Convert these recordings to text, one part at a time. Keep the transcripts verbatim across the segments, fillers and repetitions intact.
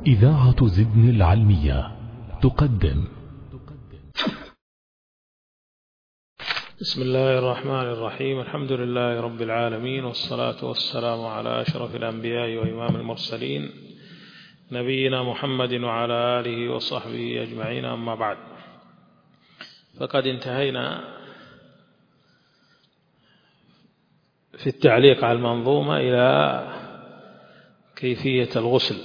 إذاعة زدن العلمية تقدم. بسم الله الرحمن الرحيم. الحمد لله رب العالمين، والصلاة والسلام على أشرف الأنبياء وإمام المرسلين نبينا محمد وعلى آله وصحبه أجمعين، أما بعد، فقد انتهينا في التعليق على المنظومة إلى كيفية الغسل.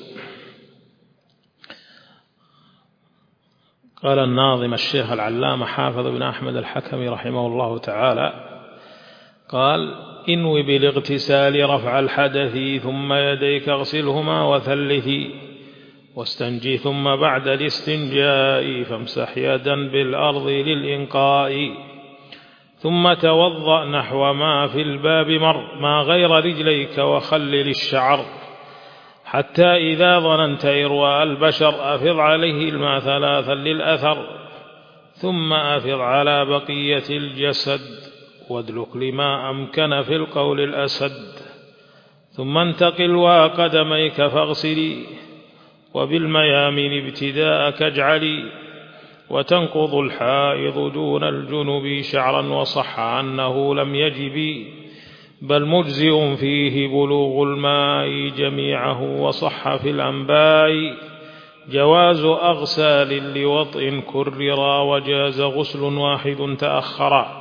قال الناظم الشيخ العلامة حافظ بن أحمد الحكمي رحمه الله تعالى، قال: انوي بالاغتسال رفع الحدث، ثم يديك اغسلهما وثلثي، واستنجي ثم بعد الاستنجاء، فامسح يدا بالأرض للإنقاء، ثم توضأ نحو ما في الباب مر، ما غير رجليك وخلل الشعر، حتى إذا ظننت إرواء البشر، أفض عليه الماء ثلاثا للأثر، ثم أفض على بقية الجسد، وادلك لما أمكن في القول الأسد، ثم انتقل وقدميك فاغسلي، وبالميامن ابتداءك اجعلي، وتنقض الحائض دون الجنب شعرا، وصح أنه لم يجب، بل مجزئ فيه بلوغ الماء جميعه، وصح في الأنباء جواز أغسال لوطء كررا، وجاز غسل واحد تأخرا،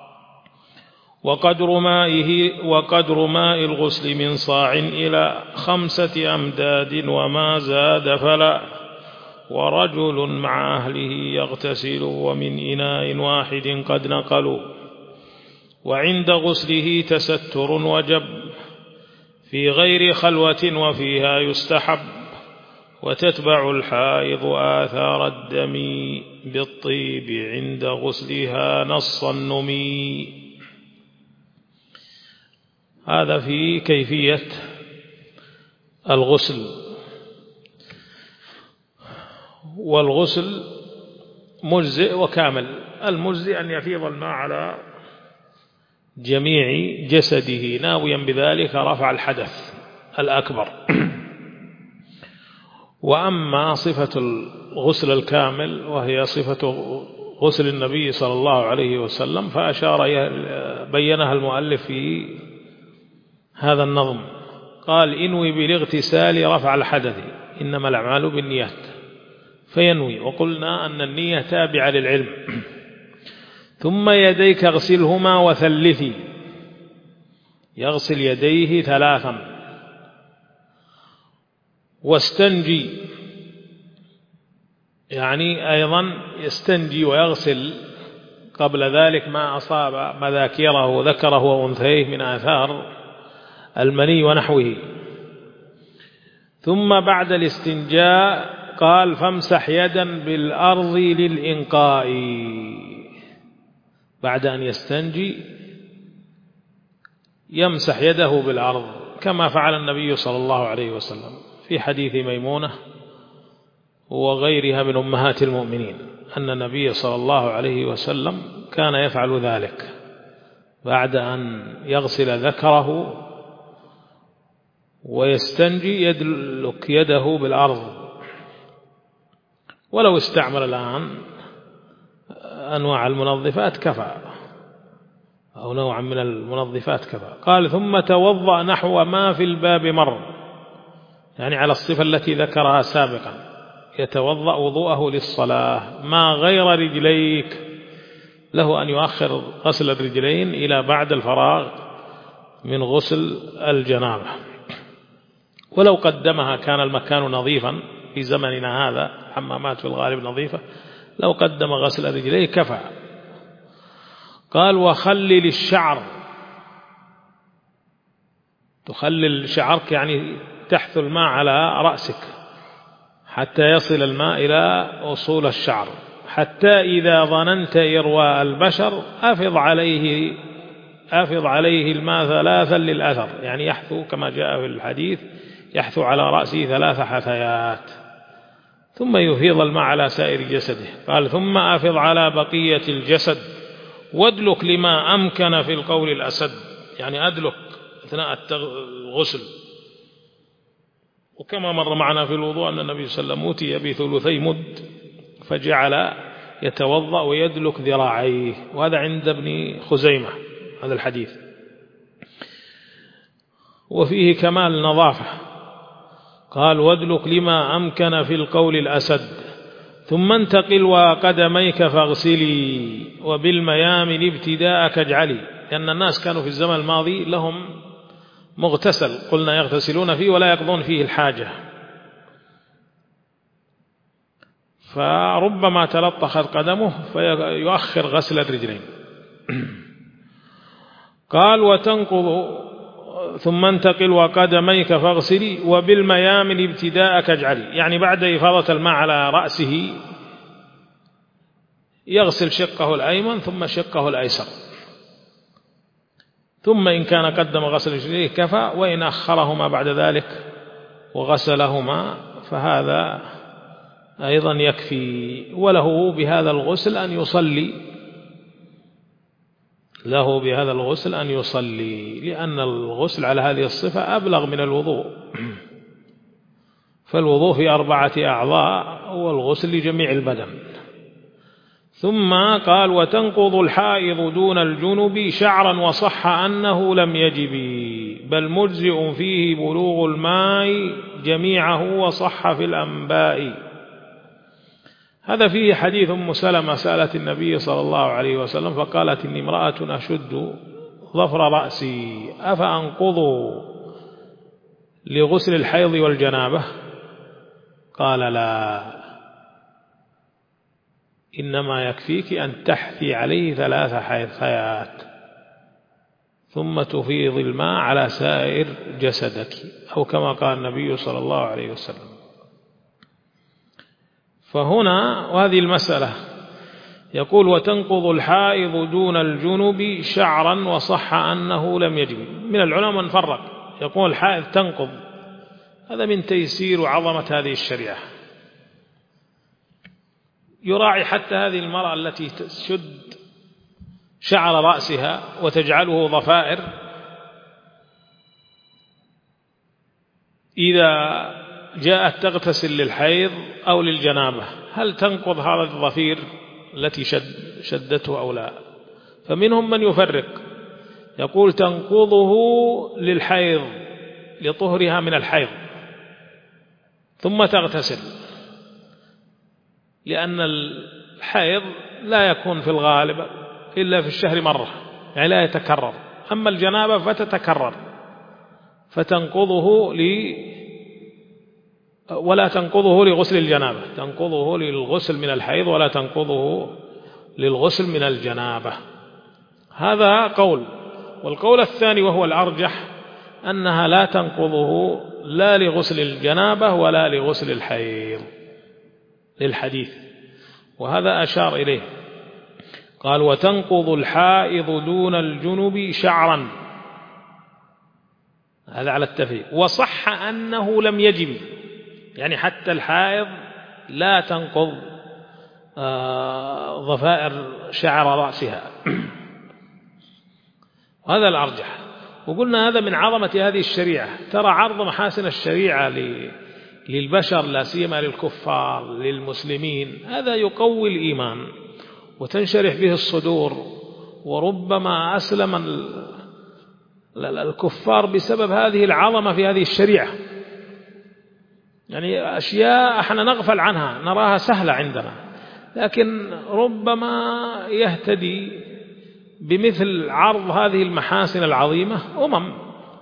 وقدر مائه وقدر ماء الغسل من صاع إلى خمسة أمداد، وما زاد فلا، ورجل مع أهله يغتسل، ومن إناء واحد قد نقلوا، وعند غسله تستر وجب، في غير خلوة وفيها يستحب، وتتبع الحائض آثار الدم بالطيب عند غسلها نص النمي. هذا في كيفية الغسل. والغسل مجزئ وكامل. المجزئ أن يفيض الماء على جميع جسده ناويا بذلك رفع الحدث الأكبر. وأما صفة الغسل الكامل وهي صفة غسل النبي صلى الله عليه وسلم، فأشار بينها المؤلف في هذا النظم. قال: انوي بالاغتسال رفع الحدث، إنما الأعمال بالنيات، فينوي. وقلنا أن النية تابعة للعلم. ثم يديك اغسلهما وثلثي، يغسل يديه ثلاثا، واستنجي، يعني أيضا يستنجي ويغسل قبل ذلك ما أصاب مذاكره ذكره وأنثيه من آثار المني ونحوه. ثم بعد الاستنجاء قال: فامسح يدا بالأرض للإنقاء، بعد أن يستنجي يمسح يده بالأرض، كما فعل النبي صلى الله عليه وسلم في حديث ميمونة وغيرها من أمهات المؤمنين، أن النبي صلى الله عليه وسلم كان يفعل ذلك بعد أن يغسل ذكره ويستنجي يدلك يده بالأرض. ولو استعمل الآن أنواع المنظفات كفى، أو نوعا من المنظفات كفى. قال: ثم توضأ نحو ما في الباب مر، يعني على الصفة التي ذكرها سابقا، يتوضأ وضوءه للصلاة، ما غير رجليك، له أن يؤخر غسل الرجلين إلى بعد الفراغ من غسل الجنابة، ولو قدمها كان المكان نظيفا. في زمننا هذا حمامات في الغالب نظيفة، لو قدم غسل الرجلين كفى. قال: وخلل الشعر، تخلل شعرك يعني تحث الماء على رأسك حتى يصل الماء إلى أصول الشعر، حتى إذا ظننت إرواء البشر أفض عليه أفض عليه الماء ثلاثا للأثر، يعني يحثو كما جاء في الحديث، يحثو على رأسه ثلاث حثيات، ثم يفيض الماء على سائر جسده. قال: ثم أفض على بقية الجسد، وادلك لما أمكن في القول الأسد، يعني أدلك أثناء الغسل وكما مر معنا في الوضوء أن النبي صلى الله عليه وسلم أوتي بثلثي مد فجعل يتوضأ ويدلك ذراعيه، وهذا عند ابن خزيمة هذا الحديث، وفيه كمال نظافة. قال وادلك لما أمكن في القول الأسد، ثم انتقل وقدميك فاغسلي وبالميامن ابتداءك اجعلي، لأن الناس كانوا في الزمن الماضي لهم مغتسل قلنا يغتسلون فيه ولا يقضون فيه الحاجة، فربما تلطخت قدمه فيؤخر غسل الرجلين. قال وتنقض ثم انتقل وقدميك فاغسلي وبالميامن ابتداءك اجعلي، يعني بعد إفاضة الماء على رأسه يغسل شقه الأيمن ثم شقه الأيسر، ثم إن كان قدم غسل رجليه كفى، وإن أخرهما بعد ذلك وغسلهما فهذا أيضا يكفي. وله بهذا الغسل أن يصلي له بهذا الغسل أن يصلي لأن الغسل على هذه الصفة أبلغ من الوضوء، فالوضوء في أربعة أعضاء والغسل لجميع البدن. ثم قال وتنقض الحائض دون الجنب شعرا وصح أنه لم يجب، بل مجزئ فيه بلوغ الماء جميعه وصح في الأنباء. هذا فيه حديث أم سلمة سألت النبي صلى الله عليه وسلم فقالت إني امرأة أشد ظفر رأسي أفأنقض لغسل الحيض والجنابة؟ قال لا، إنما يكفيك أن تحثي عليه ثلاث حيثيات ثم تفيض الماء على سائر جسدك، أو كما قال النبي صلى الله عليه وسلم. فهنا وهذه المسألة يقول وتنقض الحائض دون الجنب شعرا وصح أنه لم يجب. من العلماء من فرق يقول الحائض تنقض، هذا من تيسير وعظمة هذه الشريعة، يراعي حتى هذه المرأة التي تشد شعر رأسها وتجعله ضفائر، إذا جاءت تغتسل للحيض أو للجنابة هل تنقض هذا الضفير التي شد شدته أو لا؟ فمنهم من يفرق يقول تنقضه للحيض لطهرها من الحيض ثم تغتسل، لأن الحيض لا يكون في الغالب إلا في الشهر مرة، يعني لا يتكرر، أما الجنابة فتتكرر فتنقضه ل ولا تنقضه لغسل الجنابة، تنقضه للغسل من الحيض ولا تنقضه للغسل من الجنابة. هذا قول. والقول الثاني وهو الأرجح أنها لا تنقضه لا لغسل الجنابة ولا لغسل الحيض للحديث، وهذا أشار إليه. قال وتنقض الحائض دون الجنب شعرا، هذا على التفريق. وصح أنه لم يجب، يعني حتى الحائض لا تنقض ضفائر شعر رأسها هذا الأرجح. وقلنا هذا من عظمة هذه الشريعة، ترى عرض محاسن الشريعة للبشر لا سيما للكفار للمسلمين، هذا يقوي الإيمان وتنشرح به الصدور، وربما أسلم الكفار بسبب هذه العظمة في هذه الشريعة. يعني أشياء احنا نغفل عنها نراها سهلة عندنا، لكن ربما يهتدي بمثل عرض هذه المحاسن العظيمة أمم،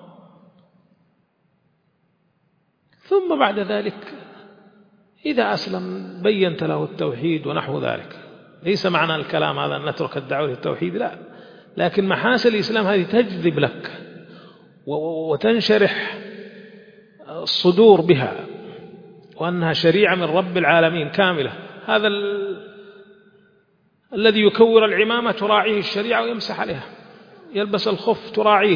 ثم بعد ذلك إذا أسلم بينت له التوحيد ونحو ذلك. ليس معنى الكلام هذا أن نترك الدعوة للتوحيد، لا، لكن محاسن الإسلام هذه تجذب لك وتنشرح الصدور بها، وأنها شريعة من رب العالمين كاملة. هذا الذي يكور العمامة تراعيه الشريعة ويمسح عليها، يلبس الخف تراعيه.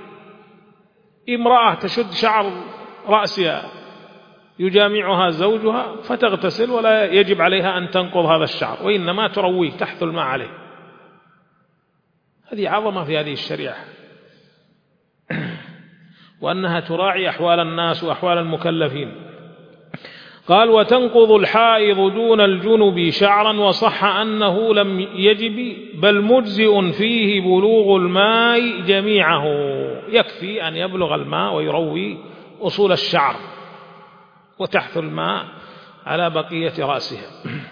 امرأة تشد شعر رأسها يجامعها زوجها فتغتسل ولا يجب عليها أن تنقض هذا الشعر، وإنما ترويه تحث الماء عليه. هذه عظمة في هذه الشريعة. وأنها تراعي أحوال الناس وأحوال المكلفين. قال وتنقض الحائض دون الجنب شعرا، وصح أنه لم يجب بل مجزئ فيه بلوغ الماء جميعه، يكفي أن يبلغ الماء ويروي أصول الشعر وتحث الماء على بقية رأسها.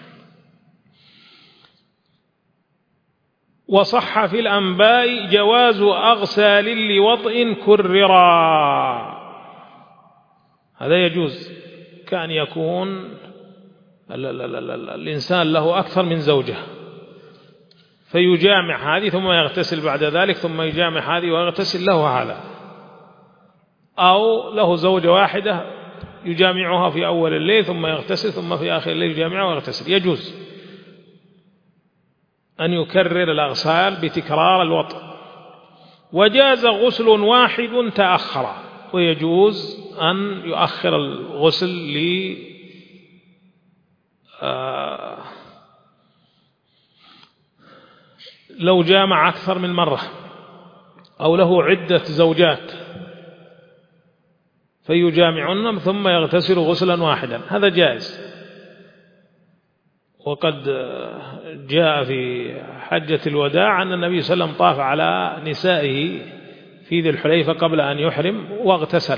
وصح في الأنباء جواز أغسال لوطء كررا، هذا يجوز، كان يكون الإنسان له أكثر من زوجة فيجامع هذه ثم يغتسل بعد ذلك ثم يجامع هذه ويغتسل له هذا، أو له زوجة واحدة يجامعها في أول الليل ثم يغتسل ثم في آخر الليل يجامعها ويغتسل، يجوز أن يكرر الأغسال بتكرار الوطء. وجاز غسل واحد تأخر، ويجوز أن يؤخر الغسل ل آه لو جامع أكثر من مرة أو له عدة زوجات فيجامعن ثم يغتسل غسلا واحدا، هذا جائز. وقد جاء في حجة الوداع أن النبي صلى الله عليه وسلم طاف على نسائه في ذي الحليفة قبل أن يحرم واغتسل،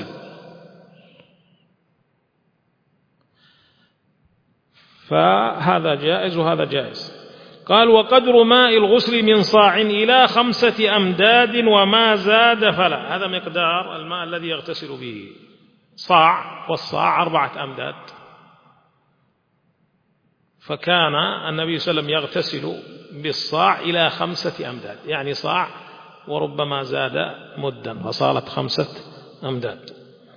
فهذا جائز وهذا جائز. قال وقدر ماء الغسل من صاع إلى خمسة أمداد وما زاد فلا، هذا مقدار الماء الذي يغتسل به، صاع، والصاع أربعة أمداد، فكان النبي صلى الله عليه وسلم يغتسل بالصاع إلى خمسة أمداد، يعني صاع وربما زاد مدا فصارت خمسة أمداد.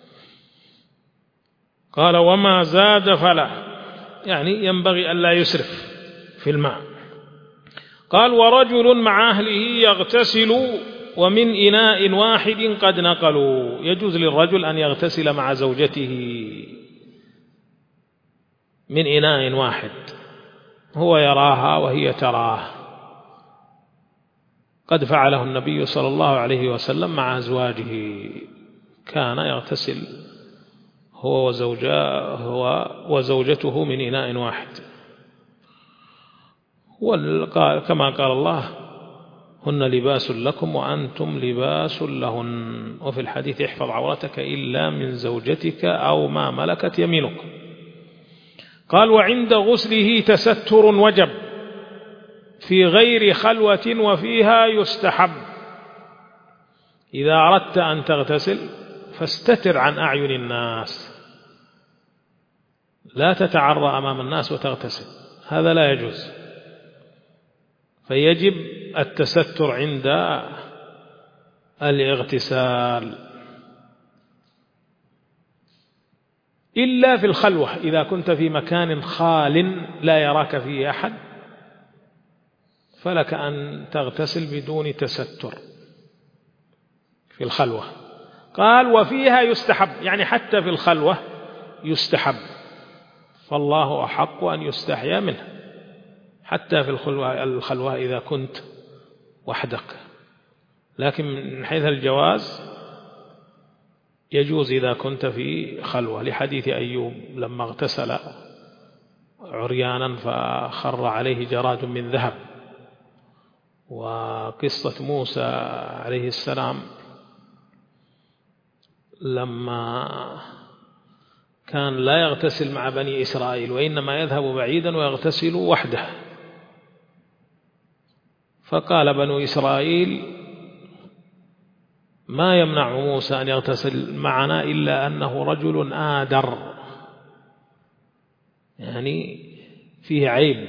قال وما زاد فلا، يعني ينبغي ألا يسرف في الماء. قال ورجل مع أهله يغتسل ومن إناء واحد قد نقلوا، يجوز للرجل أن يغتسل مع زوجته من إناء واحد، هو يراها وهي تراه، قد فعله النبي صلى الله عليه وسلم مع أزواجه، كان يغتسل هو وزوجته هو وزوجته من إناء واحد. كما قال الله هن لباس لكم وأنتم لباس لهن، وفي الحديث احفظ عورتك إلا من زوجتك أو ما ملكت يمينك. قال وعند غسله تستر وجب في غير خلوة وفيها يستحب، إذا أردت أن تغتسل فاستتر عن أعين الناس، لا تتعرى أمام الناس وتغتسل، هذا لا يجوز، فيجب التستر عند الاغتسال، إلا في الخلوة، إذا كنت في مكان خال لا يراك فيه أحد فلك أن تغتسل بدون تستر في الخلوة. قال وفيها يستحب، يعني حتى في الخلوة يستحب، فالله أحق أن يستحيا منه، حتى في الخلوة, الخلوة إذا كنت وحدك، لكن من حيث الجواز يجوز إذا كنت في خلوة، لحديث أيوب لما اغتسل عريانا فخر عليه جراد من ذهب، وقصة موسى عليه السلام لما كان لا يغتسل مع بني إسرائيل وإنما يذهب بعيدا ويغتسل وحده، فقال بنو إسرائيل ما يمنع موسى أن يغتسل معنا إلا أنه رجل آدر، يعني فيه عيب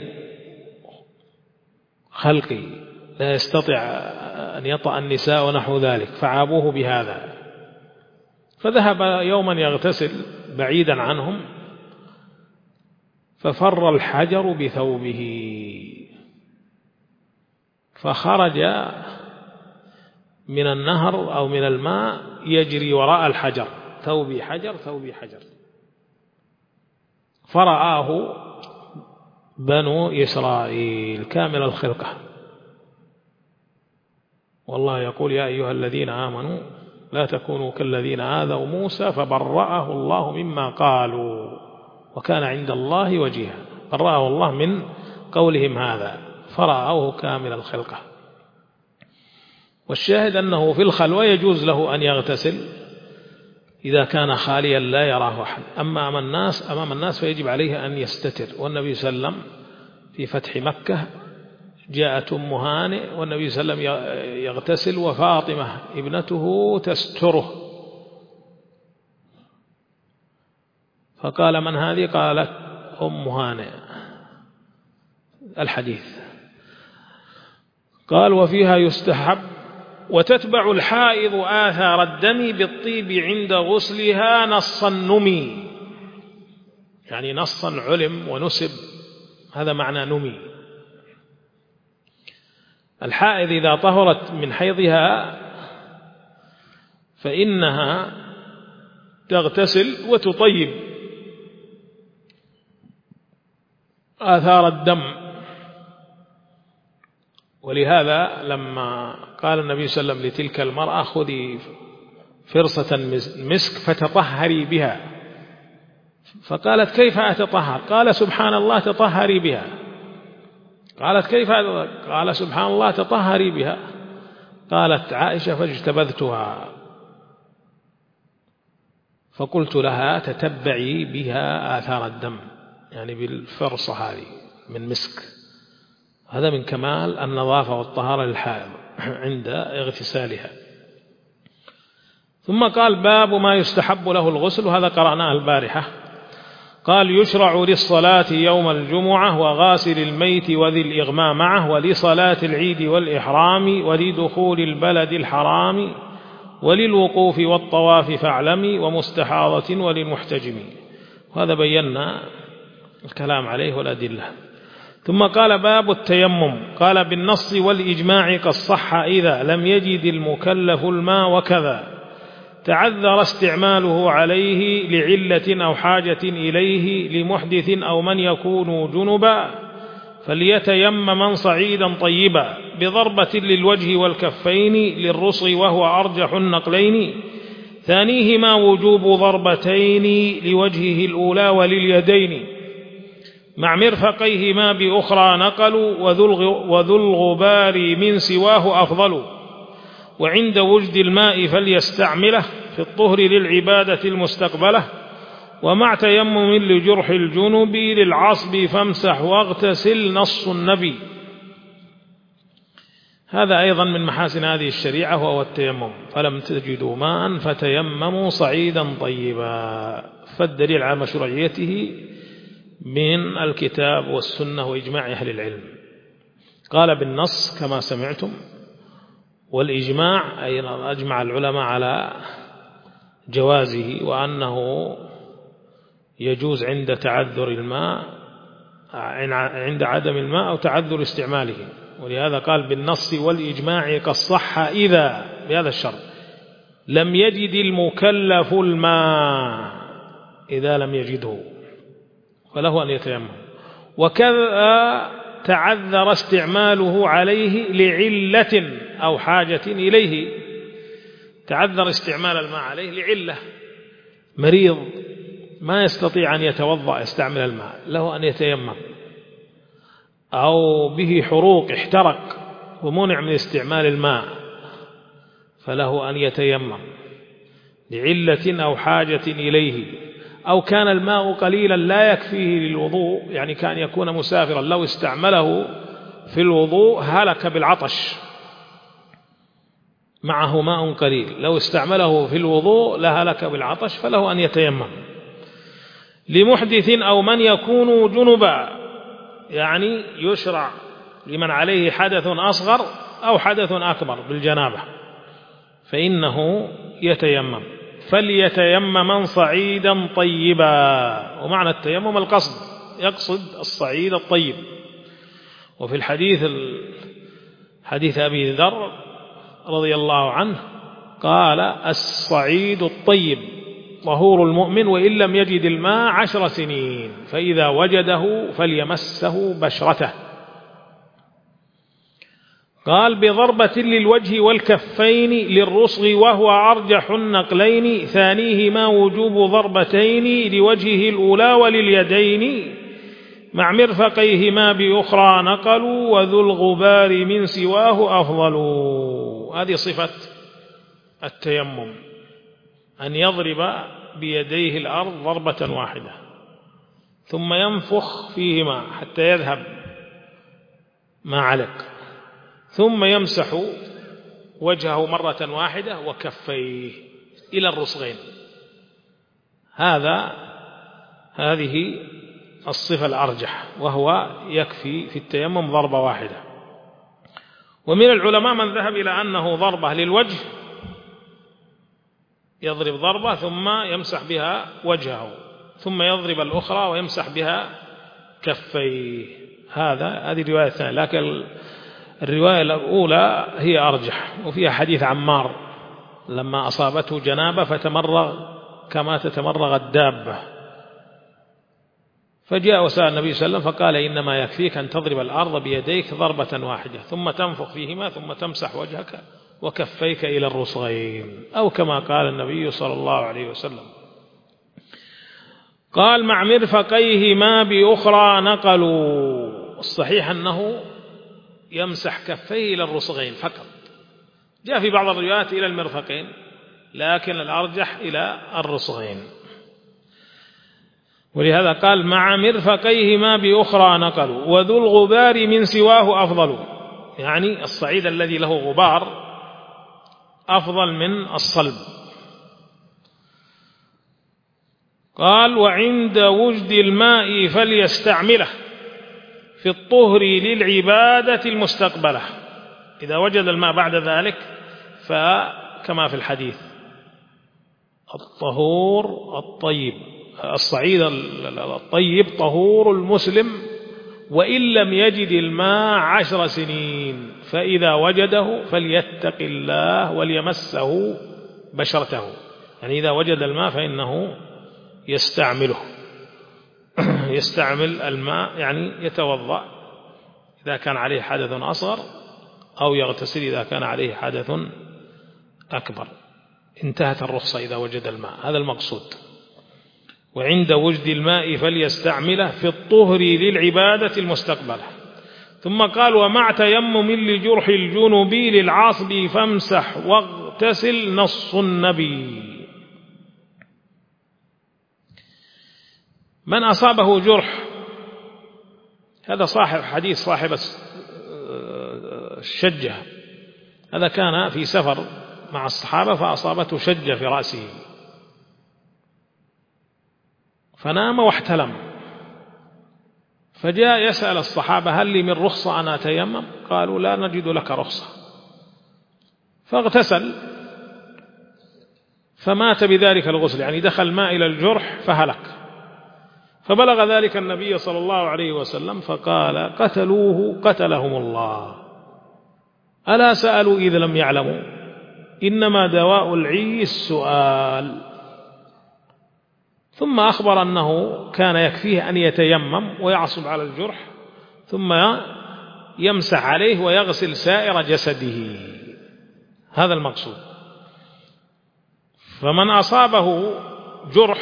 خلقي لا يستطيع أن يطأ النساء ونحو ذلك، فعابوه بهذا، فذهب يوما يغتسل بعيدا عنهم ففر الحجر بثوبه، فخرج من النهر أو من الماء يجري وراء الحجر، ثوبي حجر ثوبي حجر، فرآه بنو إسرائيل كامل الخلقة، والله يقول يا أيها الذين آمنوا لا تكونوا كالذين آذوا موسى فبرأه الله مما قالوا وكان عند الله وجيها. برأه الله من قولهم هذا فرأوه كامل الخلقة. والشاهد أنه في الخلوة يجوز له أن يغتسل إذا كان خاليا لا يراه أحد. أما أمام الناس أمام الناس فيجب عليه أن يستتر. والنبي صلى الله عليه وسلم في فتح مكة جاءت أم هانئ والنبي صلى الله عليه وسلم يغتسل وفاطمة ابنته تستره، فقال من هذه؟ قالت أم هانئ. الحديث قال وفيها يستحب وتتبع الحائض آثار الدم بالطيب عند غسلها نصا نمي، يعني نصا علم ونسب، هذا معنى نمي. الحائض إذا طهرت من حيضها فإنها تغتسل وتطيب آثار الدم. ولهذا لما قال النبي صلى الله عليه وسلم لتلك المرأة خذي فرصة مسك فتطهري بها، فقالت كيف أتطهر؟ قال سبحان الله تطهري بها. قالت كيف؟ قال سبحان الله تطهري بها. قالت عائشة فاجتبذتها فقلت لها تتبعي بها آثار الدم، يعني بالفرصة هذه من مسك. هذا من كمال النظافة والطهارة للحائض عند اغتسالها. ثم قال باب ما يستحب له الغسل، وهذا قرأناه البارحة. قال يشرع للصلاة يوم الجمعة وغاسل الميت وذي الإغماء معه ولصلاة العيد والإحرام ولدخول البلد الحرام وللوقوف والطواف فاعلمي ومستحاضة وللمحتجم. وهذا بينا الكلام عليه والأدلة. ثم قال باب التيمم. قال بالنص والإجماع كالصح إذا لم يجد المكلف الماء وكذا تعذر استعماله عليه لعلة أو حاجة إليه لمحدث أو من يكون جنبا فليتيمما صعيدا طيبا بضربة للوجه والكفين للرسغ وهو أرجح النقلين، ثانيهما وجوب ضربتين لوجهه الأولى ولليدين مع مرفقيهما بأخرى نقلوا وذو الغبار من سواه أفضل، وعند وجد الماء فليستعمله في الطهر للعبادة المستقبلة، ومع تيمم لجرح الجنب للعصب فامسح واغتسل نص النبي. هذا أيضا من محاسن هذه الشريعة وهو التيمم. فلم تجدوا ماء فتيمموا صعيدا طيبا، فالدليل على مشروعيته من الكتاب والسنة وإجماع أهل العلم. قال بالنص كما سمعتم، والإجماع أي أجمع العلماء على جوازه وأنه يجوز عند تعذر الماء عند عدم الماء أو تعذر استعماله. ولهذا قال بالنص والإجماع كالصح إذا بهذا الشرط لم يجد المكلف الماء، إذا لم يجده فله أن يتيمم. وكذا تعذر استعماله عليه لعلة أو حاجة إليه، تعذر استعمال الماء عليه لعلة، مريض ما يستطيع أن يتوضأ يستعمل الماء له أن يتيمم، أو به حروق احترق ومنع من استعمال الماء فله أن يتيمم لعلة أو حاجة إليه، أو كان الماء قليلا لا يكفيه للوضوء، يعني كان يكون مسافرا لو استعمله في الوضوء هلك بالعطش، معه ماء قليل لو استعمله في الوضوء لهلك بالعطش فله أن يتيمم. لمحدث أو من يكون جنبا، يعني يشرع لمن عليه حدث أصغر أو حدث أكبر بالجنابة فإنه يتيمم. فليتيمما صعيدا طيبا، ومعنى التيمم القصد، يقصد الصعيد الطيب. وفي الحديث حديث أبي ذر رضي الله عنه قال الصعيد الطيب طهور المؤمن وإن لم يجد الماء عشر سنين فإذا وجده فليمسه بشرته. قال بضربة للوجه والكفين للرسغ وهو أرجح النقلين ثانيهما وجوب ضربتين لوجهه الأولى ولليدين مع مرفقيهما بأخرى نقلوا وذو الغبار من سواه أفضل. هذه صفة التيمم، أن يضرب بيديه الأرض ضربة واحدة ثم ينفخ فيهما حتى يذهب ما علق، ثم يمسح وجهه مرة واحدة وكفيه إلى الرسغين. هذا هذه الصفة الأرجح، وهو يكفي في التيمم ضربة واحدة. ومن العلماء من ذهب إلى أنه ضربة للوجه، يضرب ضربة ثم يمسح بها وجهه، ثم يضرب الأخرى ويمسح بها كفيه. هذا هذه الرواية الثانية، لكن الرواية الأولى هي أرجح. وفيها حديث عمار لما أصابته جنابة فتمرغ كما تتمرغ الدابة، فجاء وسأل النبي صلى الله عليه وسلم فقال إنما يكفيك أن تضرب الأرض بيديك ضربة واحدة ثم تنفخ فيهما ثم تمسح وجهك وكفيك إلى الرسغين، أو كما قال النبي صلى الله عليه وسلم. قال مع مرفقيهما بأخرى نقلوا. الصحيح أنه يمسح كفيه إلى الرسغين فقط، جاء في بعض الروايات إلى المرفقين، لكن الأرجح إلى الرسغين. ولهذا قال مع مرفقيهما بأخرى نقلوا وذو الغبار من سواه أفضل، يعني الصعيد الذي له غبار أفضل من الصلب. قال وعند وجد الماء فليستعمله في الطهر للعبادة المستقبلة. إذا وجد الماء بعد ذلك فكما في الحديث الطهور الطيب، الصعيد الطيب طهور المسلم وإن لم يجد الماء عشر سنين، فإذا وجده فليتق الله وليمسه بشرته. يعني إذا وجد الماء فإنه يستعمله، يستعمل الماء يعني يتوضأ إذا كان عليه حدث أصغر، أو يغتسل إذا كان عليه حدث أكبر. انتهت الرخصة إذا وجد الماء، هذا المقصود. وعند وجد الماء فليستعمله في الطهر للعبادة المستقبلة. ثم قال ومع تيمم لجرح الجنوب للعصب فامسح واغتسل نص النبي. من أصابه جرح، هذا صاحب حديث صاحب الشجة، هذا كان في سفر مع الصحابة فأصابته شجة في رأسه فنام واحتلم، فجاء يسأل الصحابة هل لي من رخصة أن أتيمم؟ قالوا لا نجد لك رخصة، فاغتسل فمات بذلك الغسل، يعني دخل ماء إلى الجرح فهلك. فبلغ ذلك النبي صلى الله عليه وسلم فقال قتلوه قتلهم الله، ألا سألوا إذ لم يعلموا؟ إنما دواء العي السؤال. ثم أخبر أنه كان يكفيه أن يتيمم ويعصب على الجرح ثم يمسح عليه ويغسل سائر جسده، هذا المقصود. فمن أصابه جرح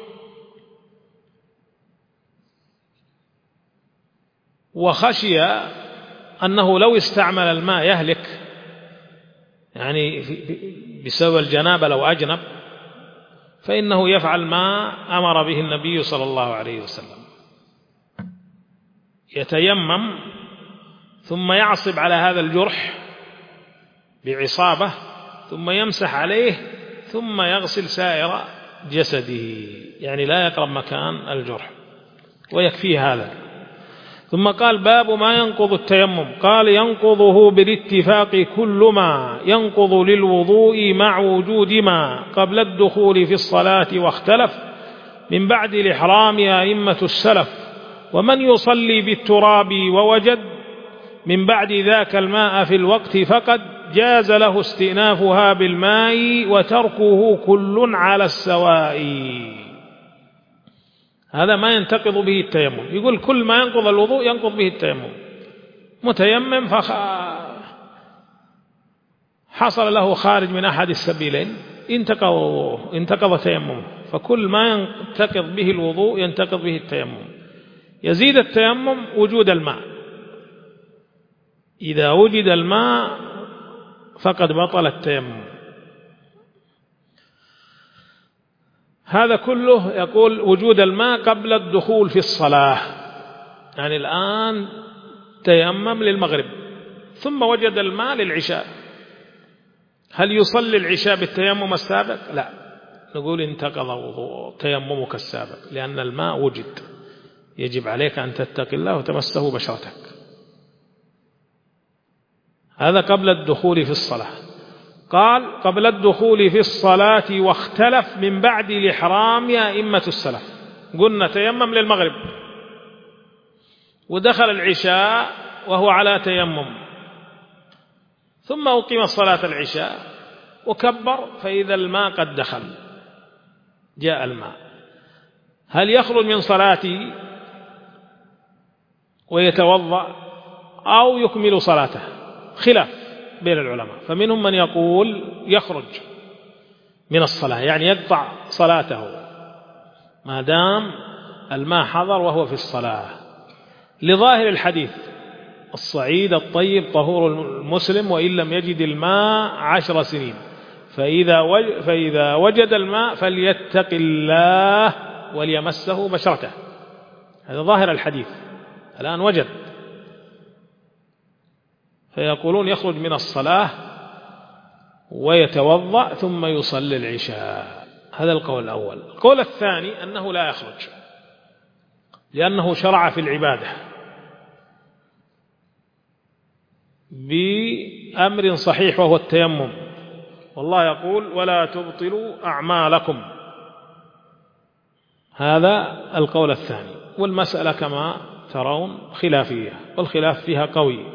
وخشي أنه لو استعمل الماء يهلك، يعني بسبب الجنابة لو أجنب، فإنه يفعل ما أمر به النبي صلى الله عليه وسلم، يتيمم ثم يعصب على هذا الجرح بعصابة ثم يمسح عليه ثم يغسل سائر جسده، يعني لا يقرب مكان الجرح ويكفي هذا. ثم قال باب ما ينقض التيمم. قال ينقضه بالاتفاق كل ما ينقض للوضوء مع وجود ما قبل الدخول في الصلاة، واختلف من بعد الإحرام أئمة السلف، ومن يصلي بالتراب ووجد من بعد ذاك الماء في الوقت فقد جاز له استئنافها بالماء وتركه كل على السواء. هذا ما ينتقض به التيمم، يقول كل ما ينقض الوضوء ينقض به التيمم. متيمم فخ... حصل له خارج من أحد السبيلين انتقض انتقض تيممه، فكل ما ينتقض به الوضوء ينتقض به التيمم. يزيد التيمم وجود الماء، إذا وجد الماء فقد بطل التيمم. هذا كله يقول وجود الماء قبل الدخول في الصلاة، يعني الآن تيمم للمغرب ثم وجد الماء للعشاء، هل يصلي العشاء بالتيمم السابق؟ لا، نقول انتقض وضوء تيممك السابق، لأن الماء وجد، يجب عليك أن تتقي الله وتمسه بشرتك. هذا قبل الدخول في الصلاة. قال قبل الدخول في الصلاة واختلف من بعد الإحرام أئمة السلف. قلنا تيمم للمغرب ودخل العشاء وهو على تيمم، ثم أقيم صلاة العشاء وكبر فإذا الماء قد دخل، جاء الماء، هل يخرج من صلاته ويتوضأ أو يكمل صلاته؟ خلاف بين العلماء، فمنهم من يقول يخرج من الصلاة، يعني يقطع صلاته ما دام الماء حضر وهو في الصلاة، لظاهر الحديث الصعيد الطيب طهور المسلم وإن لم يجد الماء عشر سنين، فإذا فإذا وجد الماء فليتق الله وليمسه بشرته. هذا ظاهر الحديث، الآن وجد، فيقولون يخرج من الصلاة ويتوضأ ثم يصلي العشاء. هذا القول الأول. القول الثاني أنه لا يخرج، لأنه شرع في العبادة بأمر صحيح وهو التيمم، والله يقول ولا تبطلوا أعمالكم. هذا القول الثاني. والمسألة كما ترون خلافية، والخلاف فيها قوي،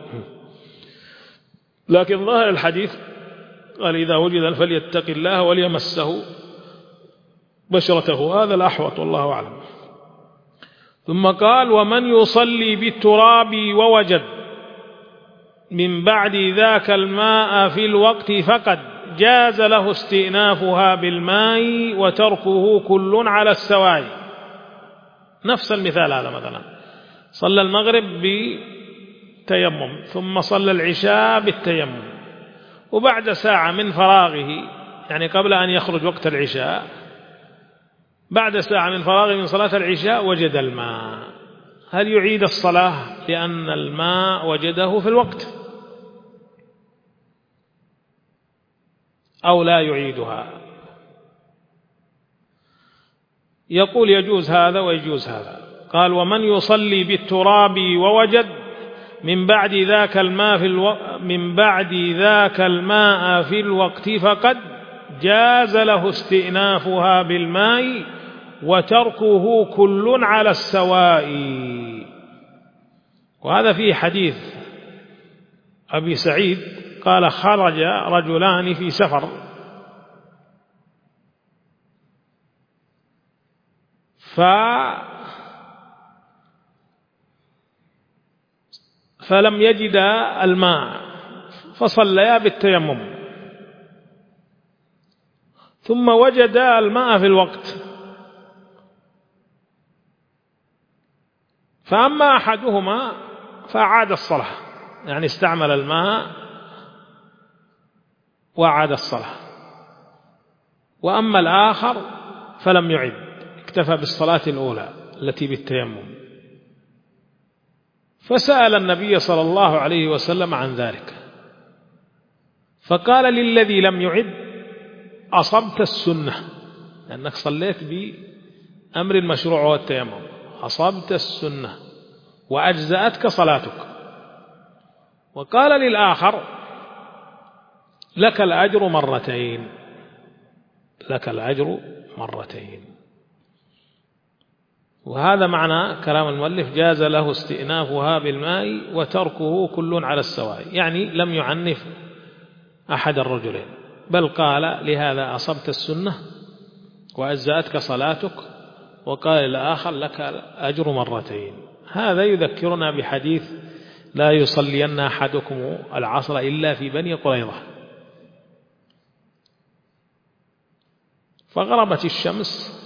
لكن ظاهر الحديث قال إذا وجد فليتق الله وليمسه بشرته، هذا الأحوط والله أعلم. ثم قال ومن يصلي بالتراب ووجد من بعد ذاك الماء في الوقت فقد جاز له استئنافها بالماء وتركه كل على السواء. نفس المثال هذا، مثلا صلى المغرب بتيمم ثم صلى العشاء بالتيمم، وبعد ساعة من فراغه، يعني قبل أن يخرج وقت العشاء، بعد ساعة من فراغه من صلاة العشاء وجد الماء، هل يعيد الصلاة لأن الماء وجده في الوقت أو لا يعيدها؟ يقول يجوز هذا ويجوز هذا. قال ومن يصلي بالتراب ووجد من بعد ذاك الماء في الو... من بعد ذاك الماء في الوقت فقد جاز له استئنافها بالماء وتركه كل على السواء. وهذا فيه حديث أبي سعيد قال خرج رجلان في سفر ف فلم يجدا الماء فصليا بالتيمم، ثم وجدا الماء في الوقت، فأما أحدهما فأعاد الصلاة، يعني استعمل الماء وأعاد الصلاة، وأما الآخر فلم يعد، اكتفى بالصلاة الأولى التي بالتيمم. فسأل النبي صلى الله عليه وسلم عن ذلك، فقال للذي لم يعد أصبت السنة، لأنك صليت بأمر مشروع هو التيمم، أصبت السنة وأجزأتك صلاتك. وقال للآخر لك الأجر مرتين، لك الأجر مرتين. وهذا معنى كلام المؤلف جاز له استئنافها بالماء وتركه كل على السواء، يعني لم يعنف أحد الرجلين، بل قال لهذا أصبت السنة وأجزأتك صلاتك، وقال الآخر لك الأجر مرتين. هذا يذكرنا بحديث لا يصلين أحدكم العصر إلا في بني قريظة، فغربت الشمس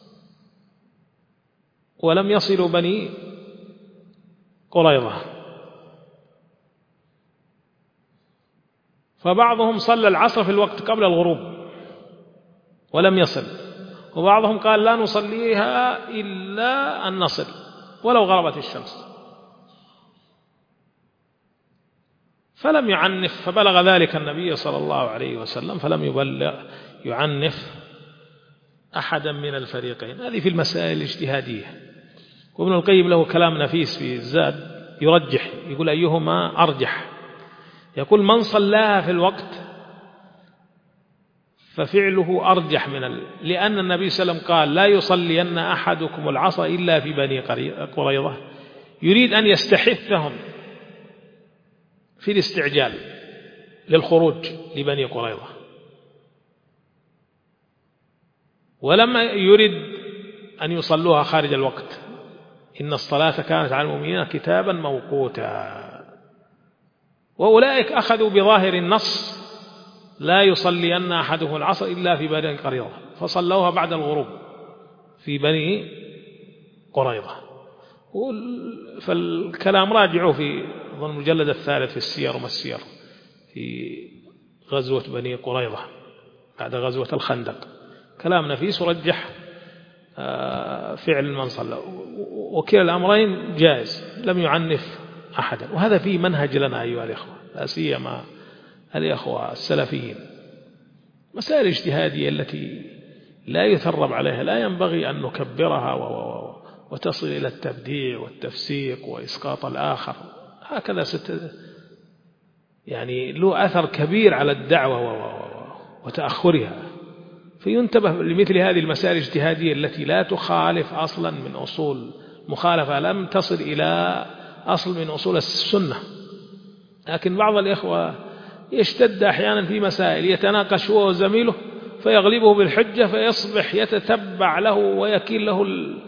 ولم يصلوا بني قريظة، فبعضهم صلى العصر في الوقت قبل الغروب ولم يصل، وبعضهم قال لا نصليها إلا أن نصل ولو غربت الشمس، فلم يعنف، فبلغ ذلك النبي صلى الله عليه وسلم فلم يبلغ يعنف أحدا من الفريقين. هذه في المسائل الاجتهادية. وابن القيم له كلام نفيس في الزاد يرجح، يقول أيهما أرجح، يقول من صلاها في الوقت ففعله أرجح من ال... لأن النبي صلى الله عليه وسلم قال لا يصلين أحدكم العصر إلا في بني قريظة، يريد أن يستحثهم في الاستعجال للخروج لبني قريظة، ولما يريد أن يصلوها خارج الوقت، إن الصلاة كانت على المؤمنين كتابا موقوتا. وأولئك أخذوا بظاهر النص لا يصلين أحدهم العصر إلا في بني قريظة، فصلوها بعد الغروب في بني قريظة. فالكلام راجعوا في المجلد الثالث في السير وما السير في غزوة بني قريظة بعد غزوة الخندق، كلام نفيس ورجح فعل من صلى، وكلا الأمرين جائز، لم يعنف أحدا. وهذا فيه منهج لنا أيها الإخوة، لا سيما الإخوة السلفيين. مسائل اجتهادية التي لا يثرب عليها لا ينبغي أن نكبرها وتصل إلى التبديع والتفسيق وإسقاط الآخر، هكذا ست يعني له أثر كبير على الدعوة وتأخرها. فينتبه لمثل هذه المسائل الاجتهادية التي لا تخالف أصلا من أصول، مخالفة لم تصل إلى أصل من أصول السنة. لكن بعض الإخوة يشتد أحيانا في مسائل، يتناقش هو وزميله فيغلبه بالحجة، فيصبح يتتبع له ويكيل له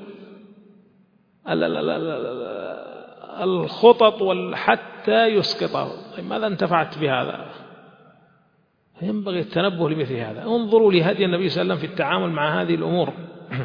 الخطط حتى يسقطه. ماذا انتفعت بهذا؟ ينبغي التنبه لمثل هذا. انظروا لهدي النبي صلى الله عليه وسلم في التعامل مع هذه الأمور.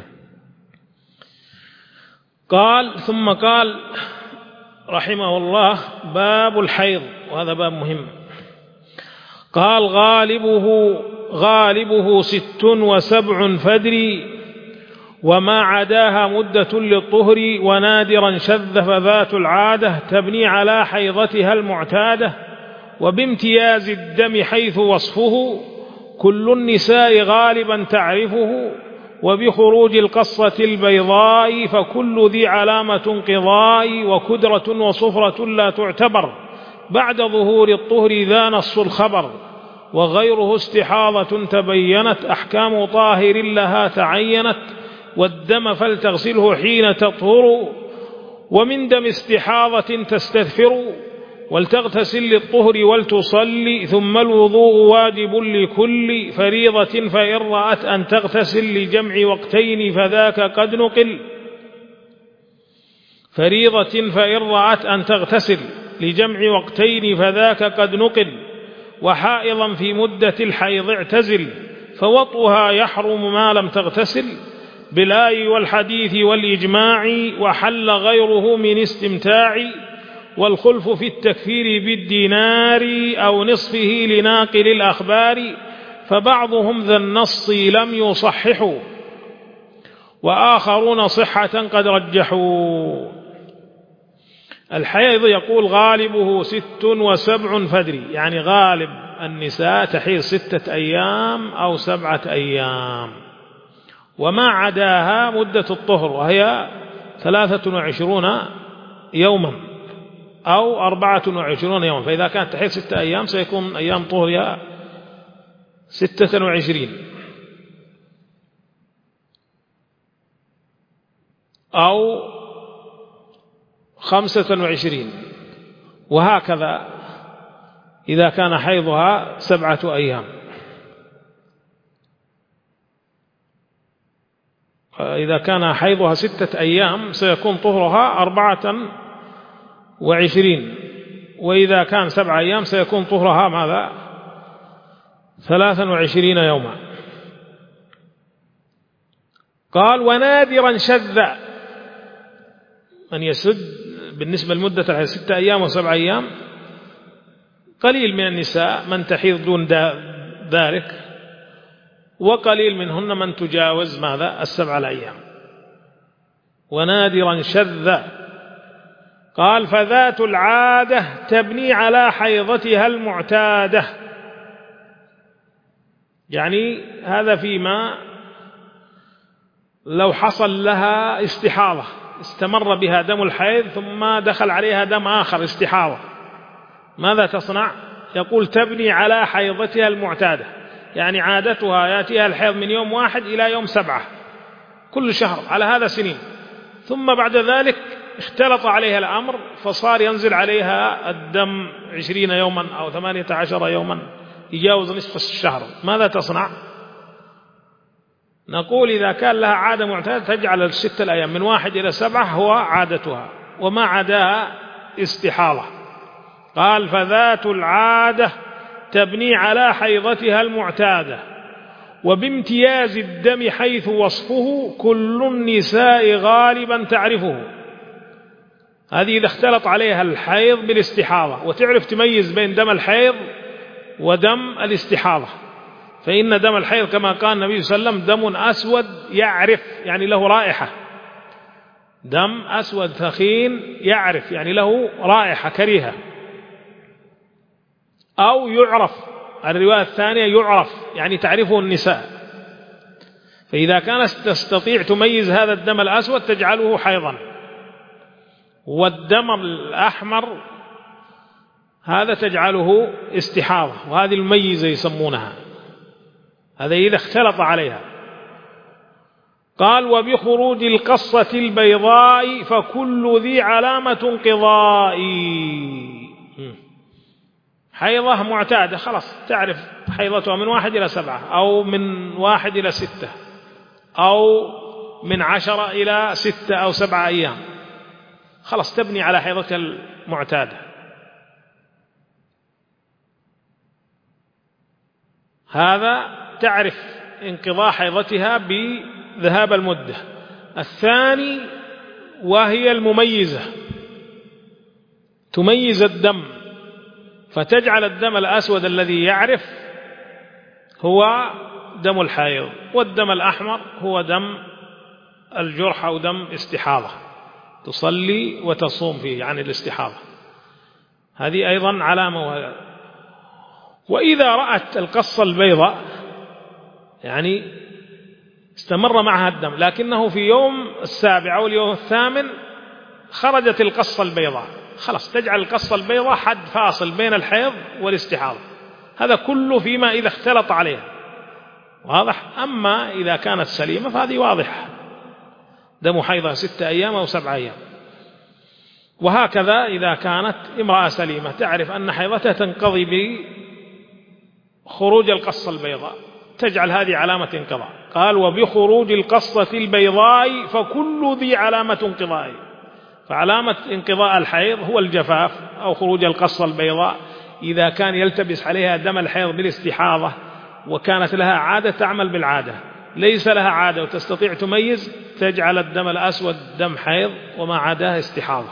قال ثم قال رحمه الله باب الحيض، وهذا باب مهم. قال غالبه غالبه ست وسبع فدري، وما عداها مدة للطهر، ونادرا شذ فذات العادة تبني على حيضتها المعتادة، وبامتياز الدم حيث وصفه كل النساء غالبا تعرفه، وبخروج القصة البيضاء فكل ذي علامة انقضاء، وكدرة وصفرة لا تعتبر بعد ظهور الطهر ذا نص الخبر، وغيره استحاضة تبينت أحكام طاهر لها تعينت، والدم فلتغسله حين تطهر، ومن دم استحاضة تستثفر، ولتغتسل للطهر ولتصلي، ثم الوضوء واجب لكل فريضة، فإن رأت أن تغتسل لجمع وقتين فذاك قد نقل فريضة فإن رأت أن تغتسل لجمع وقتين فذاك قد نقل، وحائضا في مدة الحيض اعتزل، فوطئها يحرم ما لم تغتسل، بالآي والحديث والإجماع، وحل غيره من استمتاع، والخلف في التكفير بالدينار أو نصفه لناقل الأخبار، فبعضهم ذا النص لم يصححوا، وآخرون صحة قد رجحوا. الحيض يقول غالبه ست وسبع فدري، يعني غالب النساء تحيض ستة أيام أو سبعة أيام، وما عداها مدة الطهر وهي ثلاثة وعشرون يوما أو أربعة وعشرون يوما، فإذا كانت تحيض ستة أيام سيكون أيام طهرها ستة وعشرين أو خمسة وعشرين، وهكذا إذا كان حيضها سبعة أيام. إذا كان حيضها ستة أيام سيكون طهرها أربعة وعشرين، وإذا كان سبع أيام سيكون طهرها ماذا؟ ثلاثا وعشرين يوما. قال ونادرا شذ، من يسد بالنسبة لمدة ستة أيام وسبع أيام قليل من النساء من تحيض دون ذلك، وقليل منهن من تجاوز ماذا السبع الأيام. ونادرا شذ. قال فذات العادة تبني على حيضتها المعتادة، يعني هذا فيما لو حصل لها استحاضة، استمر بها دم الحيض ثم دخل عليها دم آخر استحاضة، ماذا تصنع؟ يقول تبني على حيضتها المعتادة، يعني عادتها يأتيها الحيض من يوم واحد إلى يوم سبعة كل شهر على هذا سنين، ثم بعد ذلك اختلط عليها الأمر فصار ينزل عليها الدم عشرين يوما أو ثمانية عشر يوما يجاوز نصف الشهر، ماذا تصنع؟ نقول إذا كان لها عادة معتادة تجعل الستة الأيام من واحد إلى سبعة هو عادتها، وما عداها استحاضة. قال فذات العادة تبني على حيضتها المعتادة وبامتياز الدم حيث وصفه كل النساء غالبا تعرفه. هذه إذا اختلط عليها الحيض بالاستحاضة وتعرف تميز بين دم الحيض ودم الاستحاضة، فإن دم الحيض كما قال النبي صلى الله عليه وسلم دم أسود يعرف، يعني له رائحة، دم أسود ثخين يعرف يعني له رائحة كريهة، أو يعرف، الرواية الثانية يعرف يعني تعرفه النساء. فإذا كانت تستطيع تميز هذا الدم الأسود تجعله حيضا، والدم الأحمر هذا تجعله استحاضة، وهذه المميزة يسمونها، هذا إذا اختلط عليها. قال وبخروج القصة البيضاء فكل ذي علامة انقضاء، حيضة معتادة خلاص تعرف حيضتها من واحد إلى سبعة أو من واحد إلى ستة أو من عشرة إلى ستة أو سبعة أيام، خلاص تبني على حيضتها المعتادة. هذا تعرف انقضاء حيضتها بذهاب المدة. الثاني وهي المميزة، تميز الدم فتجعل الدم الأسود الذي يعرف هو دم الحيض، والدم الأحمر هو دم الجرح أو دم استحاضة، تصلي وتصوم فيه عن الاستحاضة، هذه أيضا علامة. وإذا رأت القصة البيضاء يعني استمر معها الدم لكنه في يوم السابع أو اليوم الثامن خرجت القصة البيضاء، خلاص تجعل القصة البيضاء حد فاصل بين الحيض والاستحاضة، هذا كله فيما إذا اختلط عليها، واضح. أما إذا كانت سليمة فهذه واضحة، دم حيضها ستة أيام أو سبعة أيام. وهكذا إذا كانت امرأة سليمة تعرف أن حيضتها تنقضي بخروج القصة البيضاء تجعل هذه علامة انقضاء. قال وبخروج القصة البيضاء فكل ذي علامة انقضاء، فعلامة انقضاء الحيض هو الجفاف أو خروج القصة البيضاء، إذا كان يلتبس عليها دم الحيض بالاستحاضة وكانت لها عادة تعمل بالعادة، ليس لها عادة وتستطيع تميز تجعل الدم الأسود دم حيض وما عداه استحاضة.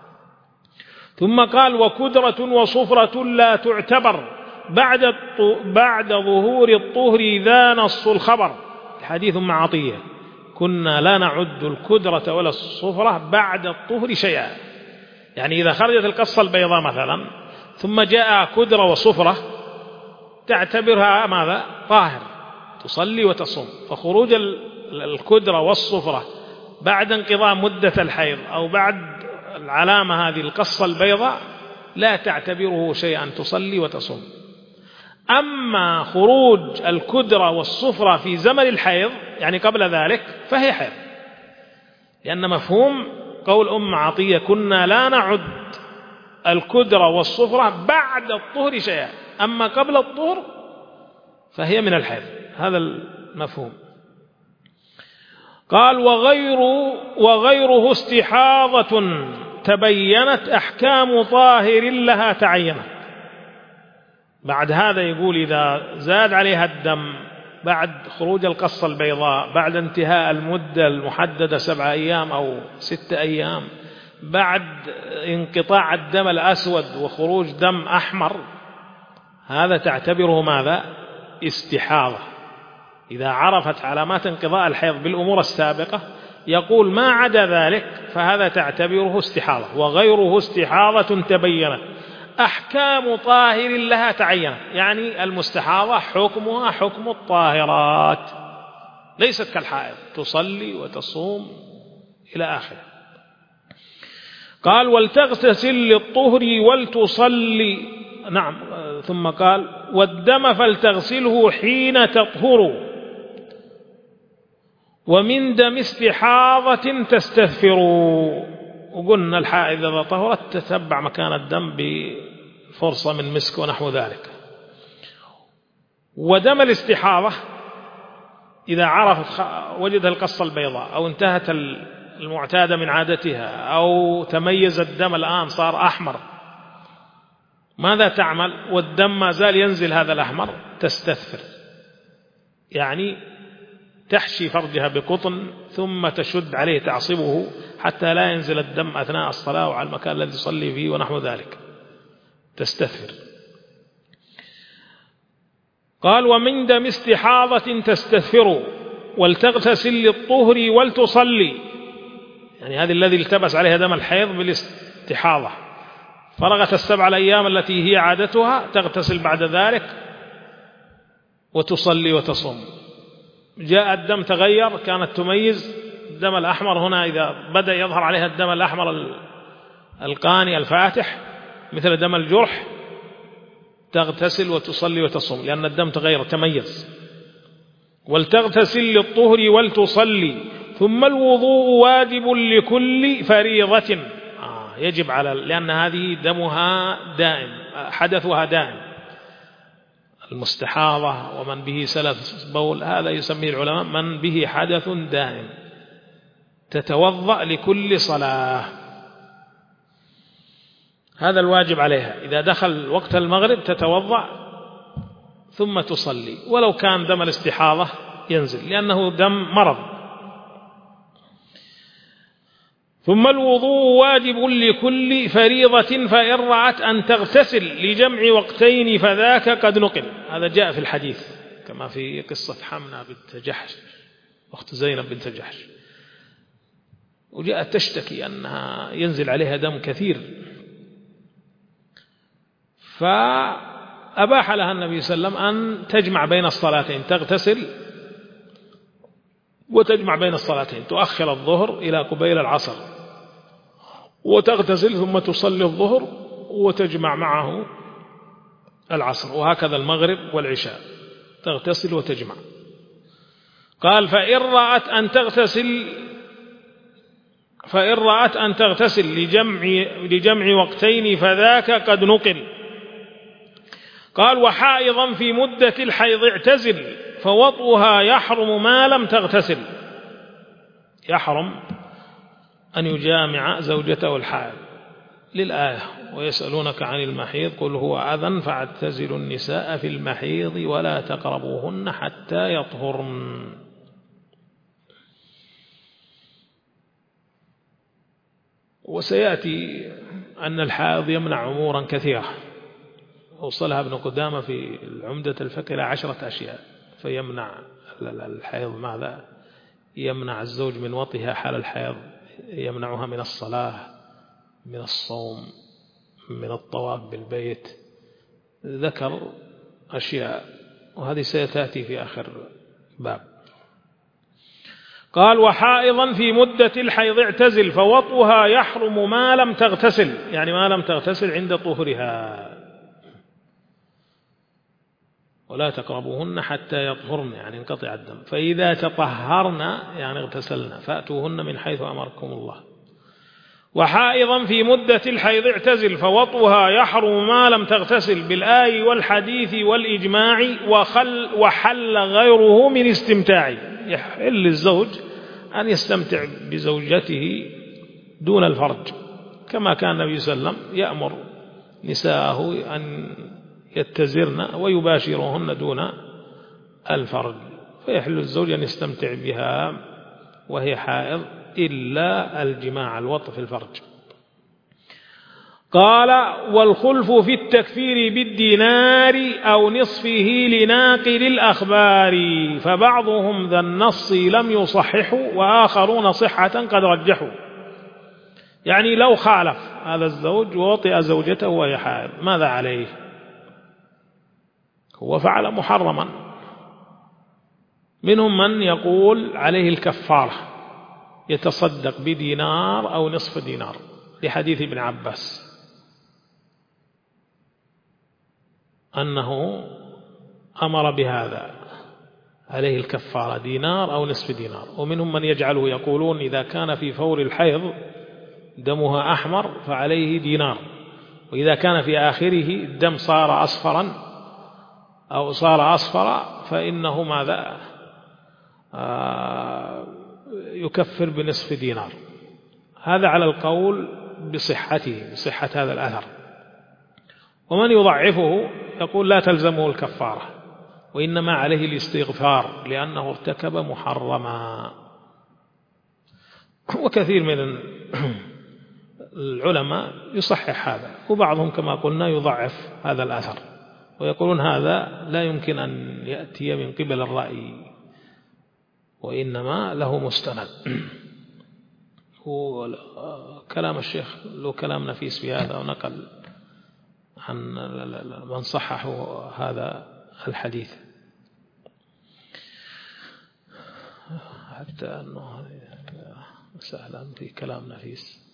ثم قال وكدرة وصفرة لا تعتبر بعد بعد ظهور الطهر ذا نص الخبر، حديث مع عطية كنا لا نعد الكدرة ولا الصفرة بعد الطهر شيئا، يعني إذا خرجت القصة البيضاء مثلا ثم جاء كدرة وصفرة تعتبرها ماذا؟ طاهر، تصلي وتصوم. فخروج الكدرة والصفرة بعد انقضاء مدة الحيض أو بعد العلامة هذه القصة البيضاء لا تعتبره شيئا، تصلي وتصوم. أما خروج الكدرة والصفرة في زمن الحيض يعني قبل ذلك فهي حيض، لأن مفهوم قول أم عطية كنا لا نعد الكدرة والصفرة بعد الطهر شيئا، أما قبل الطهر فهي من الحيض، هذا المفهوم. قال وغير وغيره استحاضة تبينت أحكام طاهر لها تعينت. بعد هذا يقول إذا زاد عليها الدم بعد خروج القصة البيضاء، بعد انتهاء المدة المحددة سبعة أيام أو ستة أيام، بعد انقطاع الدم الأسود وخروج دم أحمر، هذا تعتبره ماذا؟ استحاضة. إذا عرفت علامات انقضاء الحيض بالأمور السابقة يقول ما عدا ذلك فهذا تعتبره استحاضة، وغيره استحاضة تبينت أحكام طاهر لها تعينت. يعني المستحاضة حكمها حكم الطاهرات، ليست كالحائض تصلي وتصوم إلى آخره. قال ولتغتسل للطهر ولتصلي، نعم، ثم قال والدم فلتغسله حين تطهر ومن دم استحاضة تستثفر. وقلنا الحائض إذا طهرت تتبع مكان الدم بفرصة من مسك ونحو ذلك. ودم الاستحاضة إذا عرفت وجد القصة البيضاء أو انتهت المعتادة من عادتها أو تميز الدم الآن صار أحمر، ماذا تعمل؟ والدم ما زال ينزل هذا الأحمر، تستثفر، يعني تحشي فرجها بقطن ثم تشد عليه تعصبه حتى لا ينزل الدم أثناء الصلاة وعلى المكان الذي يصلي فيه ونحو ذلك، تستثفر. قال ومن دم استحاضة تستثفر ولتغتسل للطهر ولتصلي، يعني هذه الذي التبس عليها دم الحيض بالاستحاضة، فرغت السبع الأيام التي هي عادتها، تغتسل بعد ذلك وتصلي وتصوم. جاء الدم تغير، كانت تميز الدم الأحمر، هنا إذا بدأ يظهر عليها الدم الأحمر القاني الفاتح مثل دم الجرح، تغتسل وتصلي وتصوم لأن الدم تغير تميز. ولتغتسل للطهر ولتصلي ثم الوضوء واجب لكل فريضة، آه يجب على، لأن هذه دمها دائم، حدثها دائم. المستحاضة ومن به سلس بول هذا يسميه العلماء من به حدث دائم، تتوضأ لكل صلاة، هذا الواجب عليها. إذا دخل وقت المغرب تتوضأ ثم تصلي، ولو كان دم الاستحاضة ينزل لأنه دم مرض. ثم الوضوء واجب لكل فريضة فإن رأت أن تغتسل لجمع وقتين فذاك قد نقل. هذا جاء في الحديث كما في قصة حمنا بنت جحش أخت زينب بنت جحش، وجاءت تشتكي أنها ينزل عليها دم كثير، فأباح لها النبي صلى الله عليه وسلم أن تجمع بين الصلاتين، تغتسل وتجمع بين الصلاتين، تؤخر الظهر إلى قبيل العصر وتغتسل ثم تصلي الظهر وتجمع معه العصر، وهكذا المغرب والعشاء تغتسل وتجمع. قال فإن رأت أن تغتسل فإن رأت أن تغتسل لجمع, لجمع وقتين فذاك قد نقل. قال وحائضا في مدة الحيض اعتزل فوطئها يحرم ما لم تغتسل، يحرم أن يجامع زوجته الحائض للآية ويسألونك عن المحيض قل هو أذى فاعتزلوا النساء في المحيض ولا تقربوهن حتى يطهرن. وسيأتي أن الحائض يمنع أمورا كثيرة، وصلها ابن قدامة في العمدة الفقه إلى عشرة أشياء. فيمنع الحيض ماذا؟ يمنع الزوج من وطئها حال الحيض، يمنعها من الصلاة، من الصوم، من الطواف بالبيت، ذكر أشياء وهذه ستأتي في آخر باب. قال وحائضا في مدة الحيض اعتزل فوطئها يحرم ما لم تغتسل، يعني ما لم تغتسل عند طهرها، ولا تقربوهن حتى يطهرن يعني انقطع الدم، فإذا تطهرن يعني اغتسلن فأتوهن من حيث أمركم الله. وحائضا في مدة الحيض اعتزل فوطئها يحرم ما لم تغتسل بالآي والحديث والإجماع وخل وحل غيره من استمتاع. يحل الزوج أن يستمتع بزوجته دون الفرج، كما كان النبي صلى الله عليه وسلم يأمر نساءه أن يتزرن ويباشرهن دون الفرج، فيحل الزوج أن يستمتع بها وهي حائض إلا الجماع الوطء في الفرج. قال والخلف في التكفير بالدينار أو نصفه لناقل الأخبار، فبعضهم ذا النص لم يصححوا وآخرون صحة قد رجحوا. يعني لو خالف هذا الزوج ووطئ زوجته وهي حائض ماذا عليه؟ هو فعل محرما. منهم من يقول عليه الكفارة، يتصدق بدينار أو نصف دينار لحديث ابن عباس أنه أمر بهذا، عليه الكفارة دينار أو نصف دينار. ومنهم من يجعله يقولون إذا كان في فور الحيض دمها أحمر فعليه دينار، وإذا كان في آخره الدم صار أصفرا أو صار أصفر فإنه ماذا آه يكفر بنصف دينار. هذا على القول بصحته، بصحة هذا الأثر. ومن يضعفه يقول لا تلزمه الكفارة وإنما عليه الاستغفار لأنه ارتكب محرما. وكثير من العلماء يصحح هذا، وبعضهم كما قلنا يضعف هذا الأثر ويقولون هذا لا يمكن أن يأتي من قبل الرأي وإنما له مستند. هو كلام الشيخ له كلام نفيس في هذا، ونقل عن من صححوا هذا الحديث حتى أنه سهلا في كلام نفيس.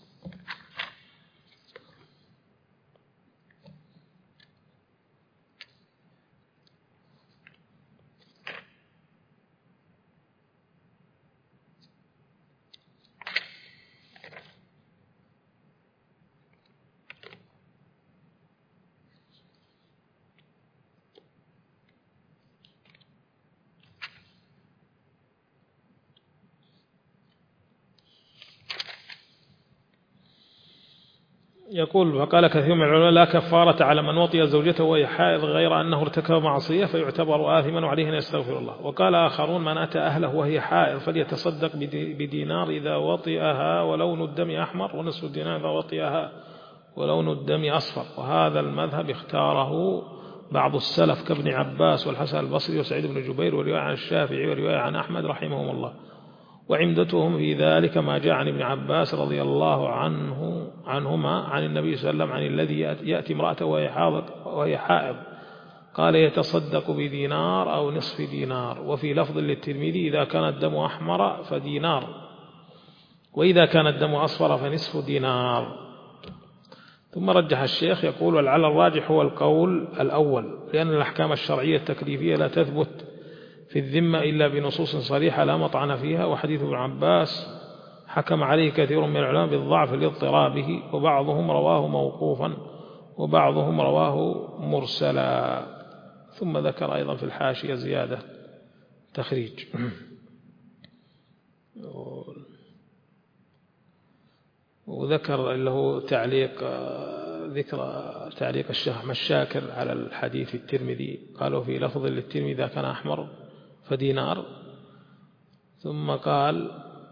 يقول فقال كثير من العلماء لا كفارة على من وطئ زوجته وهي حائض غير أنه ارتكب معصية فيعتبر آثما وعليه أن يستغفر الله. وقال آخرون من أتى أهله وهي حائض فليتصدق بدينار إذا وطئها ولون الدم أحمر، ونصف الدينار إذا وطئها ولون الدم أصفر. وهذا المذهب اختاره بعض السلف كابن عباس والحسن البصري وسعيد بن جبير، ورواية عن الشافعي ورواية عن أحمد رحمهم الله. وعمدتهم في ذلك ما جاء عن ابن عباس رضي الله عنه عنهما عن النبي صلى الله عليه وسلم عن الذي يأتي امرأته وهي حائض قال يتصدق بدينار أو نصف دينار. وفي لفظ للترمذي إذا كان الدم أحمر فدينار، وإذا كان الدم أصفر فنصف دينار. ثم رجح الشيخ يقول ولعل الراجح هو القول الأول، لأن الأحكام الشرعية التكليفية لا تثبت في الذمة إلا بنصوص صريحة لا مطعن فيها. وحديث ابن عباس حكم عليه كثير من العلماء بالضعف لاضطرابه، وبعضهم رواه موقوفا وبعضهم رواه مرسلا. ثم ذكر أيضا في الحاشية زيادة تخريج وذكر له تعليق ذكر تعليق الشيخ أحمد شاكر على الحديث الترمذي، قالوا في لفظ للترمذي إذا كان أحمر فدينار. ثم قال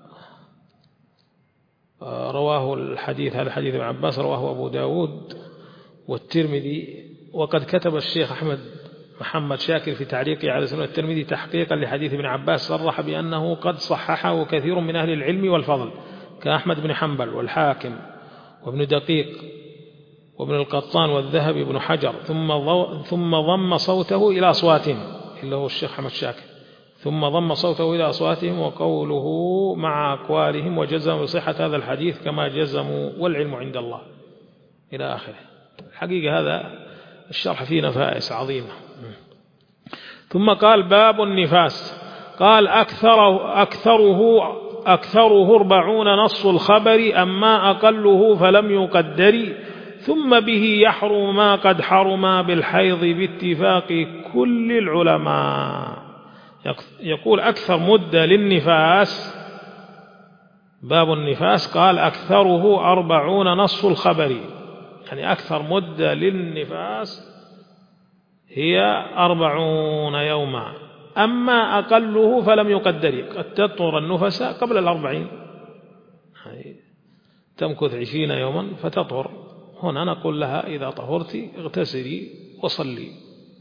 رواه الحديث هذا حديث ابن عباس رواه أبو داود والترمذي. وقد كتب الشيخ أحمد محمد شاكر في تعليقه على سنن الترمذي تحقيقا لحديث ابن عباس صرح بأنه قد صححه كثير من أهل العلم والفضل كأحمد بن حنبل والحاكم وابن دقيق وابن القطان والذهبي بن حجر. ثم ثم ضم صوته إلى أصواتهم، إلا هو الشيخ أحمد شاكر، ثم ضم صوته إلى أصواتهم وقوله مع أقوالهم وجزموا بصحة هذا الحديث كما جزموا والعلم عند الله إلى آخره. الحقيقة هذا الشرح فيه نفائس عظيمة. ثم قال باب النفاس، قال أكثره أكثره أكثره أربعون نص الخبر، أما أقله فلم يقدر، ثم به يحرم ما قد حرم بالحيض باتفاق كل العلماء. يقول أكثر مدة للنفاس، باب النفاس قال أكثره أربعون نص الخبر، يعني أكثر مدة للنفاس هي أربعون يوما. أما أقله فلم يقدر، قد تطهر النفس قبل الأربعين، تمكث عشرين يوما فتطهر. هنا نقول لها إذا طهرت اغتسلي وصلي.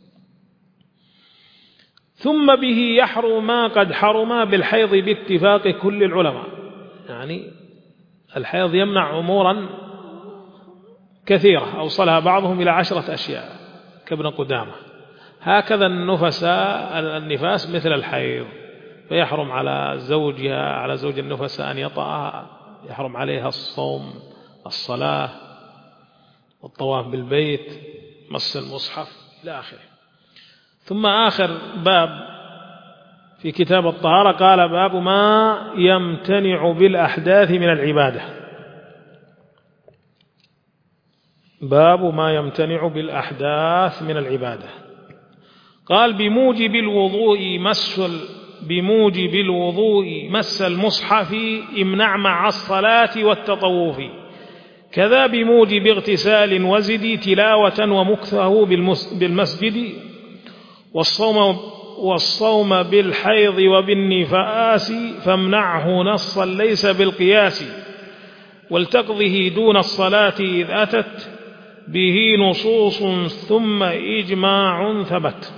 ثم به يحرم ما قد حرم بالحيض باتفاق كل العلماء، يعني الحيض يمنع أمورا كثيرة أوصلها بعضهم إلى عشرة أشياء كابن قدامة. هكذا النفس النفاس مثل الحيض، فيحرم على زوجها على زوج النفس أن يطأها، يحرم عليها الصوم، الصلاة، الطواف بالبيت، مس المصحف إلى آخره. ثم آخر باب في كتاب الطهارة قال باب ما يمتنع بالأحداث من العبادة. باب ما يمتنع بالأحداث من العبادة. قال بموجب الوضوء مس بموجب الوضوء مس المصحف امنع مع الصلاة والتطوف، كذا بموجب اغتسال وزد تلاوة ومكثه بالمسجد، والصوم والصوم بالحيض وبالنفاس فامنعه نصا ليس بالقياس، ولتقضه دون الصلاة إذ أتت به نصوص ثم إجماع ثبت.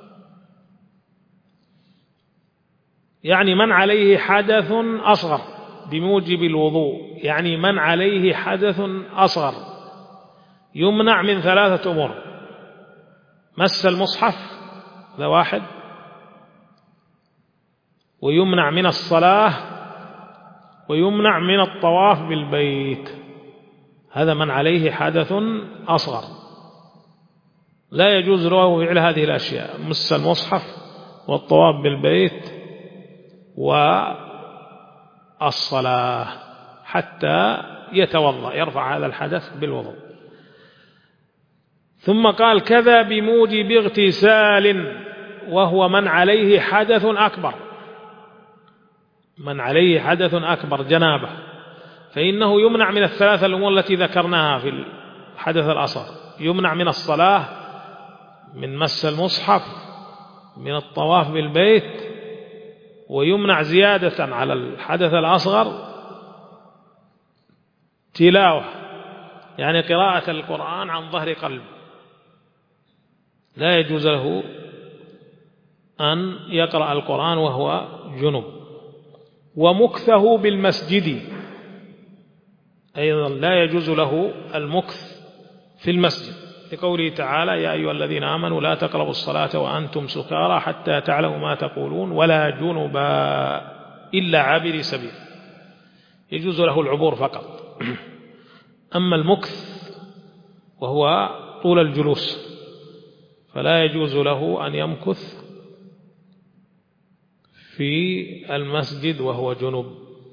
يعني من عليه حدث أصغر بموجب الوضوء، يعني من عليه حدث أصغر يمنع من ثلاثة أمور: مس المصحف هذا واحد، ويمنع من الصلاة، ويمنع من الطواف بالبيت. هذا من عليه حدث أصغر لا يجوز له فعل هذه الأشياء: مس المصحف والطواف بالبيت والصلاة، حتى يتوضأ يرفع هذا الحدث بالوضوء. ثم قال كذا بموجب اغتسال، وهو من عليه حدث أكبر، من عليه حدث أكبر جنابه، فإنه يمنع من الثلاثة الأمور التي ذكرناها في الحدث الأصغر: يمنع من الصلاة، من مس المصحف، من الطواف بالبيت، ويمنع زيادة على الحدث الأصغر تلاوة، يعني قراءة القرآن عن ظهر قلب، لا يجوز له أن يقرأ القرآن وهو جنب. ومكثه بالمسجد، أيضا لا يجوز له المكث في المسجد، لقوله تعالى: يا أيها الذين آمنوا لا تقربوا الصلاة وأنتم سكارى حتى تعلموا ما تقولون ولا جنبا إلا عابري سبيل. يجوز له العبور فقط. أما المكث وهو طول الجلوس فلا يجوز له أن يمكث في المسجد وهو جنب.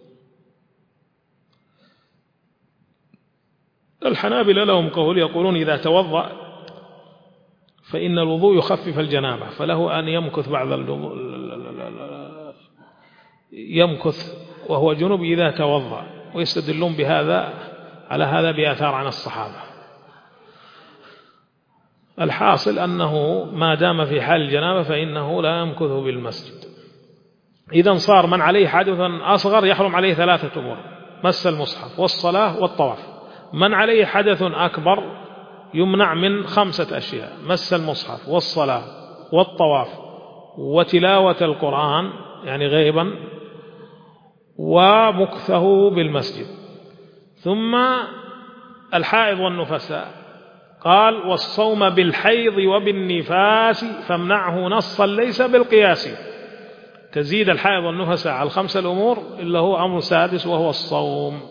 الحنابلة لهم قول يقولون إذا توضأ فإن الوضوء يخفف الجنابة، فله أن يمكث بعض الوضوء يمكث وهو جنب إذا توضأ، ويستدلون بهذا على هذا بآثار عن الصحابة. الحاصل أنه ما دام في حال الجنابة فإنه لا يمكث بالمسجد. إذن صار من عليه حدث أصغر يحرم عليه ثلاثة أمور: مس المصحف والصلاة والطواف. من عليه حدث أكبر يمنع من خمسة أشياء: مس المصحف والصلاة والطواف وتلاوة القرآن يعني غيبا ومكثه بالمسجد. ثم الحائض والنفساء قال: والصوم بالحيض وبالنفاس فامنعه نصا ليس بالقياس. تزيد الحائض والنفساء على الخمسة الأمور إلا هو أمر سادس وهو الصوم.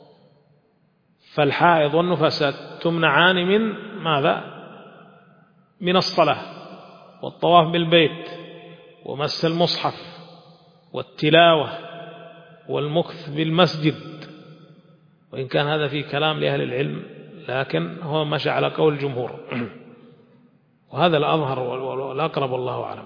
فالحائض والنفساء تمنعان من ماذا؟ من الصلاة والطواف بالبيت ومس المصحف والتلاوة والمكث بالمسجد. وإن كان هذا في كلام لأهل العلم لكن هو مشى على قول الجمهور، وهذا الأظهر والأقرب والله أعلم،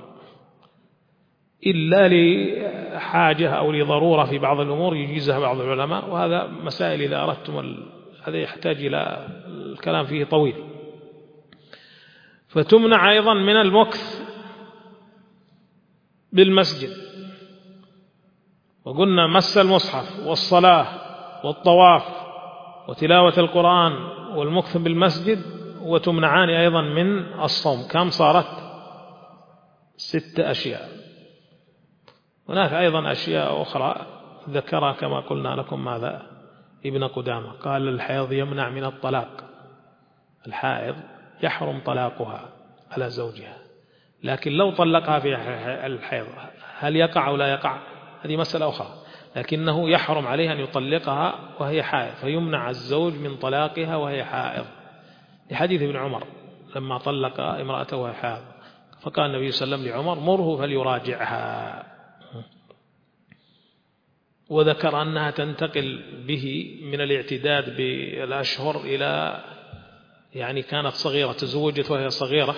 إلا لحاجة أو لضرورة في بعض الأمور يجيزها بعض العلماء، وهذا مسائل إذا أردتم ال... هذا يحتاج إلى الكلام فيه طويل. فتمنع أيضا من المكث بالمسجد، وقلنا مس المصحف والصلاة والطواف وتلاوة القرآن والمكث بالمسجد وتمنعان أيضا من الصوم، كم صارت؟ ست أشياء. هناك أيضا أشياء أخرى ذكرها كما قلنا لكم ماذا ابن قدامة قال الحيض يمنع من الطلاق، الحائض يحرم طلاقها على زوجها، لكن لو طلقها في الحيض هل يقع أو لا يقع؟ هذه مسألة أخرى، لكنه يحرم عليه أن يطلقها وهي حائض، فيمنع الزوج من طلاقها وهي حائض، لحديث ابن عمر لما طلق امرأته وهي حائض، فقال النبي صلى الله عليه وسلم لعمر مره فليراجعها، وذكر أنها تنتقل به من الاعتداد بالأشهر إلى يعني كانت صغيرة، تزوجت وهي صغيرة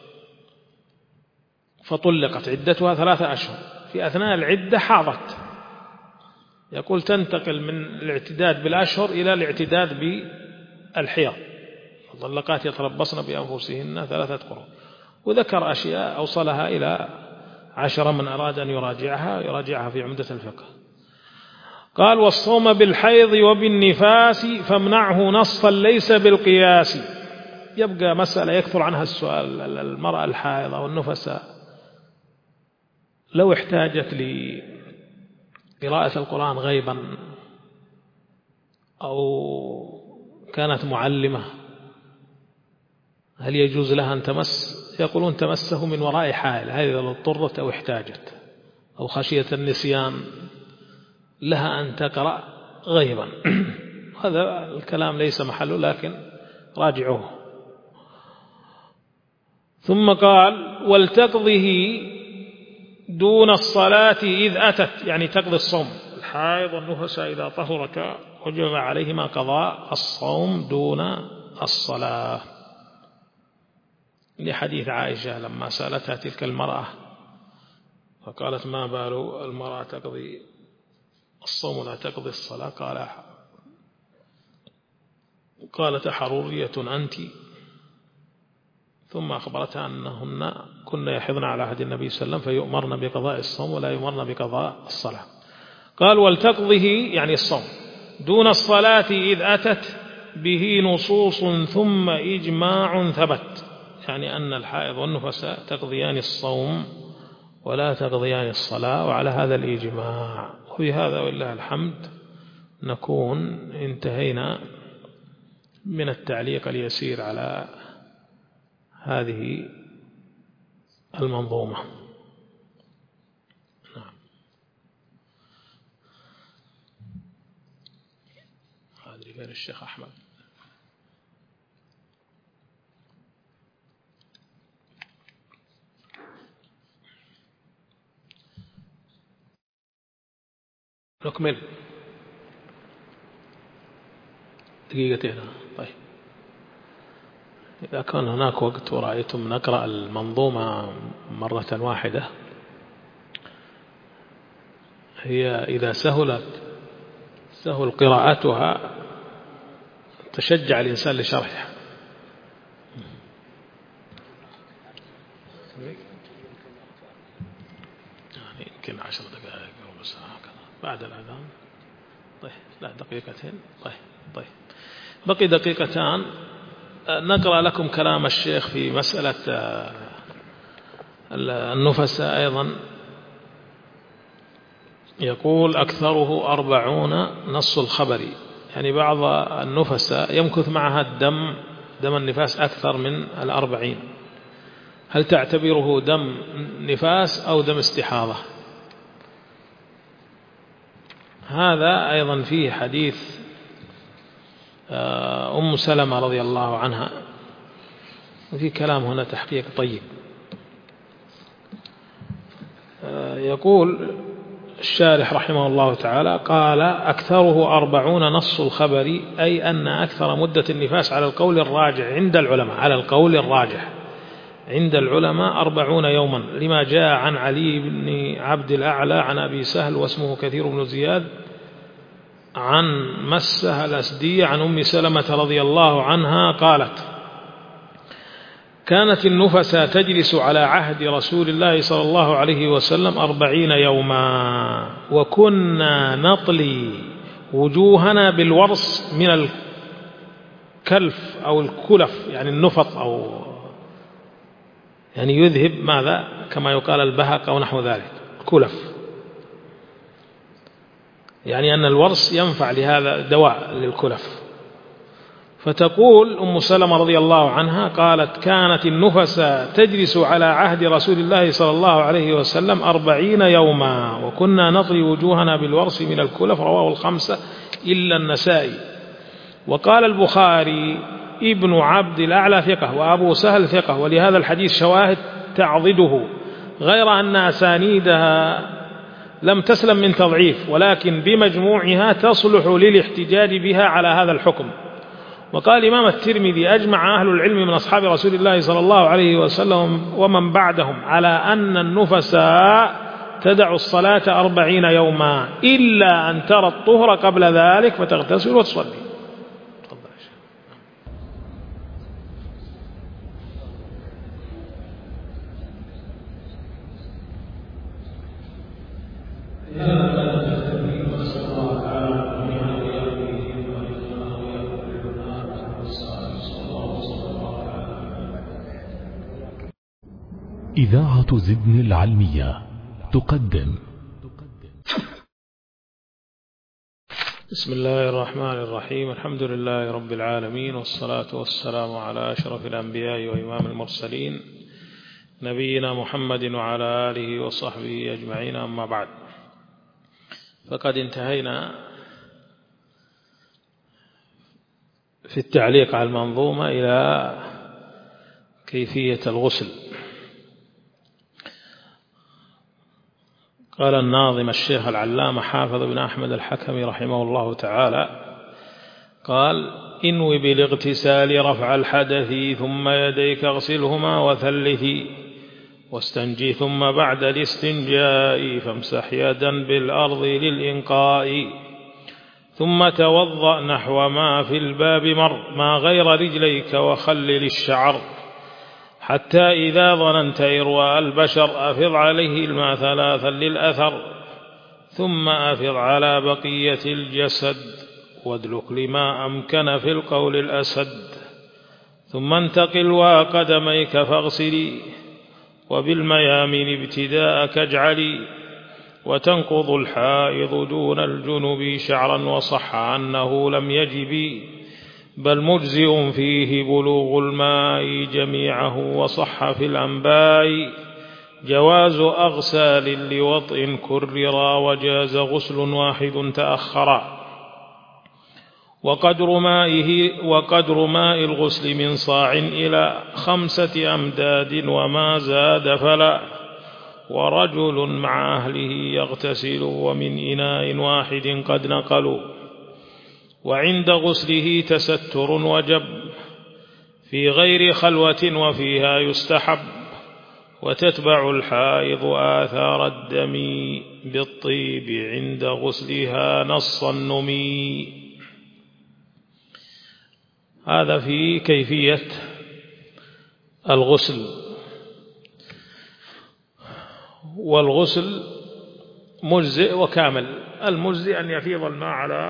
فطلقت، عدتها ثلاثة أشهر، في أثناء العدة حاضت، يقول تنتقل من الاعتداد بالأشهر إلى الاعتداد بالحيض، المطلقات يتربصن بأنفسهن ثلاثة قروء، وذكر أشياء أوصلها إلى عشرة، من أراد أن يراجعها يراجعها في عمدة الفقه. قال والصوم بالحيض وبالنفاس فامنعه نصا ليس بالقياس. يبقى مسألة يكثر عنها السؤال، المرأة الحائضة والنفساء لو احتاجت لقراءة القرآن غيبا أو كانت معلمة هل يجوز لها أن تمس؟ يقولون تمسه من وراء حائل، هذه لو اضطرت أو احتاجت أو خشية النسيان لها أن تقرأ غيبا. هذا الكلام ليس محله لكن راجعوه. ثم قال ولتقضه دون الصلاة إذ أتت، يعني تقضي الصوم، الحائض والنفساء إذا طهرتا وجب عليهما قضاء الصوم دون الصلاة، لحديث عائشة لما سألتها تلك المرأة فقالت ما بال المرأة تقضي الصوم لا تقضي الصلاة، قال قالت حرورية أنت، ثم أخبرتها أنهن كن يحضن على عهد النبي صلى الله عليه وسلم فيؤمرن بقضاء الصوم ولا يؤمرن بقضاء الصلاة. قال ولتقضه يعني الصوم دون الصلاة إذ أتت به نصوص ثم إجماع ثبت، يعني أن الحائض والنفساء تقضيان الصوم ولا تقضيان الصلاة، وعلى هذا الإجماع. وبهذا والله الحمد نكون انتهينا من التعليق اليسير على هذه المنظومة. نعم. هذا غير الشيخ أحمد. نكمل دقيقتين. طيب إذا كان هناك وقت ورأيتم نقرأ المنظومة مرة واحدة، هي إذا سهلت سهل قراءتها تشجع الإنسان لشرحها. يعني يمكن عشر دقائق أو ساعة بعد الأذان. طيب لا دقيقتين. طيب طيب بقي دقيقتان نقرأ لكم كلام الشيخ في مسألة النفساء أيضا. يقول أكثره أربعون نص الخبر، يعني بعض النفساء يمكث معها الدم دم النفاس أكثر من الأربعين، هل تعتبره دم نفاس أو دم استحاضة؟ هذا أيضا فيه حديث أم سلمة رضي الله عنها، وفي كلام هنا تحقيق طيب. يقول الشارح رحمه الله تعالى قال أكثره أربعون نص الخبر، أي أن أكثر مدة النفاس على القول الراجح عند العلماء على القول الراجح عند العلماء أربعون يوما، لما جاء عن علي بن عبد الأعلى عن أبي سهل واسمه كثير بن زياد عن مسه الأسدي عن أم سلمة رضي الله عنها قالت كانت النفس تجلس على عهد رسول الله صلى الله عليه وسلم أربعين يوما وكنا نطلي وجوهنا بالورص من الكلف أو الكلف يعني النفط أو يعني يذهب ماذا كما يقال البهق أو نحو ذلك الكلف يعني أن الورص ينفع لهذا دواء للكلف. فتقول أم سلمة رضي الله عنها قالت كانت النفس تجلس على عهد رسول الله صلى الله عليه وسلم أربعين يوما وكنا نطري وجوهنا بالورص من الكلف. رواه الخمسة إلا النسائي. وقال البخاري ابن عبد الأعلى ثقة وأبو سهل ثقة ولهذا الحديث شواهد تعضده غير أن أسانيدها لم تسلم من تضعيف ولكن بمجموعها تصلح للاحتجاج بها على هذا الحكم. وقال الإمام الترمذي أجمع أهل العلم من أصحاب رسول الله صلى الله عليه وسلم ومن بعدهم على أن النفس تدع الصلاة أربعين يوما إلا أن ترى الطهر قبل ذلك فتغتسل وتصلي. إذاعة زدن العلمية تقدم. بسم الله الرحمن الرحيم. الحمد لله رب العالمين والصلاة والسلام على أشرف الأنبياء وإمام المرسلين نبينا محمد وعلى آله وصحبه أجمعين. أما بعد، فقد انتهينا في التعليق على المنظومة إلى كيفية الغسل. قال الناظم الشيخ العلامة حافظ بن أحمد الحكمي رحمه الله تعالى قال انوي بالاغتسال رفع الحدث ثم يديك اغسلهما وثلثي واستنجي ثم بعد الاستنجاء فامسح يدا بالأرض للإنقاء ثم توضأ نحو ما في الباب مر ما غير رجليك وخلل الشعر حتى إذا ظننت إرواء البشر أفض عليه الماء ثلاثا للأثر ثم أفض على بقية الجسد وادلك لما أمكن في القول الأسد ثم انتقل وقدميك فاغسلي وبالميامن ابتداءك اجعلي وتنقض الحائض دون الجنب شعرا وصح أنه لم يجب بل مجزئ فيه بلوغ الماء جميعه وصح في الأنباء جواز أغسال لوطء كررا وجاز غسل واحد تأخرا وقدر مائه وقدر ماء الغسل من صاع إلى خمسة أمداد وما زاد فلا ورجل مع أهله يغتسل ومن إناء واحد قد نقلوا وعند غسله تستر وجب في غير خلوة وفيها يستحب وتتبع الحائض آثار الدم بالطيب عند غسلها نص النمي. هذا في كيفية الغسل. والغسل مجزئ وكامل. المجزئ أن يفيض الماء على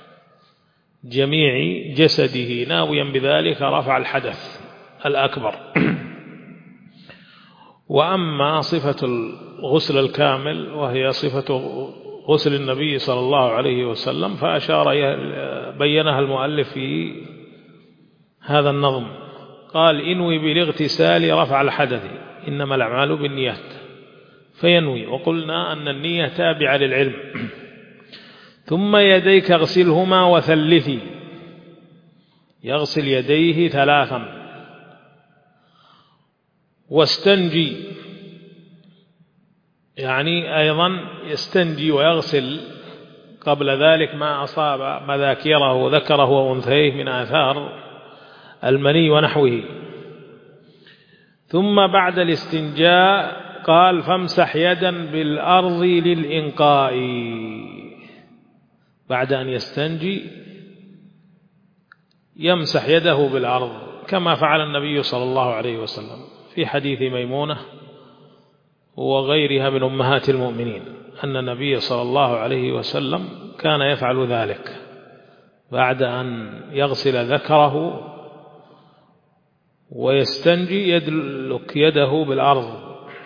جميع جسده ناويا بذلك رفع الحدث الأكبر. وأما صفة الغسل الكامل وهي صفة غسل النبي صلى الله عليه وسلم فأشار بينها المؤلف في هذا النظم. قال انوي بالاغتسال رفع الحدث إنما الأعمال بالنيات فينوي. وقلنا أن النية تابعة للعلم. ثم يديك اغسلهما وثلثي يغسل يديه ثلاثا واستنجي يعني أيضا يستنجي ويغسل قبل ذلك ما أصاب مذاكيره ذكره وأنثيه من آثار المني ونحوه. ثم بعد الاستنجاء قال فامسح يدا بالأرض للإنقاء. بعد أن يستنجي يمسح يده بالأرض كما فعل النبي صلى الله عليه وسلم في حديث ميمونة وغيرها من أمهات المؤمنين أن النبي صلى الله عليه وسلم كان يفعل ذلك بعد أن يغسل ذكره ويستنجي يدلك يده بالأرض.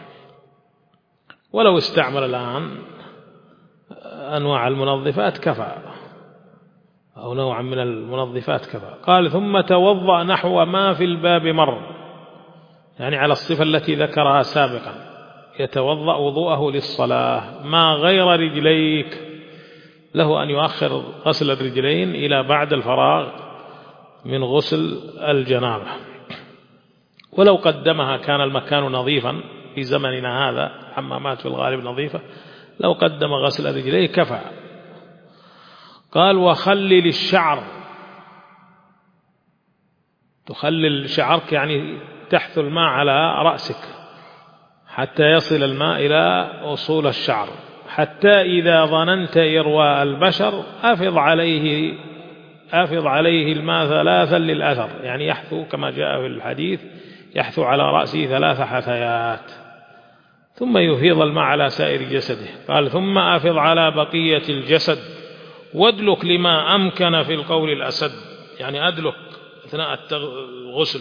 ولو استعمل الآن أنواع المنظفات كفى، أو نوعا من المنظفات كفى. قال ثم توضأ نحو ما في الباب مر، يعني على الصفة التي ذكرها سابقا، يتوضأ وضوءه للصلاة ما غير رجليك، له أن يؤخر غسل الرجلين إلى بعد الفراغ من غسل الجنابة، ولو قدمها كان المكان نظيفا في زمننا هذا، حمامات في الغالب نظيفة، لو قدم غسل رجليه كفى. قال وخلل الشعر، تخلل شعرك يعني تحث الماء على رأسك حتى يصل الماء إلى أصول الشعر، حتى إذا ظننت إرواء البشر أفض عليه أفض عليه الماء ثلاثا للأثر، يعني يحثو كما جاء في الحديث يحثو على رأسه ثلاث حثيات، ثم يفيض الماء على سائر جسده. قال ثم أفض على بقية الجسد وادلك لما أمكن في القول الأسد، يعني أدلك أثناء الغسل.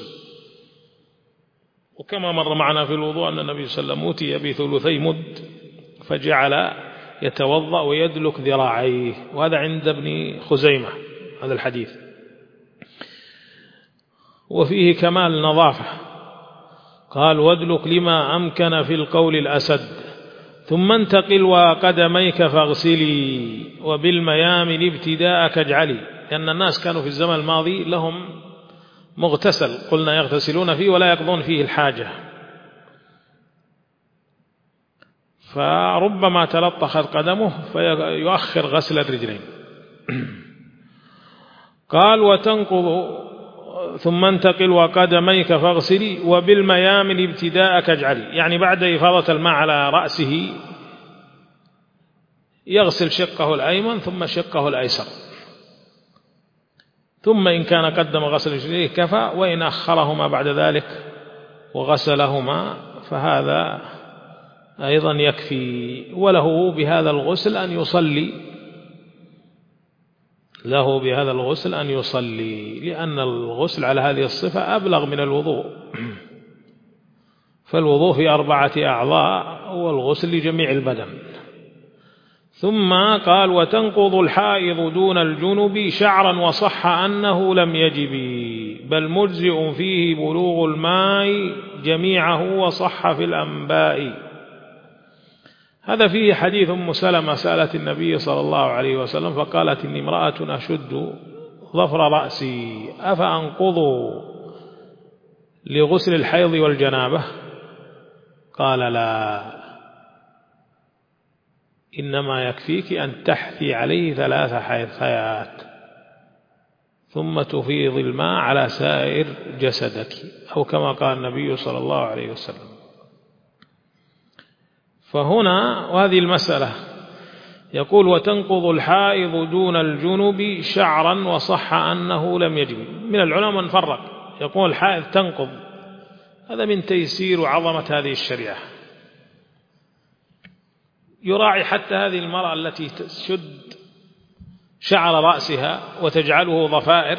وكما مر معنا في الوضوء أن النبي صلى الله عليه وسلم أوتي بثلثي مد فجعل يتوضأ ويدلك ذراعيه، وهذا عند ابن خزيمة هذا الحديث، وفيه كمال النظافة. قال وادلك لما أمكن في القول الأسد، ثم انتقل وقدميك فاغسلي وبالميامن ابتداءك اجعلي، لأن الناس كانوا في الزمن الماضي لهم مغتسل قلنا يغتسلون فيه ولا يقضون فيه الحاجة، فربما تلطخت قدمه فيؤخر غسل الرجلين. قال وتنقض ثم انتقل وقدميك فاغسلي وبالميامن ابتداءك اجعلي، يعني بعد إفاضة الماء على رأسه يغسل شقه الأيمن ثم شقه الأيسر، ثم إن كان قدم غسل رجليه كفى، وإن أخرهما بعد ذلك وغسلهما فهذا أيضا يكفي. وله بهذا الغسل أن يصلي له بهذا الغسل أن يصلي لأن الغسل على هذه الصفة أبلغ من الوضوء، فالوضوء في أربعة أعضاء والغسل لجميع البدن. ثم قال وتنقض الحائض دون الجنب شعرا وصح أنه لم يجب، بل مجزئ فيه بلوغ الماء جميعه وصح في الأنباء. هذا فيه حديث أم سلمة سألت النبي صلى الله عليه وسلم فقالت إني امرأة أشد ظفر رأسي أفأنقض لغسل الحيض والجنابة؟ قال لا، إنما يكفيك أن تحثي عليه ثلاث حيثيات ثم تفيض الماء على سائر جسدك، أو كما قال النبي صلى الله عليه وسلم. فهنا وهذه المسألة يقول وتنقض الحائض دون الجنب شعرا وصح أنه لم يجب. من العلماء من فرق يقول الحائض تنقض، هذا من تيسير وعظمة هذه الشريعة، يراعي حتى هذه المرأة التي تشد شعر رأسها وتجعله ضفائر،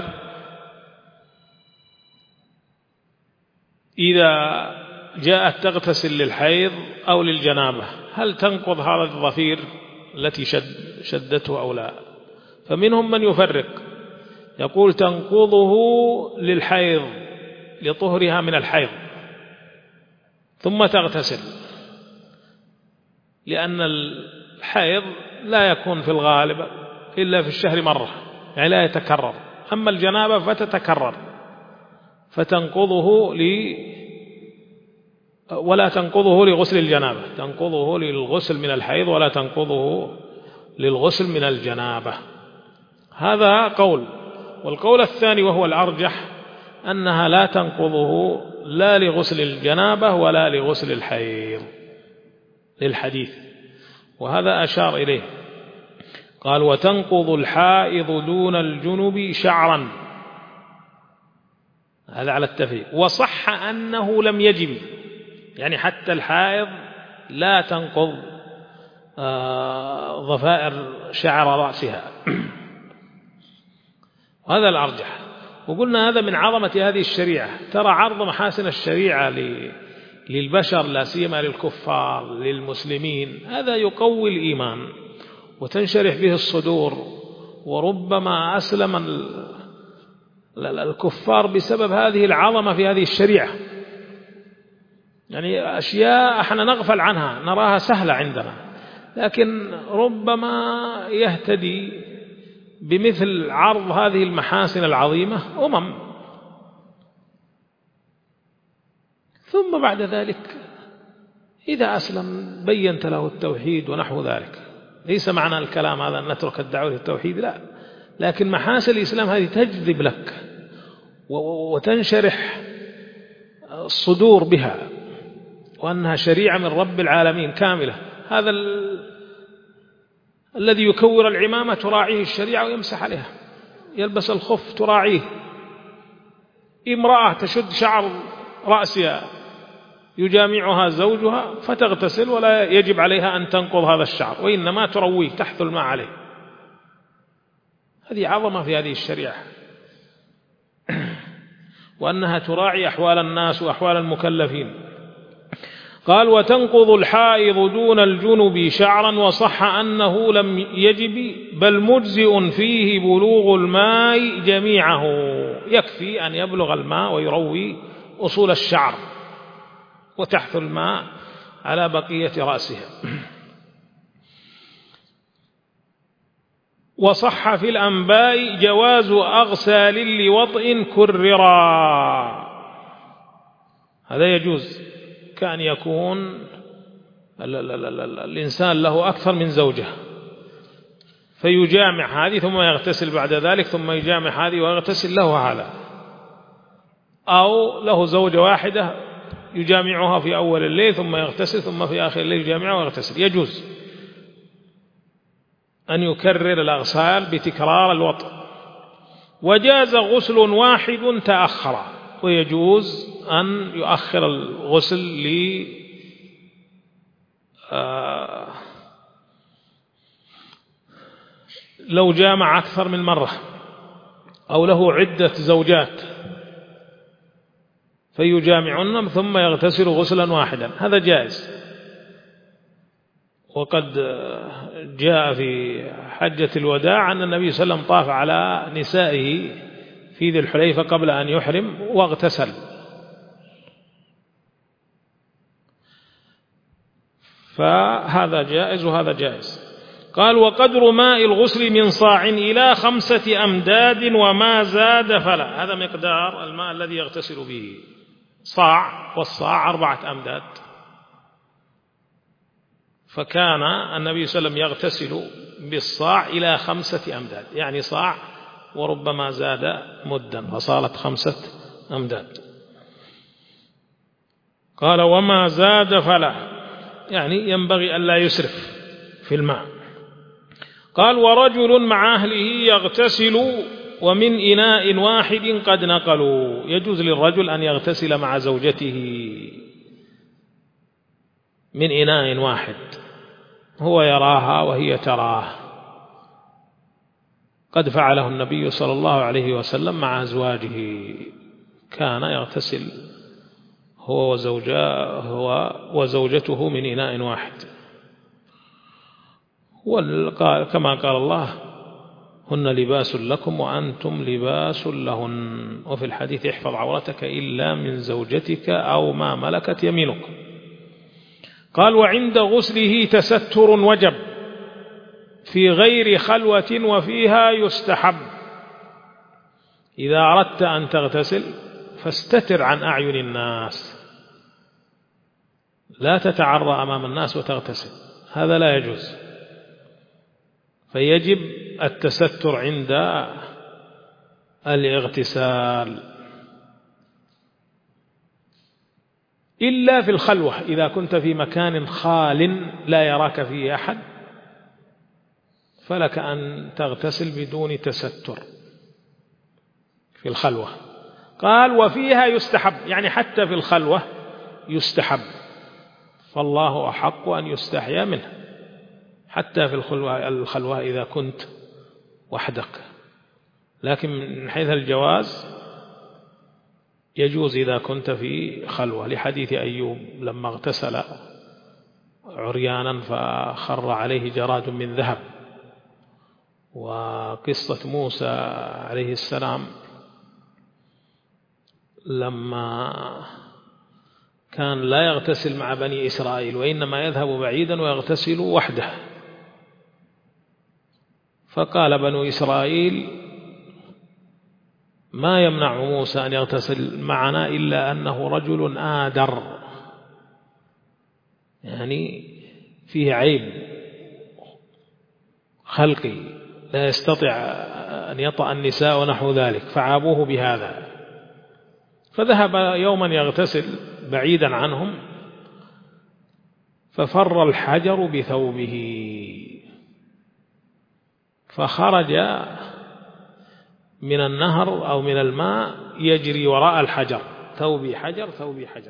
إذا جاءت تغتسل للحيض أو للجنابة هل تنقض هذا الضفير التي شد شدته أو لا؟ فمنهم من يفرق يقول تنقضه للحيض لطهرها من الحيض ثم تغتسل، لأن الحيض لا يكون في الغالب إلا في الشهر مرة، يعني لا يتكرر، أما الجنابة فتتكرر، فتنقضه ل ولا تنقضه لغسل الجنابة، تنقضه للغسل من الحيض ولا تنقضه للغسل من الجنابة. هذا قول. والقول الثاني وهو الأرجح أنها لا تنقضه لا لغسل الجنابة ولا لغسل الحيض للحديث، وهذا أشار إليه. قال وتنقض الحائض دون الجنب شعرا، هذا على التفريق. وصح أنه لم يجب، يعني حتى الحائض لا تنقض ضفائر شعر رأسها. هذا الأرجح. وقلنا هذا من عظمة هذه الشريعة. ترى عرض محاسن الشريعة للبشر لا سيما للكفار للمسلمين، هذا يقوي الإيمان وتنشرح به الصدور، وربما أسلم الكفار بسبب هذه العظمة في هذه الشريعة. يعني أشياء احنا نغفل عنها نراها سهلة عندنا، لكن ربما يهتدي بمثل عرض هذه المحاسن العظيمة أمم. ثم بعد ذلك إذا أسلم بينت له التوحيد ونحو ذلك. ليس معنى الكلام هذا أن نترك الدعوة للتوحيد، لا، لكن محاسن الإسلام هذه تجذب لك وتنشرح الصدور بها، وأنها شريعة من رب العالمين كاملة. هذا الذي يكور العمامة تراعيه الشريعة ويمسح عليها، يلبس الخف تراعيه. امرأة تشد شعر رأسها يجامعها زوجها فتغتسل ولا يجب عليها أن تنقض هذا الشعر، وإنما ترويه تحث الماء عليه. هذه عظمة في هذه الشريعة، وأنها تراعي أحوال الناس وأحوال المكلفين. قال وتنقض الحائض دون الجنب شعرا، وصح أنه لم يجب بل مجزئ فيه بلوغ الماء جميعه، يكفي أن يبلغ الماء ويروي أصول الشعر وتحث الماء على بقية رأسها. وصح في الأنباء جواز أغسال لوطء كررا، هذا يجوز، كان يكون الإنسان له أكثر من زوجة فيجامع هذه ثم يغتسل بعد ذلك، ثم يجامع هذه ويغتسل له هذا، أو له زوجة واحدة يجامعها في أول الليل ثم يغتسل ثم في آخر الليل يجامعها ويغتسل. يجوز أن يكرر الأغسال بتكرار الوطء. وجاز غسل واحد تأخر، ويجوز أن يؤخر الغسل ل آه لو جامع أكثر من مرة أو له عدة زوجات فيجامعن ثم يغتسل غسلا واحدا، هذا جائز. وقد جاء في حجة الوداع أن النبي صلى الله عليه وسلم طاف على نسائه في ذي الحليفة قبل أن يحرم واغتسل. فهذا جائز وهذا جائز. قال وقدر ماء الغسل من صاع إلى خمسة أمداد وما زاد فلا، هذا مقدار الماء الذي يغتسل به، صاع، والصاع أربعة أمداد. فكان النبي صلى الله عليه وسلم يغتسل بالصاع إلى خمسة أمداد، يعني صاع وربما زاد مدا فصارت خمسة أمداد. قال وما زاد فلا، يعني ينبغي أن لا يسرف في الماء. قال ورجل مع أهله يغتسل ومن إناء واحد قد نقلوا، يجوز للرجل أن يغتسل مع زوجته من إناء واحد، هو يراها وهي تراه. قد فعله النبي صلى الله عليه وسلم مع أزواجه، كان يغتسل هو وزوجته هو وزوجته من إناء واحد. كما قال الله هن لباس لكم وأنتم لباس لهن، وفي الحديث احفظ عورتك إلا من زوجتك أو ما ملكت يمينك. قال وعند غسله تستر وجب في غير خلوة وفيها يستحب. إذا أردت أن تغتسل فاستتر عن أعين الناس، لا تتعرى أمام الناس وتغتسل، هذا لا يجوز. فيجب التستر عند الاغتسال، إلا في الخلوة، إذا كنت في مكان خال لا يراك فيه أحد فلك أن تغتسل بدون تستر في الخلوة. قال وفيها يستحب، يعني حتى في الخلوة يستحب، فالله أحق أن يستحيا منه حتى في الخلوة, الخلوة إذا كنت وحدك. لكن من حيث الجواز يجوز إذا كنت في خلوة، لحديث أيوب لما اغتسل عريانا فخر عليه جراد من ذهب، وقصة موسى عليه السلام لما كان لا يغتسل مع بني إسرائيل وإنما يذهب بعيدا ويغتسل وحده، فقال بنو إسرائيل ما يمنع موسى أن يغتسل معنا إلا أنه رجل آدر، يعني فيه عيب خلقي لا يستطيع أن يطأ النساء ونحو ذلك، فعابوه بهذا. فذهب يوما يغتسل بعيدا عنهم ففر الحجر بثوبه، فخرج من النهر أو من الماء يجري وراء الحجر، ثوبي حجر ثوبي حجر،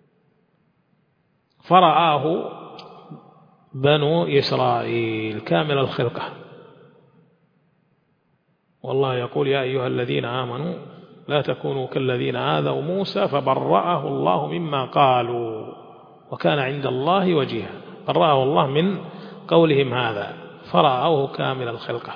فرآه بنو إسرائيل كامل الخلقة. والله يقول يا أيها الذين آمنوا لا تكونوا كالذين آذوا موسى فبرأه الله مما قالوا وكان عند الله وجيها، برأه الله من قولهم هذا، فرآه كامل الخلقة.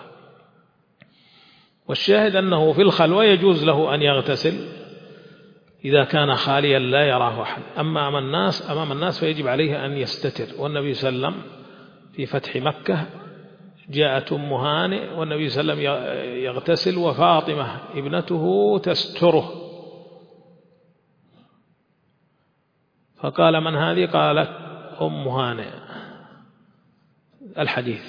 والشاهد أنه في الخلوة يجوز له أن يغتسل إذا كان خاليا لا يراه أحد، أما أمام الناس أمام الناس فيجب عليه أن يستتر. والنبي صلى الله عليه وسلم في فتح مكة جاءت أم هانئ والنبي صلى الله عليه وسلم يغتسل وفاطمة ابنته تستره، فقال من هذه؟ قالت أم هانئ. الحديث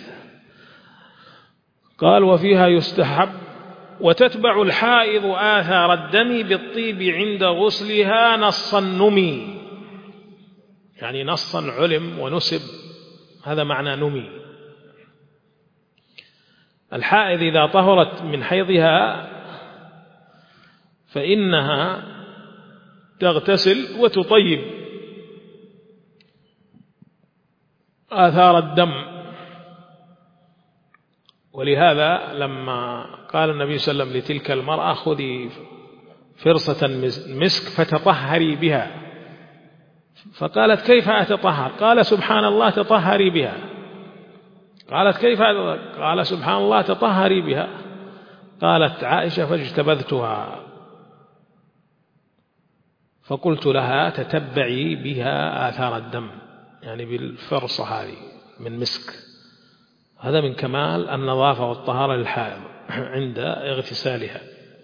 قال وفيها يستحب وتتبع الحائض آثار الدم بالطيب عند غسلها نصا نمي، يعني نصا علم ونسب، هذا معنى نمي. الحائض إذا طهرت من حيضها فإنها تغتسل وتطيب آثار الدم، ولهذا لما قال النبي صلى الله عليه وسلم لتلك المرأة خذي فرصة مسك فتطهري بها، فقالت كيف أتطهر؟ قال سبحان الله تطهري بها. قالت كيف؟ قال سبحان الله تطهري بها. قالت عائشة فاجتبذتها فقلت لها تتبعي بها آثار الدم، يعني بالفرصة هذه من مسك. هذا من كمال النظافة والطهارة للحائض عند اغتسالها.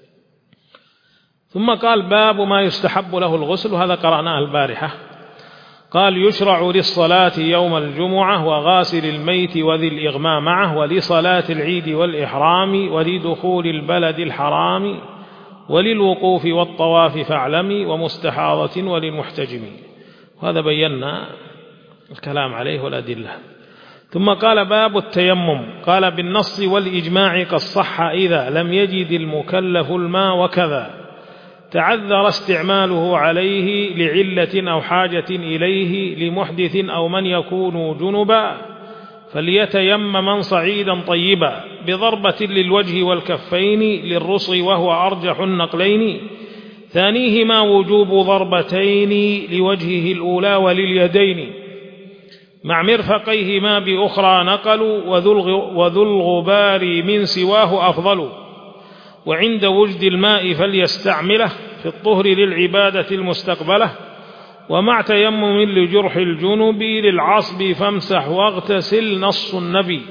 ثم قال باب ما يستحب له الغسل، وهذا قرأناه البارحة. قال يشرع للصلاة يوم الجمعة وغاسل الميت وذي الإغماء معه، ولصلاة العيد والإحرام، ولدخول البلد الحرام، وللوقوف والطواف فاعلمي، ومستحاضة وللمحتجم. وهذا بينا الكلام عليه والأدلة. ثم قال باب التيمم. قال بالنص والإجماع قد صح إذا لم يجد المكلف الماء وكذا تعذر استعماله عليه لعلة أو حاجة إليه لمحدث أو من يكون جنبا، فليتيمما صعيدا طيبا بضربة للوجه والكفين للرسغ وهو أرجح النقلين، ثانيهما وجوب ضربتين لوجهه الأولى ولليدين مع مرفقيهما بأخرى نقلوا، وذو الغبار من سواه أفضل، وعند وجد الماء فليستعمله في الطهر للعبادة المستقبلة، ومع تيمم لجرح الجنب للعصب فامسح واغتسل نص النبي.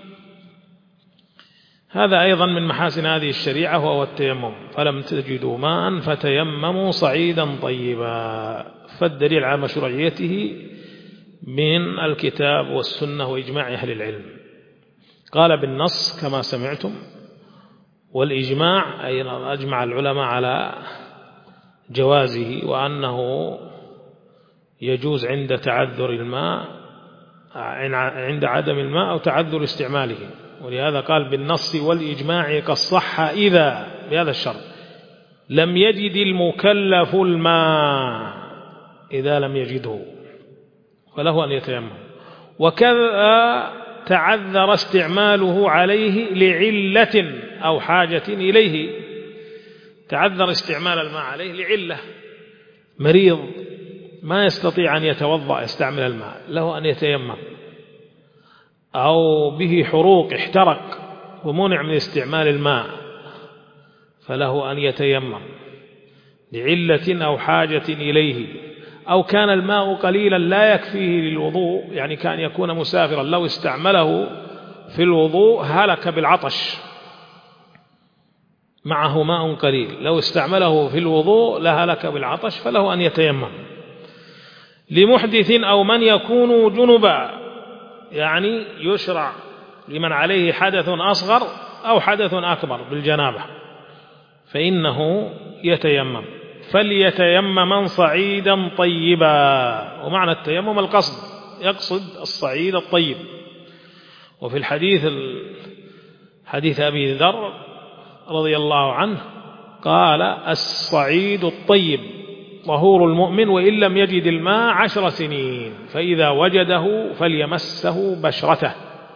هذا أيضا من محاسن هذه الشريعة وهو التيمم. فلم تجدوا ماء فتيمموا صعيدا طيبا، فالدليل على مشروعيته من الكتاب والسنة وإجماع أهل العلم. قال بالنص كما سمعتم، والإجماع أي أجمع العلماء على جوازه، وأنه يجوز عند تعذر الماء عند عدم الماء أو تعذر استعماله. ولهذا قال بالنص والإجماع قد صح إذا، بهذا الشرط لم يجد المكلف الماء إذا لم يجده فله أن يتيمم. وكذا تعذر استعماله عليه لعلة أو حاجة إليه، تعذر استعمال الماء عليه لعلة، مريض ما يستطيع أن يتوضأ يستعمل الماء، له أن يتيمم، أو به حروق احترق ومنع من استعمال الماء فله أن يتيمم لعلة أو حاجة إليه، أو كان الماء قليلا لا يكفيه للوضوء، يعني كان يكون مسافرا لو استعمله في الوضوء هلك بالعطش، معه ماء قليل لو استعمله في الوضوء لهلك بالعطش فله أن يتيمم. لمحدث أو من يكون جنبا، يعني يشرع لمن عليه حدث أصغر أو حدث أكبر بالجنابة فإنه يتيمم. فليتيمما صعيدا طيبا، ومعنى التيمم القصد، يقصد الصعيد الطيب. وفي الحديث حديث أبي ذر رضي الله عنه قال الصعيد الطيب طهور المؤمن وإن لم يجد الماء عشر سنين، فإذا وجده فليمسه بشرته.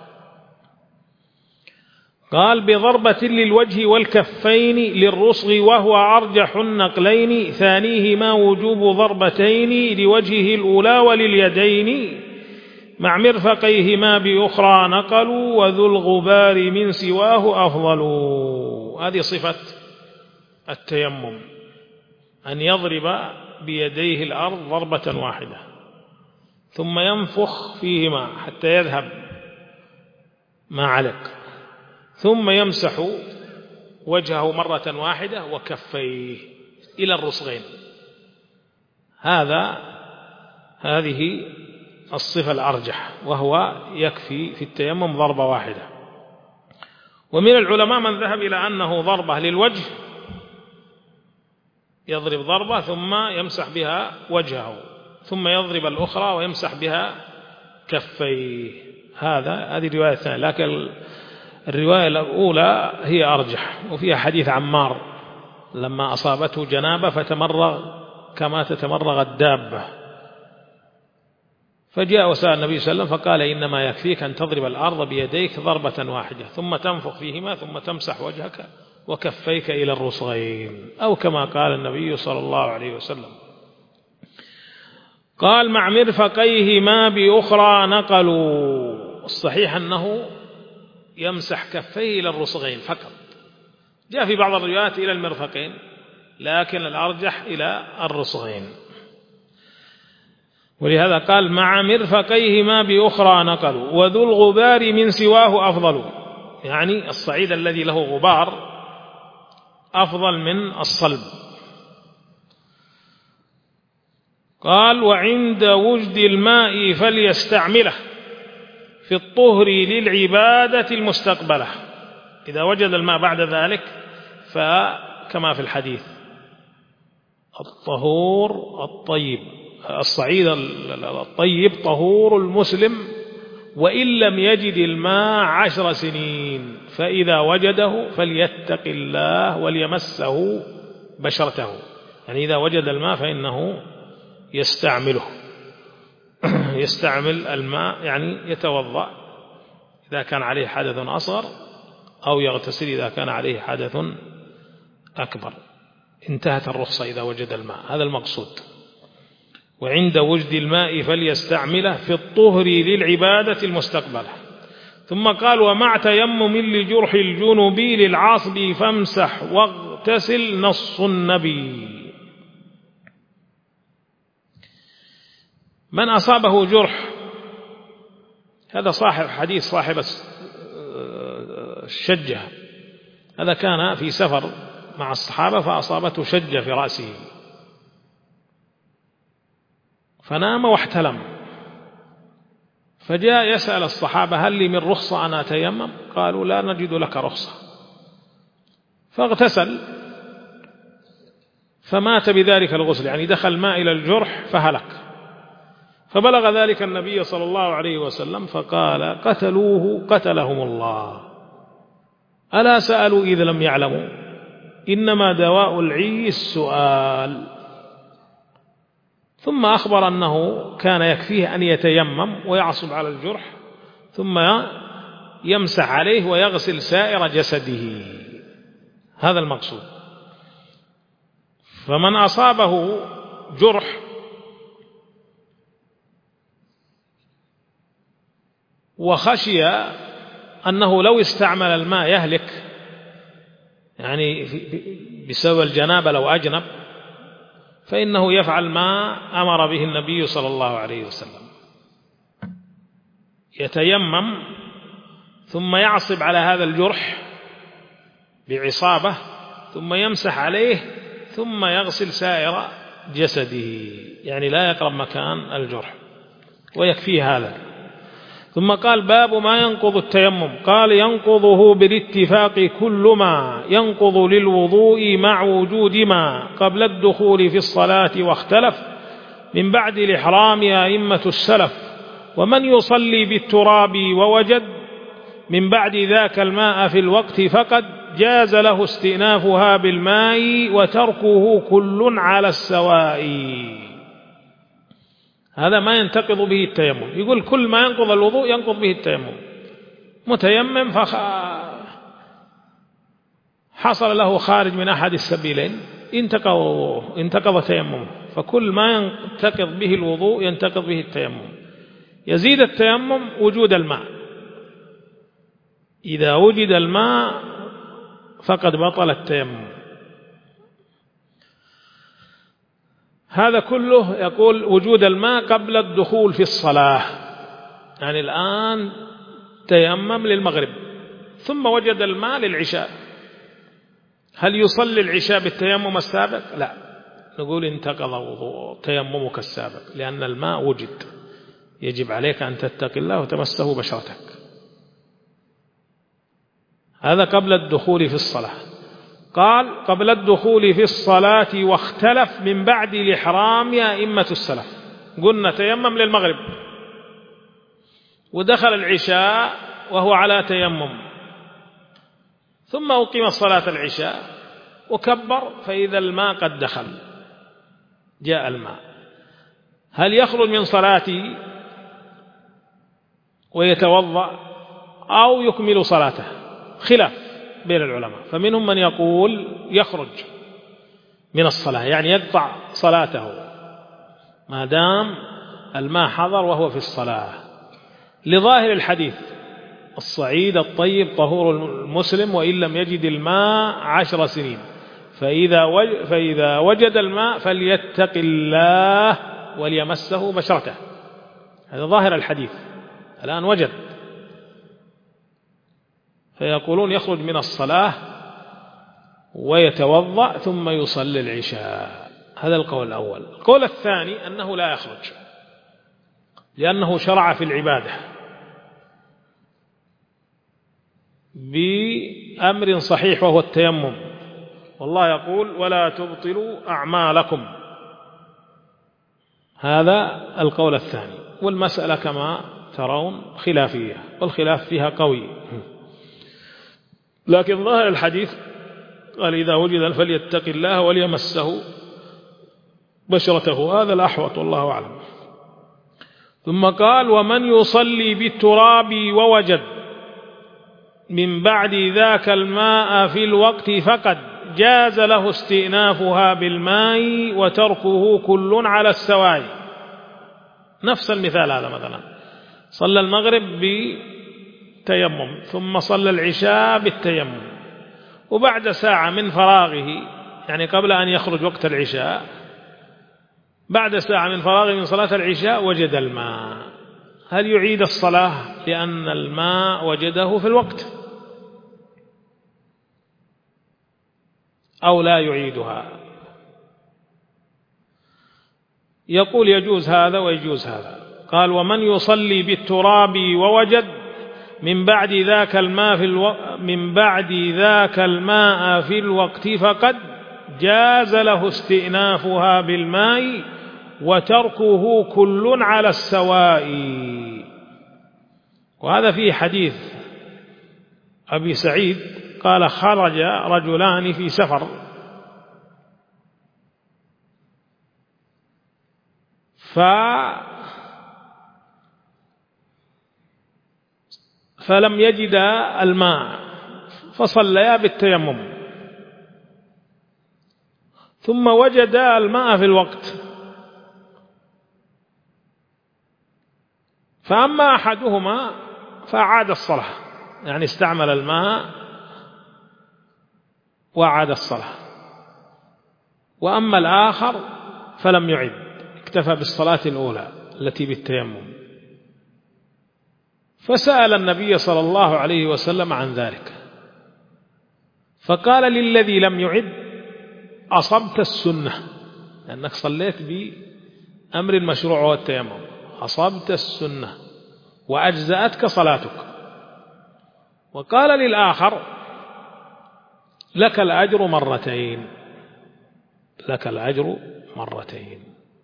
قال بضربة للوجه والكفين للرسغ، وهو أرجح النقلين، ثانيهما وجوب ضربتين لوجهه الأولى ولليدين مع مرفقيهما بأخرى نقلوا، وذو الغبار من سواه أفضل. هذه صفة التيمم، أن يضرب بيديه الأرض ضربة واحدة ثم ينفخ فيهما حتى يذهب ما علق، ثم يمسح وجهه مرة واحدة وكفيه إلى الرسغين. هذا هذه الصفة الأرجح، وهو يكفي في التيمم ضربة واحدة. ومن العلماء من ذهب إلى أنه ضربة للوجه، يضرب ضربة ثم يمسح بها وجهه، ثم يضرب الأخرى ويمسح بها كفيه. هذا هذه رواية ثانية، لكن الرواية الأولى هي أرجح. وفيها حديث عمار لما أصابته جنابة فتمرغ كما تتمرغ الدابة، فجاء وسأل النبي صلى الله عليه وسلم فقال إنما يكفيك أن تضرب الأرض بيديك ضربة واحدة ثم تنفخ فيهما ثم تمسح وجهك وكفيك إلى الرسغين، أو كما قال النبي صلى الله عليه وسلم. قال مع مرفقيهما بأخرى نقلوا، الصحيح أنه يمسح كفيه إلى الرسغين فقط، جاء في بعض الروايات إلى المرفقين، لكن الأرجح إلى الرسغين. ولهذا قال مع مرفقيهما بأخرى نقلوا، وذو الغبار من سواه أفضل، يعني الصعيد الذي له غبار أفضل من الصلب. قال وعند وجد الماء فليستعمله في الطهر للعبادة المستقبلة، إذا وجد الماء بعد ذلك فكما في الحديث الطهور الطيب، الصعيد الطيب طهور المسلم وإن لم يجد الماء عشر سنين، فإذا وجده فليتق الله وليمسه بشرته، يعني إذا وجد الماء فإنه يستعمله يستعمل الماء، يعني يتوضأ إذا كان عليه حدث أصغر أو يغتسل إذا كان عليه حدث أكبر. انتهت الرخصة إذا وجد الماء، هذا المقصود. وعند وجد الماء فليستعمله في الطهر للعبادة المستقبلة. ثم قال ومع تيمم لجرح الجنب للعصب فامسح واغتسل، نص النبي. من أصابه جرح، هذا صاحب حديث صاحب الشجة، هذا كان في سفر مع الصحابة فأصابته شجة في رأسه فنام واحتلم، فجاء يسأل الصحابة هل لي من رخصة أن أتيمم؟ قالوا لا نجد لك رخصة، فاغتسل فمات بذلك الغسل، يعني دخل ماء إلى الجرح فهلك. فبلغ ذلك النبي صلى الله عليه وسلم فقال قتلوه قتلهم الله، ألا سألوا إذ لم يعلموا؟ إنما دواء العي السؤال. ثم أخبر أنه كان يكفيه أن يتيمم ويعصب على الجرح ثم يمسح عليه ويغسل سائر جسده، هذا المقصود. فمن أصابه جرح وخشي أنه لو استعمل الماء يهلك، يعني بسبب الجنابة لو أجنب، فإنه يفعل ما أمر به النبي صلى الله عليه وسلم، يتيمم ثم يعصب على هذا الجرح بعصابة ثم يمسح عليه ثم يغسل سائر جسده، يعني لا يقرب مكان الجرح ويكفيه هذا. ثم قال باب ما ينقض التيمم. قال ينقضه بالاتفاق كل ما ينقض للوضوء مع وجود ما قبل الدخول في الصلاة، واختلف من بعد الإحرام أئمة السلف. ومن يصلي بالتراب ووجد من بعد ذاك الماء في الوقت فقد جاز له استئنافها بالماء وتركه كل على السواء. هذا ما ينتقض به التيمم. يقول كل ما ينقض الوضوء ينقض به التيمم. متيمم فخ... حصل له خارج من أحد السبيلين انتقض انتقض تيممه، فكل ما ينتقض به الوضوء ينتقض به التيمم. يزيد التيمم وجود الماء، إذا وجد الماء فقد بطل التيمم. هذا كله يقول وجود الماء قبل الدخول في الصلاة، يعني الآن تيمم للمغرب ثم وجد الماء للعشاء، هل يصلي العشاء بالتيمم السابق؟ لا، نقول انتقض وضوء تيممك السابق، لأن الماء وجد، يجب عليك أن تتقي الله وتمسه بشرتك. هذا قبل الدخول في الصلاة. قال قبل الدخول في الصلاة واختلف من بعد الإحرام أئمة السلف. قلنا تيمم للمغرب ودخل العشاء وهو على تيمم، ثم أقيم صلاة العشاء وكبر فإذا الماء قد دخل، جاء الماء، هل يخرج من صلاته ويتوضأ أو يكمل صلاته؟ خلاف بين العلماء، فمنهم من يقول يخرج من الصلاة، يعني يقطع صلاته ما دام الماء حضر وهو في الصلاة، لظاهر الحديث الصعيد الطيب طهور المسلم وإن لم يجد الماء عشر سنين، فإذا فإذا وجد الماء فليتق الله وليمسه بشرته. هذا ظاهر الحديث، الآن وجد، فيقولون يخرج من الصلاة ويتوضأ ثم يصلي العشاء. هذا القول الأول. القول الثاني أنه لا يخرج، لأنه شرع في العبادة بأمر صحيح وهو التيمم، والله يقول ولا تبطلوا أعمالكم. هذا القول الثاني. والمسألة كما ترون خلافية، والخلاف فيها قوي، لكن ظاهر الحديث قال إذا وجد فليتق الله وليمسه بشرته، هذا الأحوط والله أعلم. ثم قال ومن يصلي بالتراب ووجد من بعد ذاك الماء في الوقت فقد جاز له استئنافها بالماء وتركه كل على السواء. نفس المثال هذا، مثلا صلى المغرب بتيمم ثم صلى العشاء بالتيمم، وبعد ساعة من فراغه، يعني قبل أن يخرج وقت العشاء، بعد ساعة من فراغه من صلاة العشاء وجد الماء، هل يعيد الصلاة لأن الماء وجده في الوقت أو لا يعيدها؟ يقول يجوز هذا ويجوز هذا. قال ومن يصلي بالتراب ووجد من بعد ذاك الماء في الو... من بعد ذاك الماء في الوقت فقد جاز له استئنافها بالماء وتركه كل على السواء. وهذا فيه حديث أبي سعيد قال خرج رجلان في سفر ف فلم يجدا الماء فصليا بالتيمم، ثم وجدا الماء في الوقت، فأما أحدهما فأعاد الصلاة، يعني استعمل الماء وأعاد الصلاة، وأما الآخر فلم يعد، اكتفى بالصلاة الأولى التي بالتيمم. فسأل النبي صلى الله عليه وسلم عن ذلك، فقال للذي لم يعد: أصبت السنة، لأنك صليت بأمر مشروع هو التيمم، أصبت السنة وأجزأتك صلاتك. وقال للآخر: لك الأجر مرتين، لك الأجر مرتين.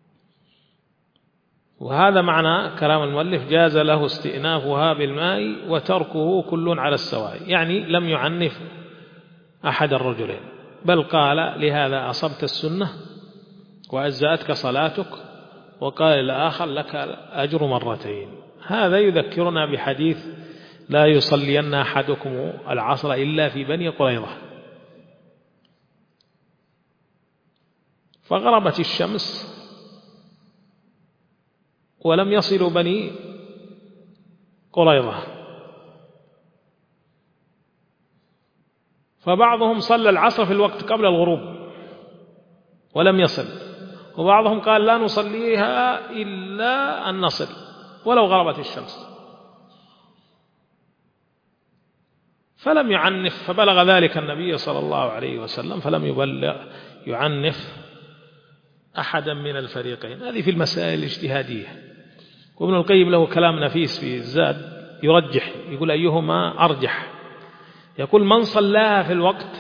وهذا معنى كلام المؤلف: جاز له استئنافها بالماء وتركه كل على السواء، يعني لم يعنف أحد الرجلين، بل قال لهذا: أصبت السنة وأجزأتك صلاتك، وقال للآخر: لك أجر مرتين. هذا يذكرنا بحديث: لا يصلين أحدكم العصر إلا في بني قريظة. فغربت الشمس ولم يصلوا بني قريظة، فبعضهم صلى العصر في الوقت قبل الغروب ولم يصل، وبعضهم قال: لا نصليها إلا أن نصل ولو غربت الشمس، فلم يعنف. فبلغ ذلك النبي صلى الله عليه وسلم فلم يبلغ يعنف أحدا من الفريقين. هذه في المسائل الاجتهادية. وابن القيم له كلام نفيس في الزاد يرجح، يقول: أيهما أرجح؟ يقول: من صلاها في الوقت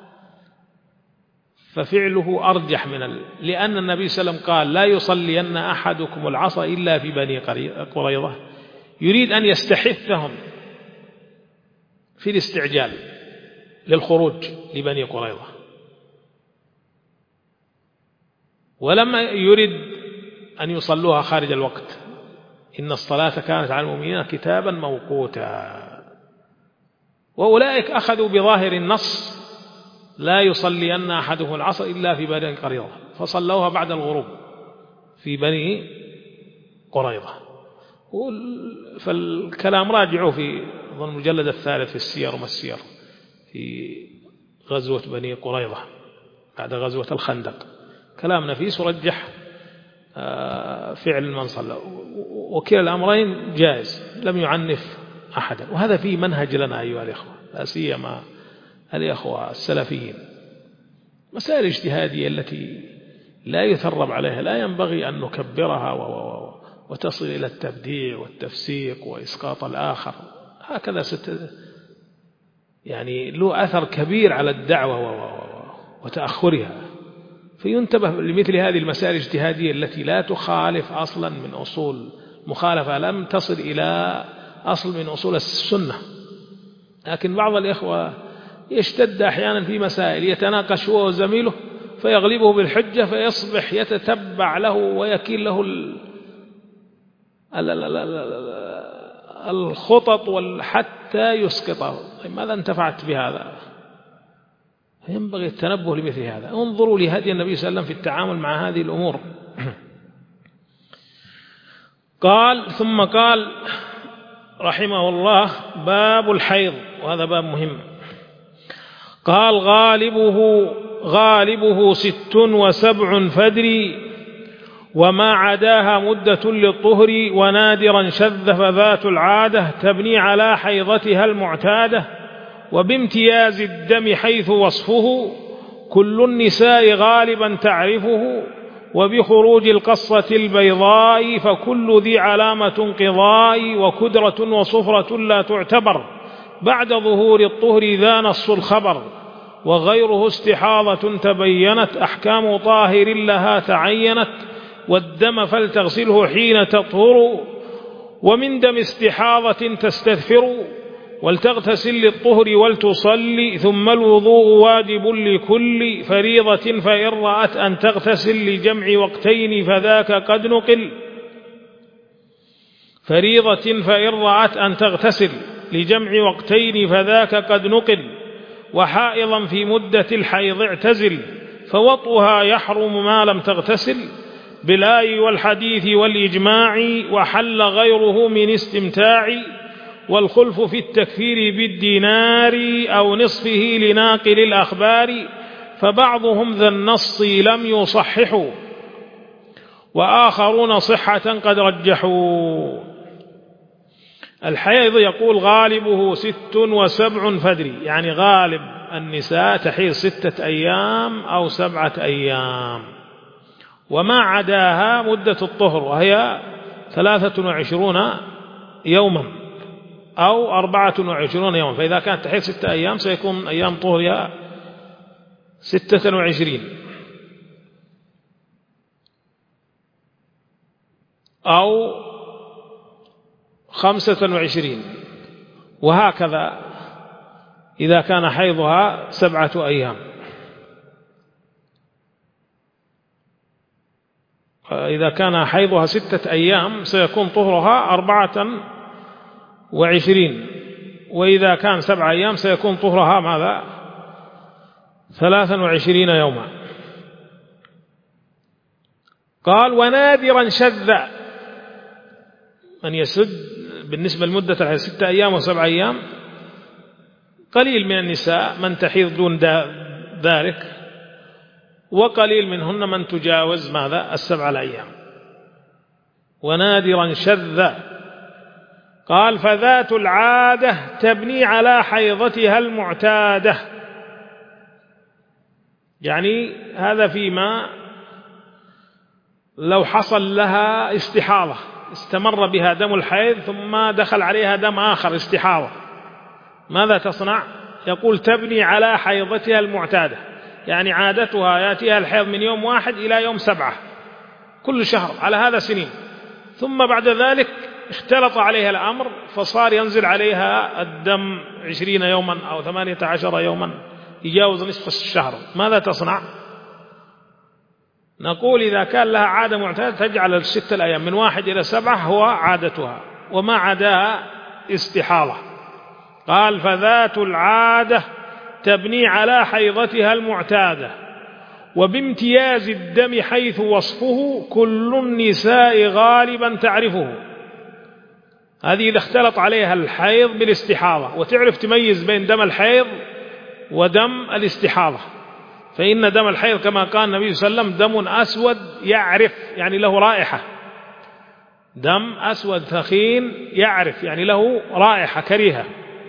ففعله أرجح من ال... لأن النبي صلى الله عليه وسلم قال: لا يصلين أحدكم العصر إلا في بني قريظة، يريد أن يستحثهم في الاستعجال للخروج لبني قريظة، ولما يريد أن يصلوها خارج الوقت. إن الصلاة كانت على المؤمنين كتابا موقوتا. وأولئك أخذوا بظاهر النص: لا يصلين أحدهم العصر إلا في بني قريظة، فصلوها بعد الغروب في بني قريظة. فالكلام راجعوا في المجلد الثالث في السير وما السير في غزوة بني قريظة بعد غزوة الخندق، كلام نفيس ورجح فعل من صلى، وكلا الأمرين جائز، لم يعنف أحدا. وهذا فيه منهج لنا أيها الإخوة، لا سيما الإخوة السلفيين. مسائل اجتهادية التي لا يثرب عليها لا ينبغي أن نكبرها وتصل إلى التبديع والتفسيق وإسقاط الآخر. هكذا ست يعني له أثر كبير على الدعوة وتأخرها. فينتبه لمثل هذه المسائل الاجتهادية التي لا تخالف أصلا من أصول، مخالفة لم تصل إلى أصل من أصول السنة. لكن بعض الإخوة يشتد أحيانا في مسائل، يتناقش هو وزميله فيغلبه بالحجة، فيصبح يتتبع له ويكيل له الخطط حتى يسقطه. ماذا انتفعت بهذا؟ ينبغي التنبه لمثل هذا. انظروا لهدي النبي صلى الله عليه وسلم في التعامل مع هذه الأمور. قال: ثم قال رحمه الله: باب الحيض، وهذا باب مهم. قال: غالبه غالبه ست وسبع فدري، وما عداها مدة للطهر، ونادرا شذ فذات العادة تبني على حيضتها المعتادة، وبامتياز الدم حيث وصفه كل النساء غالبا تعرفه، وبخروج القصة البيضاء فكل ذي علامة انقضاء، وكدرة وصفرة لا تعتبر بعد ظهور الطهر ذا نص الخبر، وغيره استحاضة تبينت أحكام طاهر لها تعينت، والدم فلتغسله حين تطهر، ومن دم استحاضة تستثفر، ولتغتسل للطهر ولتصلي، ثم الوضوء واجب لكل فريضة، فإن رأت أن تغتسل لجمع وقتين فذاك قد نقل. فريضة فإن رأت أن تغتسل لجمع وقتين فذاك قد نقل. وحائضا في مدة الحيض اعتزل، فوطئها يحرم ما لم تغتسل، بالآي والحديث والإجماع، وحل غيره من استمتاع. والخلف في التكفير بالدينار أو نصفه لناقل الأخبار، فبعضهم ذا النص لم يصححوا، وآخرون صحة قد رجحوا. الحيض يقول غالبه ست وسبع فدري، يعني غالب النساء تحيض ستة أيام أو سبعة أيام، وما عداها مدة الطهر وهي ثلاثة وعشرون يوما أو أربعة وعشرون يوما. فإذا كانت تحيض ستة أيام سيكون أيام طهرها ستة وعشرين أو خمسة وعشرين، وهكذا إذا كان حيضها سبعة أيام. إذا كان حيضها ستة أيام سيكون طهرها أربعة وعشرين، وإذا كان سبعة أيام سيكون طهرها ماذا؟ ثلاثا وعشرين يوما. قال ونادرا شذ، من يسد بالنسبة لمدة ستة أيام وسبع أيام قليل من النساء من تحيض دون ذلك، وقليل منهن من تجاوز ماذا؟ السبع الأيام. ونادرا شذ. قال فذات العادة تبني على حيضتها المعتادة، يعني هذا فيما لو حصل لها استحاضة، استمر بها دم الحيض ثم دخل عليها دم آخر استحاضة، ماذا تصنع؟ يقول تبني على حيضتها المعتادة، يعني عادتها يأتيها الحيض من يوم واحد إلى يوم سبعة كل شهر على هذا سنين، ثم بعد ذلك اختلط عليها الأمر فصار ينزل عليها الدم عشرين يوما أو ثمانية عشر يوما يجاوز نصف الشهر، ماذا تصنع؟ نقول إذا كان لها عادة معتادة تجعل الستة الأيام من واحد إلى سبعة هو عادتها، وما عداها استحاضة. قال فذات العادة تبني على حيضتها المعتادة، وبامتياز الدم حيث وصفه كل النساء غالبا تعرفه. هذه إذا اختلط عليها الحيض بالاستحاضة، وتعرف تميز بين دم الحيض ودم الاستحاضة، فإن دم الحيض كما قال النبي صلى الله عليه وسلم دم أسود يعرف، يعني له رائحة، دم أسود ثخين يعرف يعني له رائحة كريهة،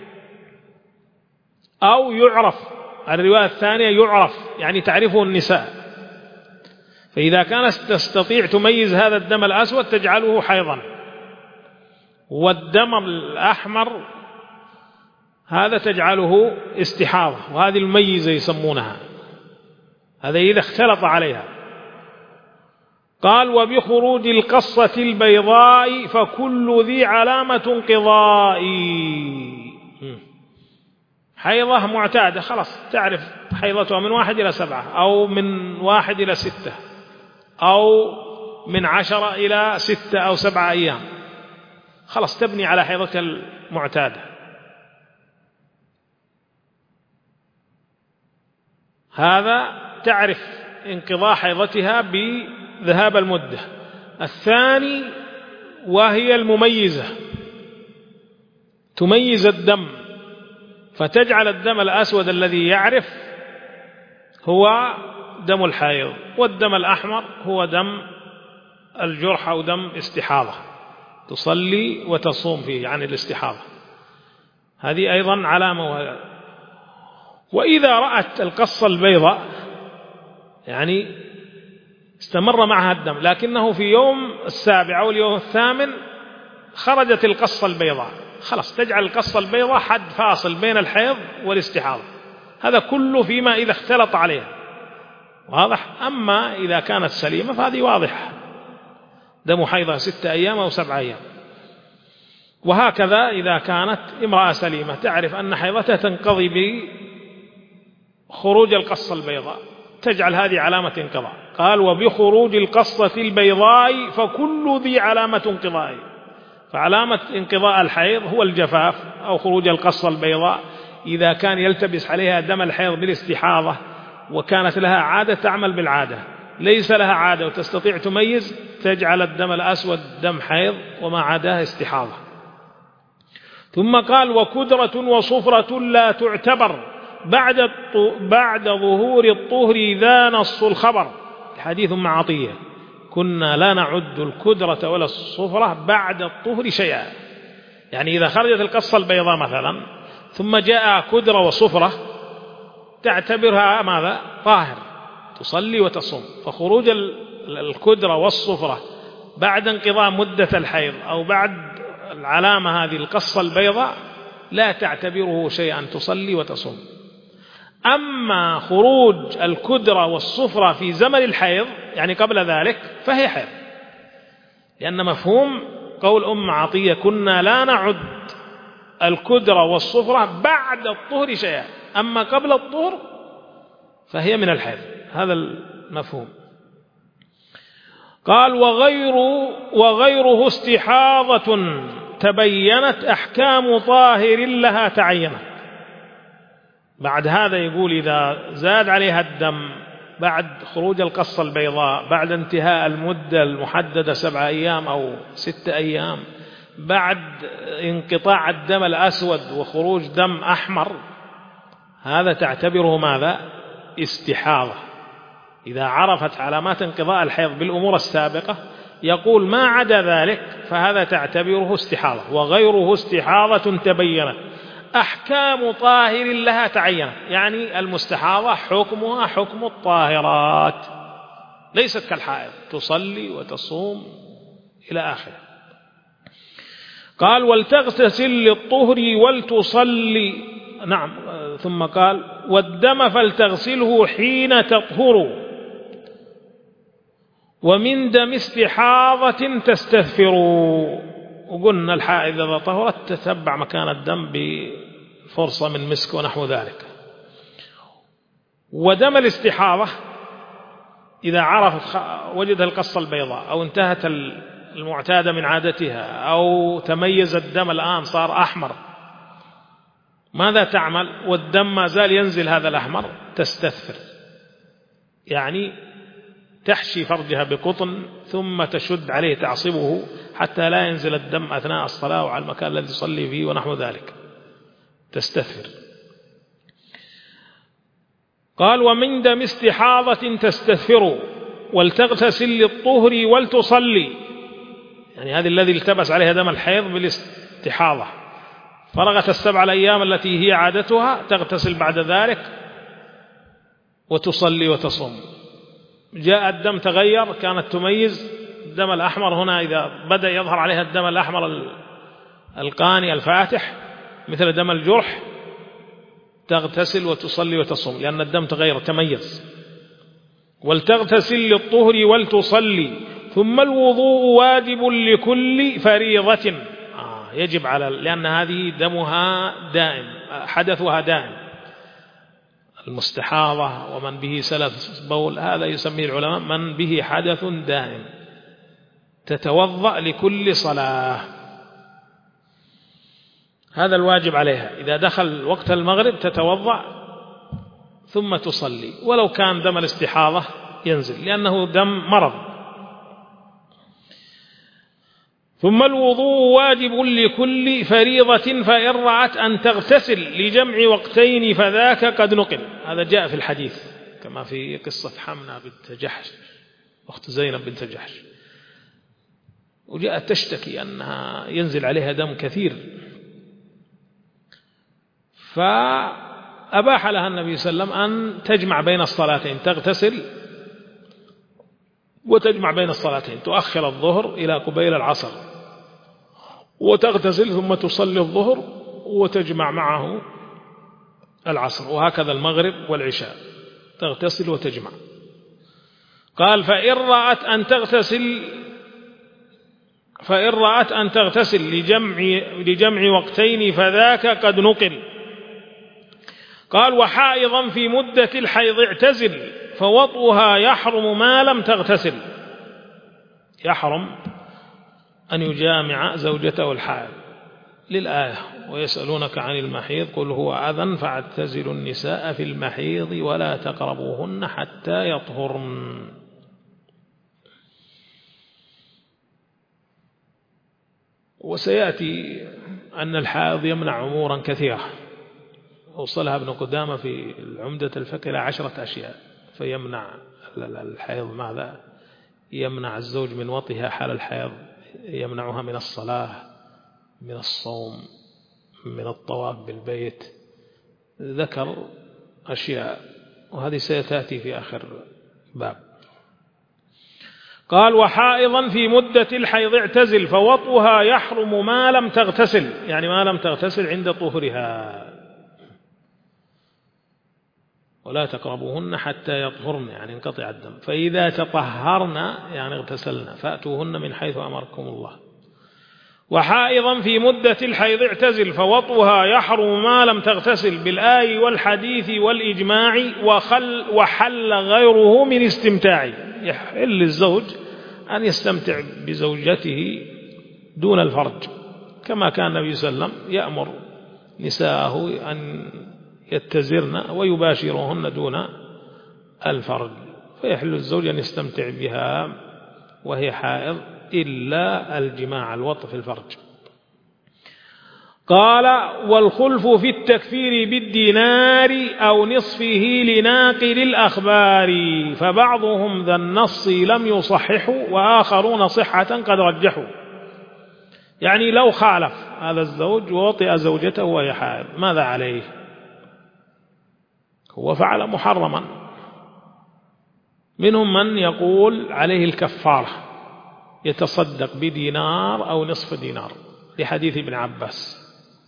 أو يعرف، الرواية الثانية يعرف يعني تعرفه النساء. فإذا كانت تستطيع تميز هذا الدم الأسود تجعله حيضا، والدم الأحمر هذا تجعله استحاضة، وهذه الميزة يسمونها، هذا إذا اختلط عليها. قال وبخروج القصة البيضاء فكل ذي علامة انقضاء. حيضة معتادة خلاص تعرف حيضتها من واحد إلى سبعة أو من واحد إلى ستة أو من عشرة إلى ستة أو سبعة أيام، خلاص تبني على حيضتها المعتادة. هذا تعرف انقضاء حيضتها بذهاب المدة. الثاني وهي المميزة، تميز الدم فتجعل الدم الأسود الذي يعرف هو دم الحيض، والدم الأحمر هو دم الجرح أو دم استحاضة، تصلي وتصوم فيه عن الاستحاضة، هذه أيضا علامة. وإذا رأت القصة البيضاء يعني استمر معها الدم، لكنه في يوم السابع أو اليوم الثامن خرجت القصة البيضاء، خلاص تجعل القصة البيضاء حد فاصل بين الحيض والاستحاضة، هذا كله فيما إذا اختلط عليها، واضح. أما إذا كانت سليمة فهذه واضحة، دم حيضها ستة أيام أو سبعة أيام. وهكذا إذا كانت امرأة سليمة تعرف أن حيضتها تنقضي بخروج القصة البيضاء تجعل هذه علامة انقضاء. قال وبخروج القصة البيضاء فكل ذي علامة انقضاء. فعلامة انقضاء الحيض هو الجفاف أو خروج القصة البيضاء إذا كان يلتبس عليها دم الحيض بالاستحاضة وكانت لها عادة تعمل بالعادة، ليس لها عادة وتستطيع تميز تجعل الدم الأسود دم حيض وما عداه استحاضة. ثم قال وكدرة وصفرة لا تعتبر بعد بعد ظهور الطهر ذا نص الخبر. الحديث مع عطية كنا لا نعد الكدرة ولا الصفرة بعد الطهر شيئا، يعني إذا خرجت القصة البيضاء مثلا ثم جاء كدرة وصفرة تعتبرها ماذا؟ طاهر، تصلي وتصوم. فخروج الكدرة والصفرة بعد انقضاء مدة الحيض أو بعد العلامة هذه القصة البيضاء لا تعتبره شيئا، تصلي وتصوم. أما خروج الكدرة والصفرة في زمن الحيض يعني قبل ذلك فهي حيض، لأن مفهوم قول أم عطية كنا لا نعد الكدرة والصفرة بعد الطهر شيئا، أما قبل الطهر فهي من الحيض، هذا المفهوم. قال وغير وغيره استحاضة تبينت أحكام طاهر لها تعينت. بعد هذا يقول إذا زاد عليها الدم بعد خروج القصة البيضاء بعد انتهاء المدة المحددة سبعة أيام أو ستة أيام بعد انقطاع الدم الأسود وخروج دم أحمر، هذا تعتبره ماذا؟ استحاضة. إذا عرفت علامات انقضاء الحيض بالأمور السابقة يقول ما عدا ذلك فهذا تعتبره استحاضة. وغيره استحاضة تبينت أحكام طاهر لها تعينت، يعني المستحاضة حكمها حكم الطاهرات ليست كالحائض، تصلي وتصوم إلى آخره. قال ولتغتسل للطهر ولتصلي، نعم. ثم قال والدم فلتغسله حين تطهر ومن دم استحاضة تستثفر. وقلنا الحائض إذا طهرت تتبع مكان الدم بفرصة من مسك ونحو ذلك. ودم الاستحاضة إذا عرفت وجد القصة البيضاء أو انتهت المعتادة من عادتها أو تميز الدم الآن صار أحمر، ماذا تعمل؟ والدم ما زال ينزل هذا الأحمر، تستثفر، يعني تحشي فرجها بقطن ثم تشد عليه تعصبه حتى لا ينزل الدم أثناء الصلاة وعلى المكان الذي يصلي فيه ونحو ذلك، تستثفر. قال ومن دم استحاضة تستثفر ولتغتسل للطهر ولتصلي، يعني هذه الذي التبس عليها دم الحيض بالاستحاضة فرغت السبع الأيام التي هي عادتها تغتسل بعد ذلك وتصلي وتصوم. جاء الدم تغير، كانت تميز الدم الأحمر، هنا إذا بدأ يظهر عليها الدم الأحمر القاني الفاتح مثل دم الجرح تغتسل وتصلي وتصوم لأن الدم تغير تميز. ولتغتسل للطهر ولتصلي. ثم الوضوء واجب لكل فريضة، آه يجب على، لأن هذه دمها دائم، حدثها دائم. المستحاضة ومن به سلس بول هذا يسميه العلماء من به حدث دائم، تتوضأ لكل صلاة، هذا الواجب عليها. إذا دخل وقت المغرب تتوضأ ثم تصلي ولو كان دم الاستحاضة ينزل لأنه دم مرض. ثم الوضوء واجب لكل فريضة فإن رأت أن تغتسل لجمع وقتين فذاك قد نقل. هذا جاء في الحديث كما في قصة حمنا بنت جحش أخت زينب بنت جحش، وجاءت تشتكي أنها ينزل عليها دم كثير، فأباح لها النبي صلى الله عليه وسلم أن تجمع بين الصلاتين، تغتسل وتجمع بين الصلاتين، تؤخر الظهر إلى قبيل العصر وتغتسل ثم تصلي الظهر وتجمع معه العصر، وهكذا المغرب والعشاء تغتسل وتجمع. قال فإن رأت أن تغتسل فإن رأت أن تغتسل لجمع, لجمع وقتين فذاك قد نقل. قال وحائضا في مدة الحيض اعتزل فوطئها يحرم ما لم تغتسل. يحرم أن يجامع زوجته الحائض للآية ويسألونك عن المحيض قل هو أذى فاعتزلوا النساء في المحيض ولا تقربوهن حتى يطهرن. وسيأتي أن الحائض يمنع أمورا كثيرة وصلها ابن قدامة في العمدة الفقه إلى عشرة أشياء. فيمنع الحيض ماذا؟ يمنع الزوج من وطئها حال الحيض، يمنعها من الصلاة، من الصوم، من الطواف بالبيت. ذكر أشياء وهذه ستأتي في آخر باب. قال وحائضا في مدة الحيض اعتزل فوطئها يحرم ما لم تغتسل، يعني ما لم تغتسل عند طهرها، ولا تقربوهن حتى يطهرن يعني انقطع الدم، فإذا تطهرن يعني اغتسلن فأتوهن من حيث أمركم الله. وحائضا في مدة الحيض اعتزل فوطئها يحرم ما لم تغتسل بالآي والحديث والإجماع وخل وحل غيره من استمتاع. يحل الزوج أن يستمتع بزوجته دون الفرج، كما كان النبي صلى الله عليه وسلم يأمر نساءه أن يتزرن ويباشرهن دون الفرج، فيحل الزوج أن يستمتع بها وهي حائض إلا الجماع الوطء في الفرج. قال والخلف في التكفير بالدينار أو نصفه لناقل الأخبار، فبعضهم ذا النص لم يصححوا وآخرون صحة قد رجحوا. يعني لو خالف هذا الزوج ووطئ زوجته وهي حائض ماذا عليه؟ هو فعل محرما. منهم من يقول عليه الكفارة، يتصدق بدينار أو نصف دينار لحديث ابن عباس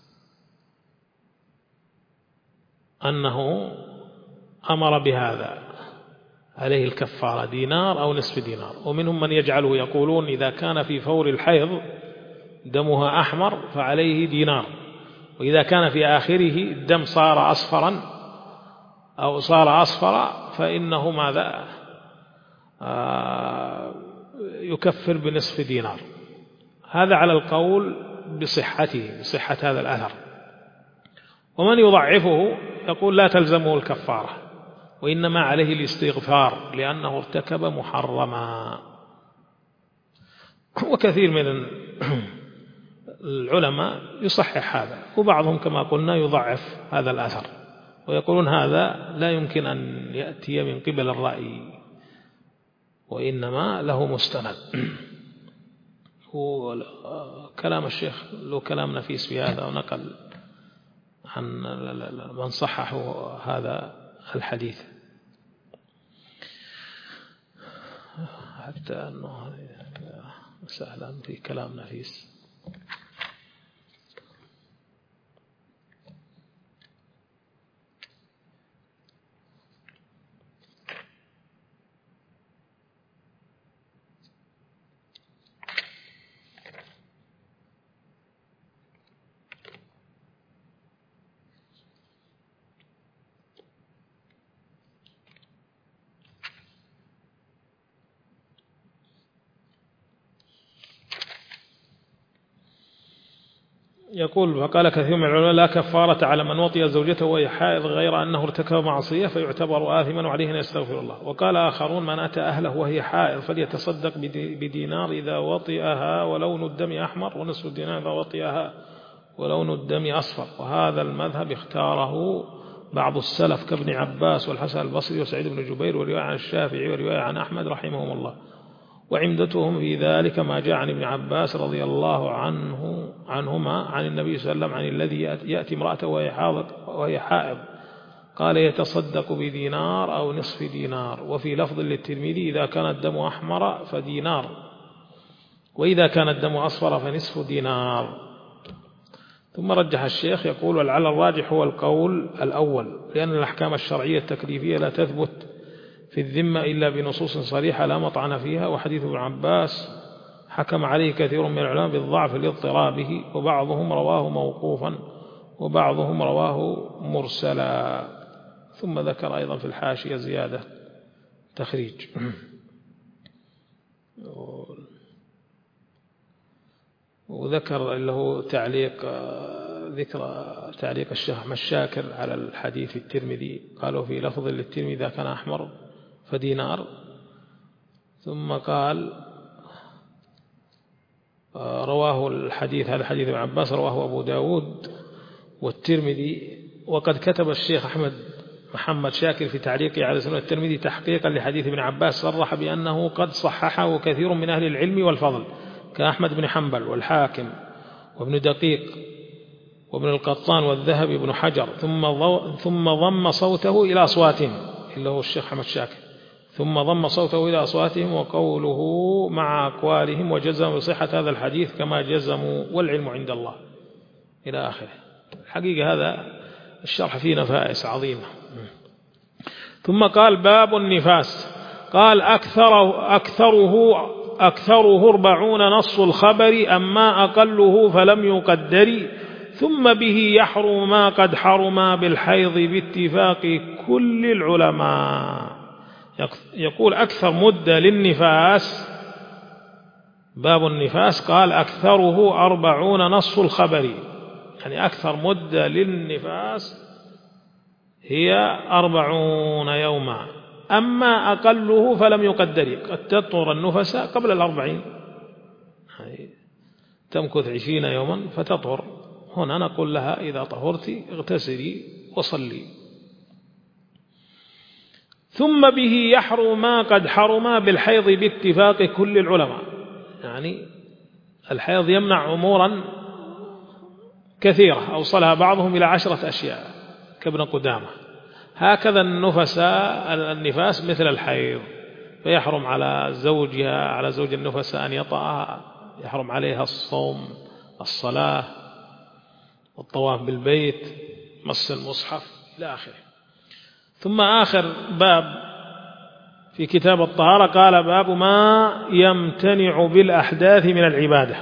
أنه أمر بهذا، عليه الكفارة دينار أو نصف دينار. ومنهم من يجعله يقولون إذا كان في فور الحيض دمها أحمر فعليه دينار، وإذا كان في آخره الدم صار أصفرا أو صار أصفر فإنه ماذا آه يكفر بنصف دينار. هذا على القول بصحته، بصحة هذا الأثر. ومن يضعفه يقول لا تلزمه الكفارة وإنما عليه الاستغفار لأنه ارتكب محرما. وكثير من العلماء يصحح هذا، وبعضهم كما قلنا يضعف هذا الأثر ويقولون هذا لا يمكن أن يأتي من قبل الرأي وإنما له مستند. هو كلام الشيخ له كلام نفيس في هذا، ونقل عن من صححه هذا الحديث حتى أنه سهلا في كلام نفيس. يقول فقال كثير من العلماء لا كفارة على من وطئ زوجته وهي حائض غير أنه ارتكب معصية فيعتبر آثما وعليه أن يستغفر الله. وقال آخرون من أتى أهله وهي حائض فليتصدق بدينار إذا وطئها ولون الدم أحمر، ونصف الدينار إذا وطئها ولون الدم أصفر. وهذا المذهب اختاره بعض السلف كابن عباس والحسن البصري وسعيد بن جبير، ورواية عن الشافعي ورواية عن أحمد رحمهم الله. وعمدتهم في ذلك ما جاء عن ابن عباس رضي الله عنه عنهما عن النبي صلى الله عليه وسلم عن الذي يأتي امرأته وهي حائض قال يتصدق بدينار أو نصف دينار. وفي لفظ للترمذي إذا كان الدم أحمر فدينار، وإذا كان الدم أصفر فنصف دينار. ثم رجح الشيخ يقول ولعل الراجح هو القول الأول، لأن الأحكام الشرعية التكليفية لا تثبت في الذمة إلا بنصوص صريحة لا مطعن فيها. وحديث ابن عباس حكم عليه كثير من العلماء بالضعف لاضطرابه، وبعضهم رواه موقوفا وبعضهم رواه مرسلا. ثم ذكر أيضا في الحاشية زيادة تخريج. وذكر له تعليق ذكر تعليق الشيخ أحمد شاكر على الحديث الترمذي، قالوا في لفظ للترمذي إذا كان أحمر فدينار. ثم قال رواه الحديث هذا حديث ابن عباس رواه أبو داود والترمذي. وقد كتب الشيخ أحمد محمد شاكر في تعليقه على سنن الترمذي تحقيقا لحديث ابن عباس صرح بأنه قد صححه كثير من أهل العلم والفضل كأحمد بن حنبل والحاكم وابن دقيق وابن القطان والذهبي بن حجر، ثم ثم ضم صوته إلى أصواتهم، إلا هو الشيخ أحمد شاكر، ثم ضم صوته إلى أصواتهم وقوله مع أقوالهم، وجزموا بصحة هذا الحديث كما جزموا والعلم عند الله إلى آخره. الحقيقة هذا الشرح فيه نفائس عظيمة. ثم قال باب النفاس، قال أكثره أكثره أكثره أربعون نص الخبر، أما أقله فلم يقدر، ثم به يحرم ما قد حرم بالحيض باتفاق كل العلماء. يقول أكثر مدة للنفاس، باب النفاس قال أكثره أربعون نص الخبر، يعني أكثر مدة للنفاس هي أربعون يوما، أما أقله فلم يقدر، قد تطهر النفس قبل الأربعين، يعني تمكث عشرين يوما فتطهر. هنا نقول لها إذا طهرت اغتسلي وصلي. ثم به يحرم ما قد حرم بالحيض باتفاق كل العلماء، يعني الحيض يمنع أمورا كثيرة أوصلها بعضهم إلى عشرة أشياء كابن قدامة. هكذا النفس النفاس مثل الحيض، فيحرم على زوجها على زوج النفس أن يطأها، يحرم عليها الصوم، الصلاة، والطواف بالبيت، مس المصحف إلى آخره. ثم آخر باب في كتاب الطهارة قال باب ما يمتنع بالأحداث من العبادة.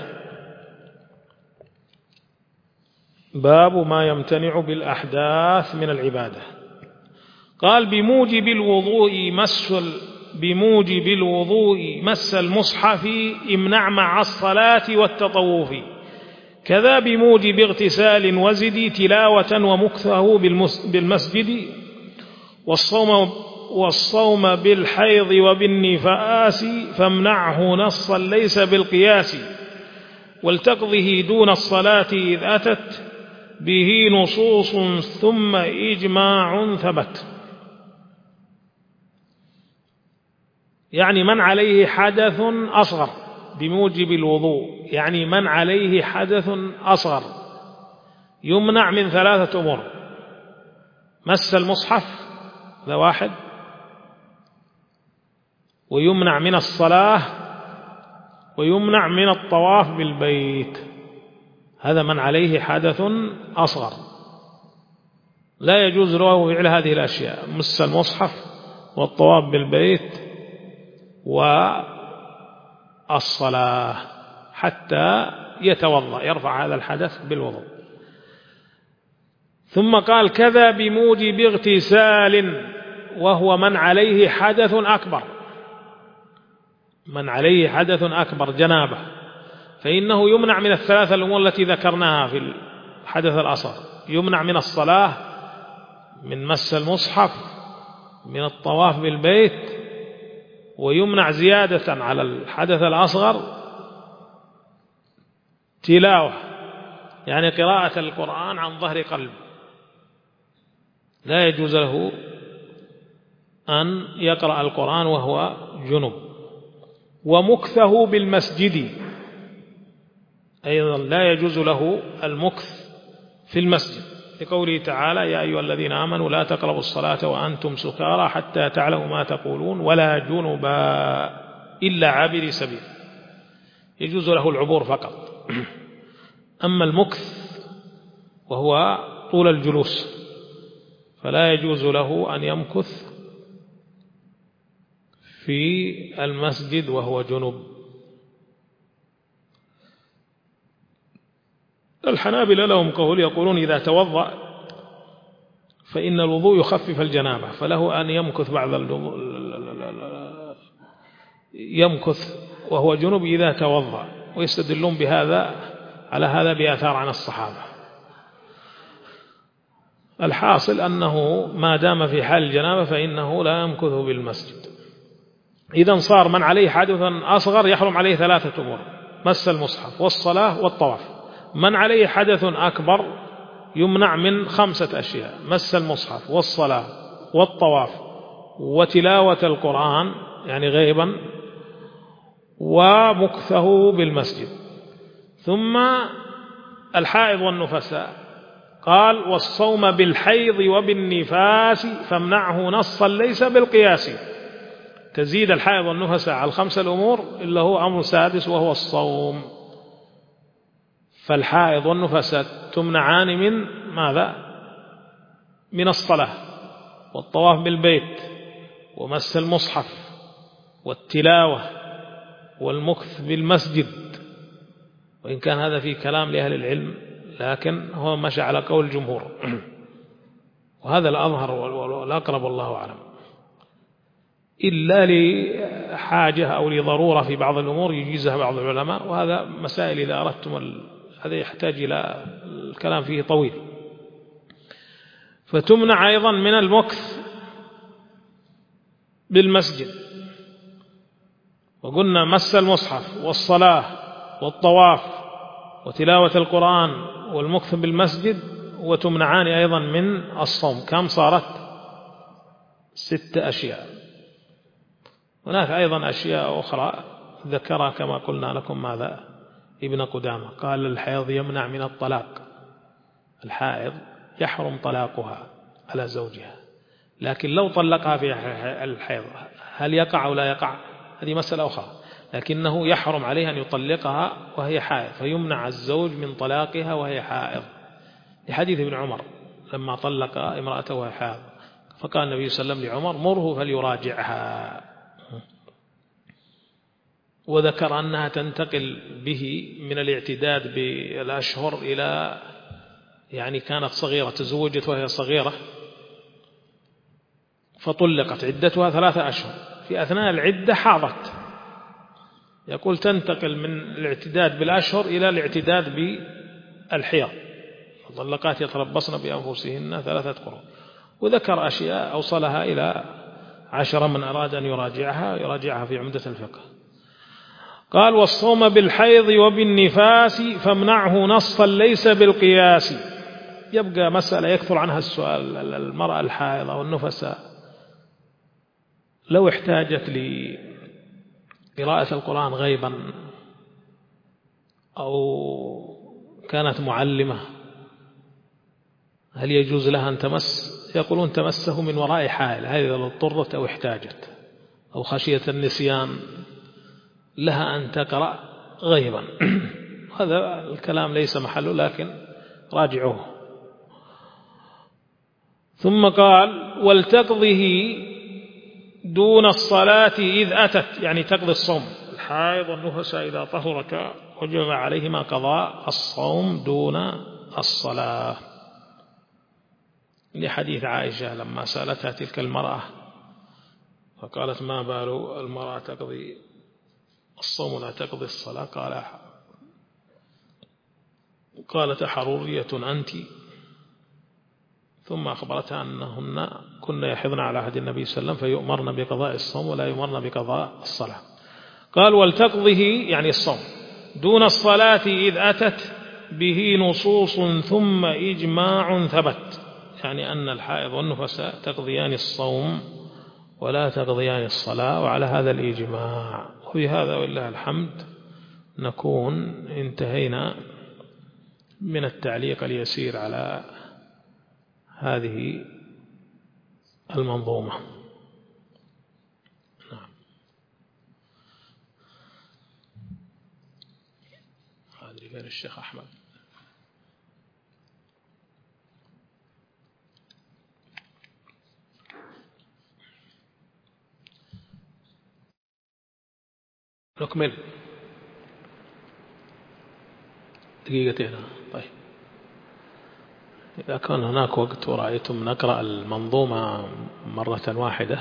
باب ما يمتنع بالأحداث من العبادة. قال بموجب الوضوء مس بموجب الوضوء مس المصحف امنع مع الصلاة والتطوف، كذا بموجب اغتسال وزد تلاوة ومكثه بالمسجد، والصوم والصوم بالحيض وبالنفاس فامنعه نصا ليس بالقياس، ولتقضه دون الصلاة إذ أتت به نصوص ثم إجماع ثبت. يعني من عليه حدث أصغر بموجب الوضوء، يعني من عليه حدث أصغر يمنع من ثلاثة أمور: مس المصحف هذا واحد، ويمنع من الصلاة، ويمنع من الطواف بالبيت. هذا من عليه حدث أصغر لا يجوز له فعل هذه الأشياء: مس المصحف والطواف بالبيت والصلاة، حتى يتوضأ يرفع هذا الحدث بالوضوء. ثم قال كذا بموجب اغتسال، وهو من عليه حدث أكبر، من عليه حدث أكبر جنابه، فإنه يمنع من الثلاثة الأمور التي ذكرناها في الحدث الأصغر: يمنع من الصلاة، من مس المصحف، من الطواف بالبيت، ويمنع زيادة على الحدث الأصغر تلاوة، يعني قراءة القرآن عن ظهر قلب، لا يجوز له أن يقرأ القرآن وهو جنب. ومكثه بالمسجد، أيضا لا يجوز له المكث في المسجد، لقوله تعالى: يا أيها الذين آمنوا لا تقربوا الصلاة وأنتم سكارى حتى تعلموا ما تقولون ولا جنبا إلا عابري سبيل. يجوز له العبور فقط. أما المكث وهو طول الجلوس فلا يجوز له أن يمكث في المسجد وهو جنب. الحنابلة لهم قول يقولون إذا توضأ فإن الوضوء يخفف الجنابة، فله أن يمكث بعض يمكث وهو جنوب إذا توضأ، ويستدلون بهذا على هذا بآثار عن الصحابة. الحاصل أنه ما دام في حال الجنابة فإنه لا يمكث بالمسجد. إذن صار من عليه حدث أصغر يحرم عليه ثلاثة أمور: مس المصحف والصلاة والطواف. من عليه حدث أكبر يمنع من خمسة أشياء: مس المصحف والصلاة والطواف وتلاوة القرآن يعني غيبا ومكثه بالمسجد. ثم الحائض والنفساء قال: والصوم بالحيض وبالنفاس فامنعه نصا ليس بالقياس. تزيد الحائض والنفساء على الخمسة الأمور إلا هو أمر سادس وهو الصوم. فالحائض والنفساء تمنعان من ماذا؟ من الصلاة والطواف بالبيت ومس المصحف والتلاوة والمكث بالمسجد. وإن كان هذا في كلام لأهل العلم لكن هو مشى على قول الجمهور، وهذا الأظهر والأقرب والله أعلم، إلا لحاجة أو لضرورة في بعض الأمور يجيزها بعض العلماء، وهذا مسائل إذا أردتم ال... هذا يحتاج إلى الكلام فيه طويل. فتمنع أيضا من المكث بالمسجد، وقلنا مس المصحف والصلاة والطواف وتلاوة القرآن والمكث بالمسجد، وتمنعان أيضا من الصوم. كم صارت؟ ست أشياء. هناك أيضا أشياء أخرى ذكرها كما قلنا لكم ماذا ابن قدامة قال: الحيض يمنع من الطلاق. الحائض يحرم طلاقها على زوجها، لكن لو طلقها في الحيض هل يقع أو لا يقع؟ هذه مسألة أخرى، لكنه يحرم عليها أن يطلقها وهي حائض، فيمنع الزوج من طلاقها وهي حائض، لحديث ابن عمر لما طلق امرأته وهي حائض، فقال النبي صلى الله عليه وسلم لعمر: مره فليراجعها. وذكر أنها تنتقل به من الاعتداد بالأشهر إلى يعني كانت صغيرة، تزوجت وهي صغيرة فطلقت، عدتها ثلاثة أشهر، في أثناء العدة حاضت. يقول تنتقل من الاعتداد بالأشهر إلى الاعتداد بالحيض. المطلقات يتربصن بأنفسهن ثلاثة قروء. وذكر أشياء أوصلها إلى عشرة، من أراد أن يراجعها يراجعها في عمدة الفقه. قال: والصوم بالحيض وبالنفاس فامنعه نصا ليس بالقياس. يبقى مسألة يكثر عنها السؤال: المرأة الحائض أو النفساء لو احتاجت لقراءة القرآن غيبا أو كانت معلمة هل يجوز لها أن تمس؟ يقولون تمسه من وراء حائل، هذا لو اضطرت أو احتاجت أو خشية النسيان لها أن تقرأ غيبا. هذا الكلام ليس محله لكن راجعوه. ثم قال: ولتقضه دون الصلاة إذ أتت، يعني تقضي الصوم. الحائض والنفساء إذا طهرتا وجب عليهما قضاء الصوم دون الصلاة، لحديث عائشة لما سألتها تلك المرأة فقالت: ما بال المرأة تقضي الصوم لا تقضي الصلاة؟ قال قالت: حرورية أنت؟ ثم أخبرتها أنهن كن يحضن على عهد النبي صلى الله عليه وسلم فيؤمرن بقضاء الصوم ولا يؤمرن بقضاء الصلاة. قال: ولتقضه يعني الصوم دون الصلاة إذ أتت به نصوص ثم إجماع ثبت، يعني أن الحائض والنفساء تقضيان الصوم ولا تقضيان الصلاة، وعلى هذا الإجماع. وبهذا والله الحمد نكون انتهينا من التعليق اليسير على هذه المنظومة. نعم. هذا غير الشيخ أحمد. نكمل. دقيقتين. طيب إذا كان هناك وقت ورأيتم نقرأ المنظومة مرة واحدة،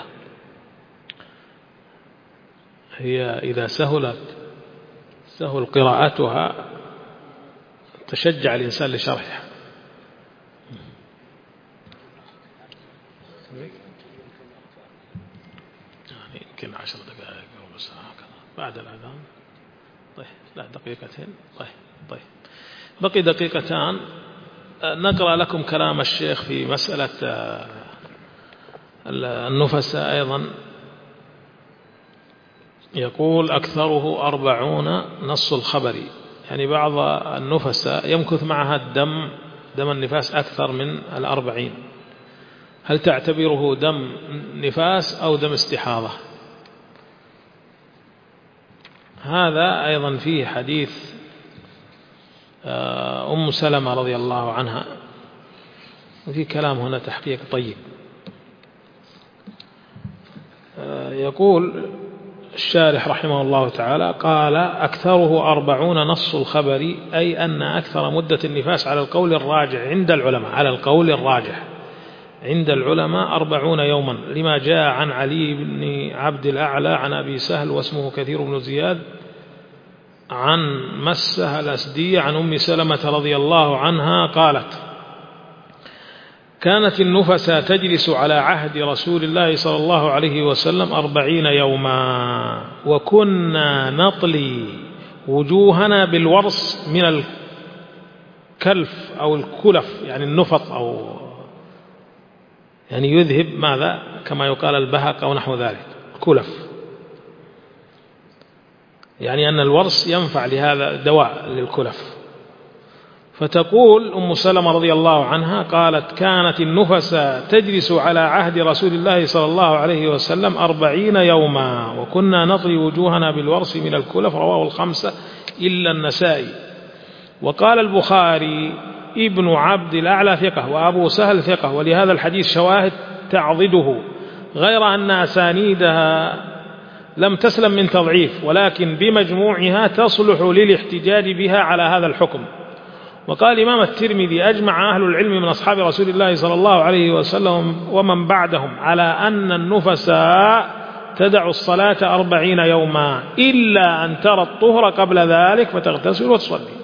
هي إذا سهلت سهل قراءتها تشجع الإنسان لشرحها. يعني يمكن عشر دقائق أو ساعة بعد الأذان. طيب لا دقيقتين. طيب طيب بقي دقيقتان نقرأ لكم كلام الشيخ في مسألة النفساء أيضا. يقول أكثره أربعون نص الخبر، يعني بعض النفساء يمكث معها الدم دم النفاس أكثر من الأربعين، هل تعتبره دم نفاس أو دم استحاضة؟ هذا أيضا فيه حديث أم سلمة رضي الله عنها، وفي كلام هنا تحقيق طيب. يقول الشارح رحمه الله تعالى قال أكثره أربعون نص الخبر، أي أن أكثر مدة النفاس على القول الراجح عند العلماء على القول الراجح عند العلماء أربعون يوما، لما جاء عن علي بن عبد الأعلى عن أبي سهل واسمه كثير بن زياد عن مسه الأسدي عن أم سلمة رضي الله عنها قالت كانت النفساء تجلس على عهد رسول الله صلى الله عليه وسلم أربعين يوما، وكنا نطلي وجوهنا بالورص من الكلف أو الكلف، يعني النفط، أو يعني يذهب ماذا كما يقال البهق أو نحو ذلك، الكلف، يعني أن الورص ينفع لهذا دواء للكلف. فتقول أم سلمة رضي الله عنها قالت كانت النفساء تجلس على عهد رسول الله صلى الله عليه وسلم أربعين يوما، وكنا نطري وجوهنا بالورص من الكلف، رواه الخمسة إلا النسائي. وقال البخاري ابن عبد الأعلى ثقة وأبو سهل ثقة، ولهذا الحديث شواهد تعضده، غير أن أسانيدها لم تسلم من تضعيف، ولكن بمجموعها تصلح للاحتجاج بها على هذا الحكم. وقال الإمام الترمذي أجمع أهل العلم من أصحاب رسول الله صلى الله عليه وسلم ومن بعدهم على أن النفساء تدع الصلاة أربعين يوما إلا أن ترى الطهر قبل ذلك فتغتسل وتصلي.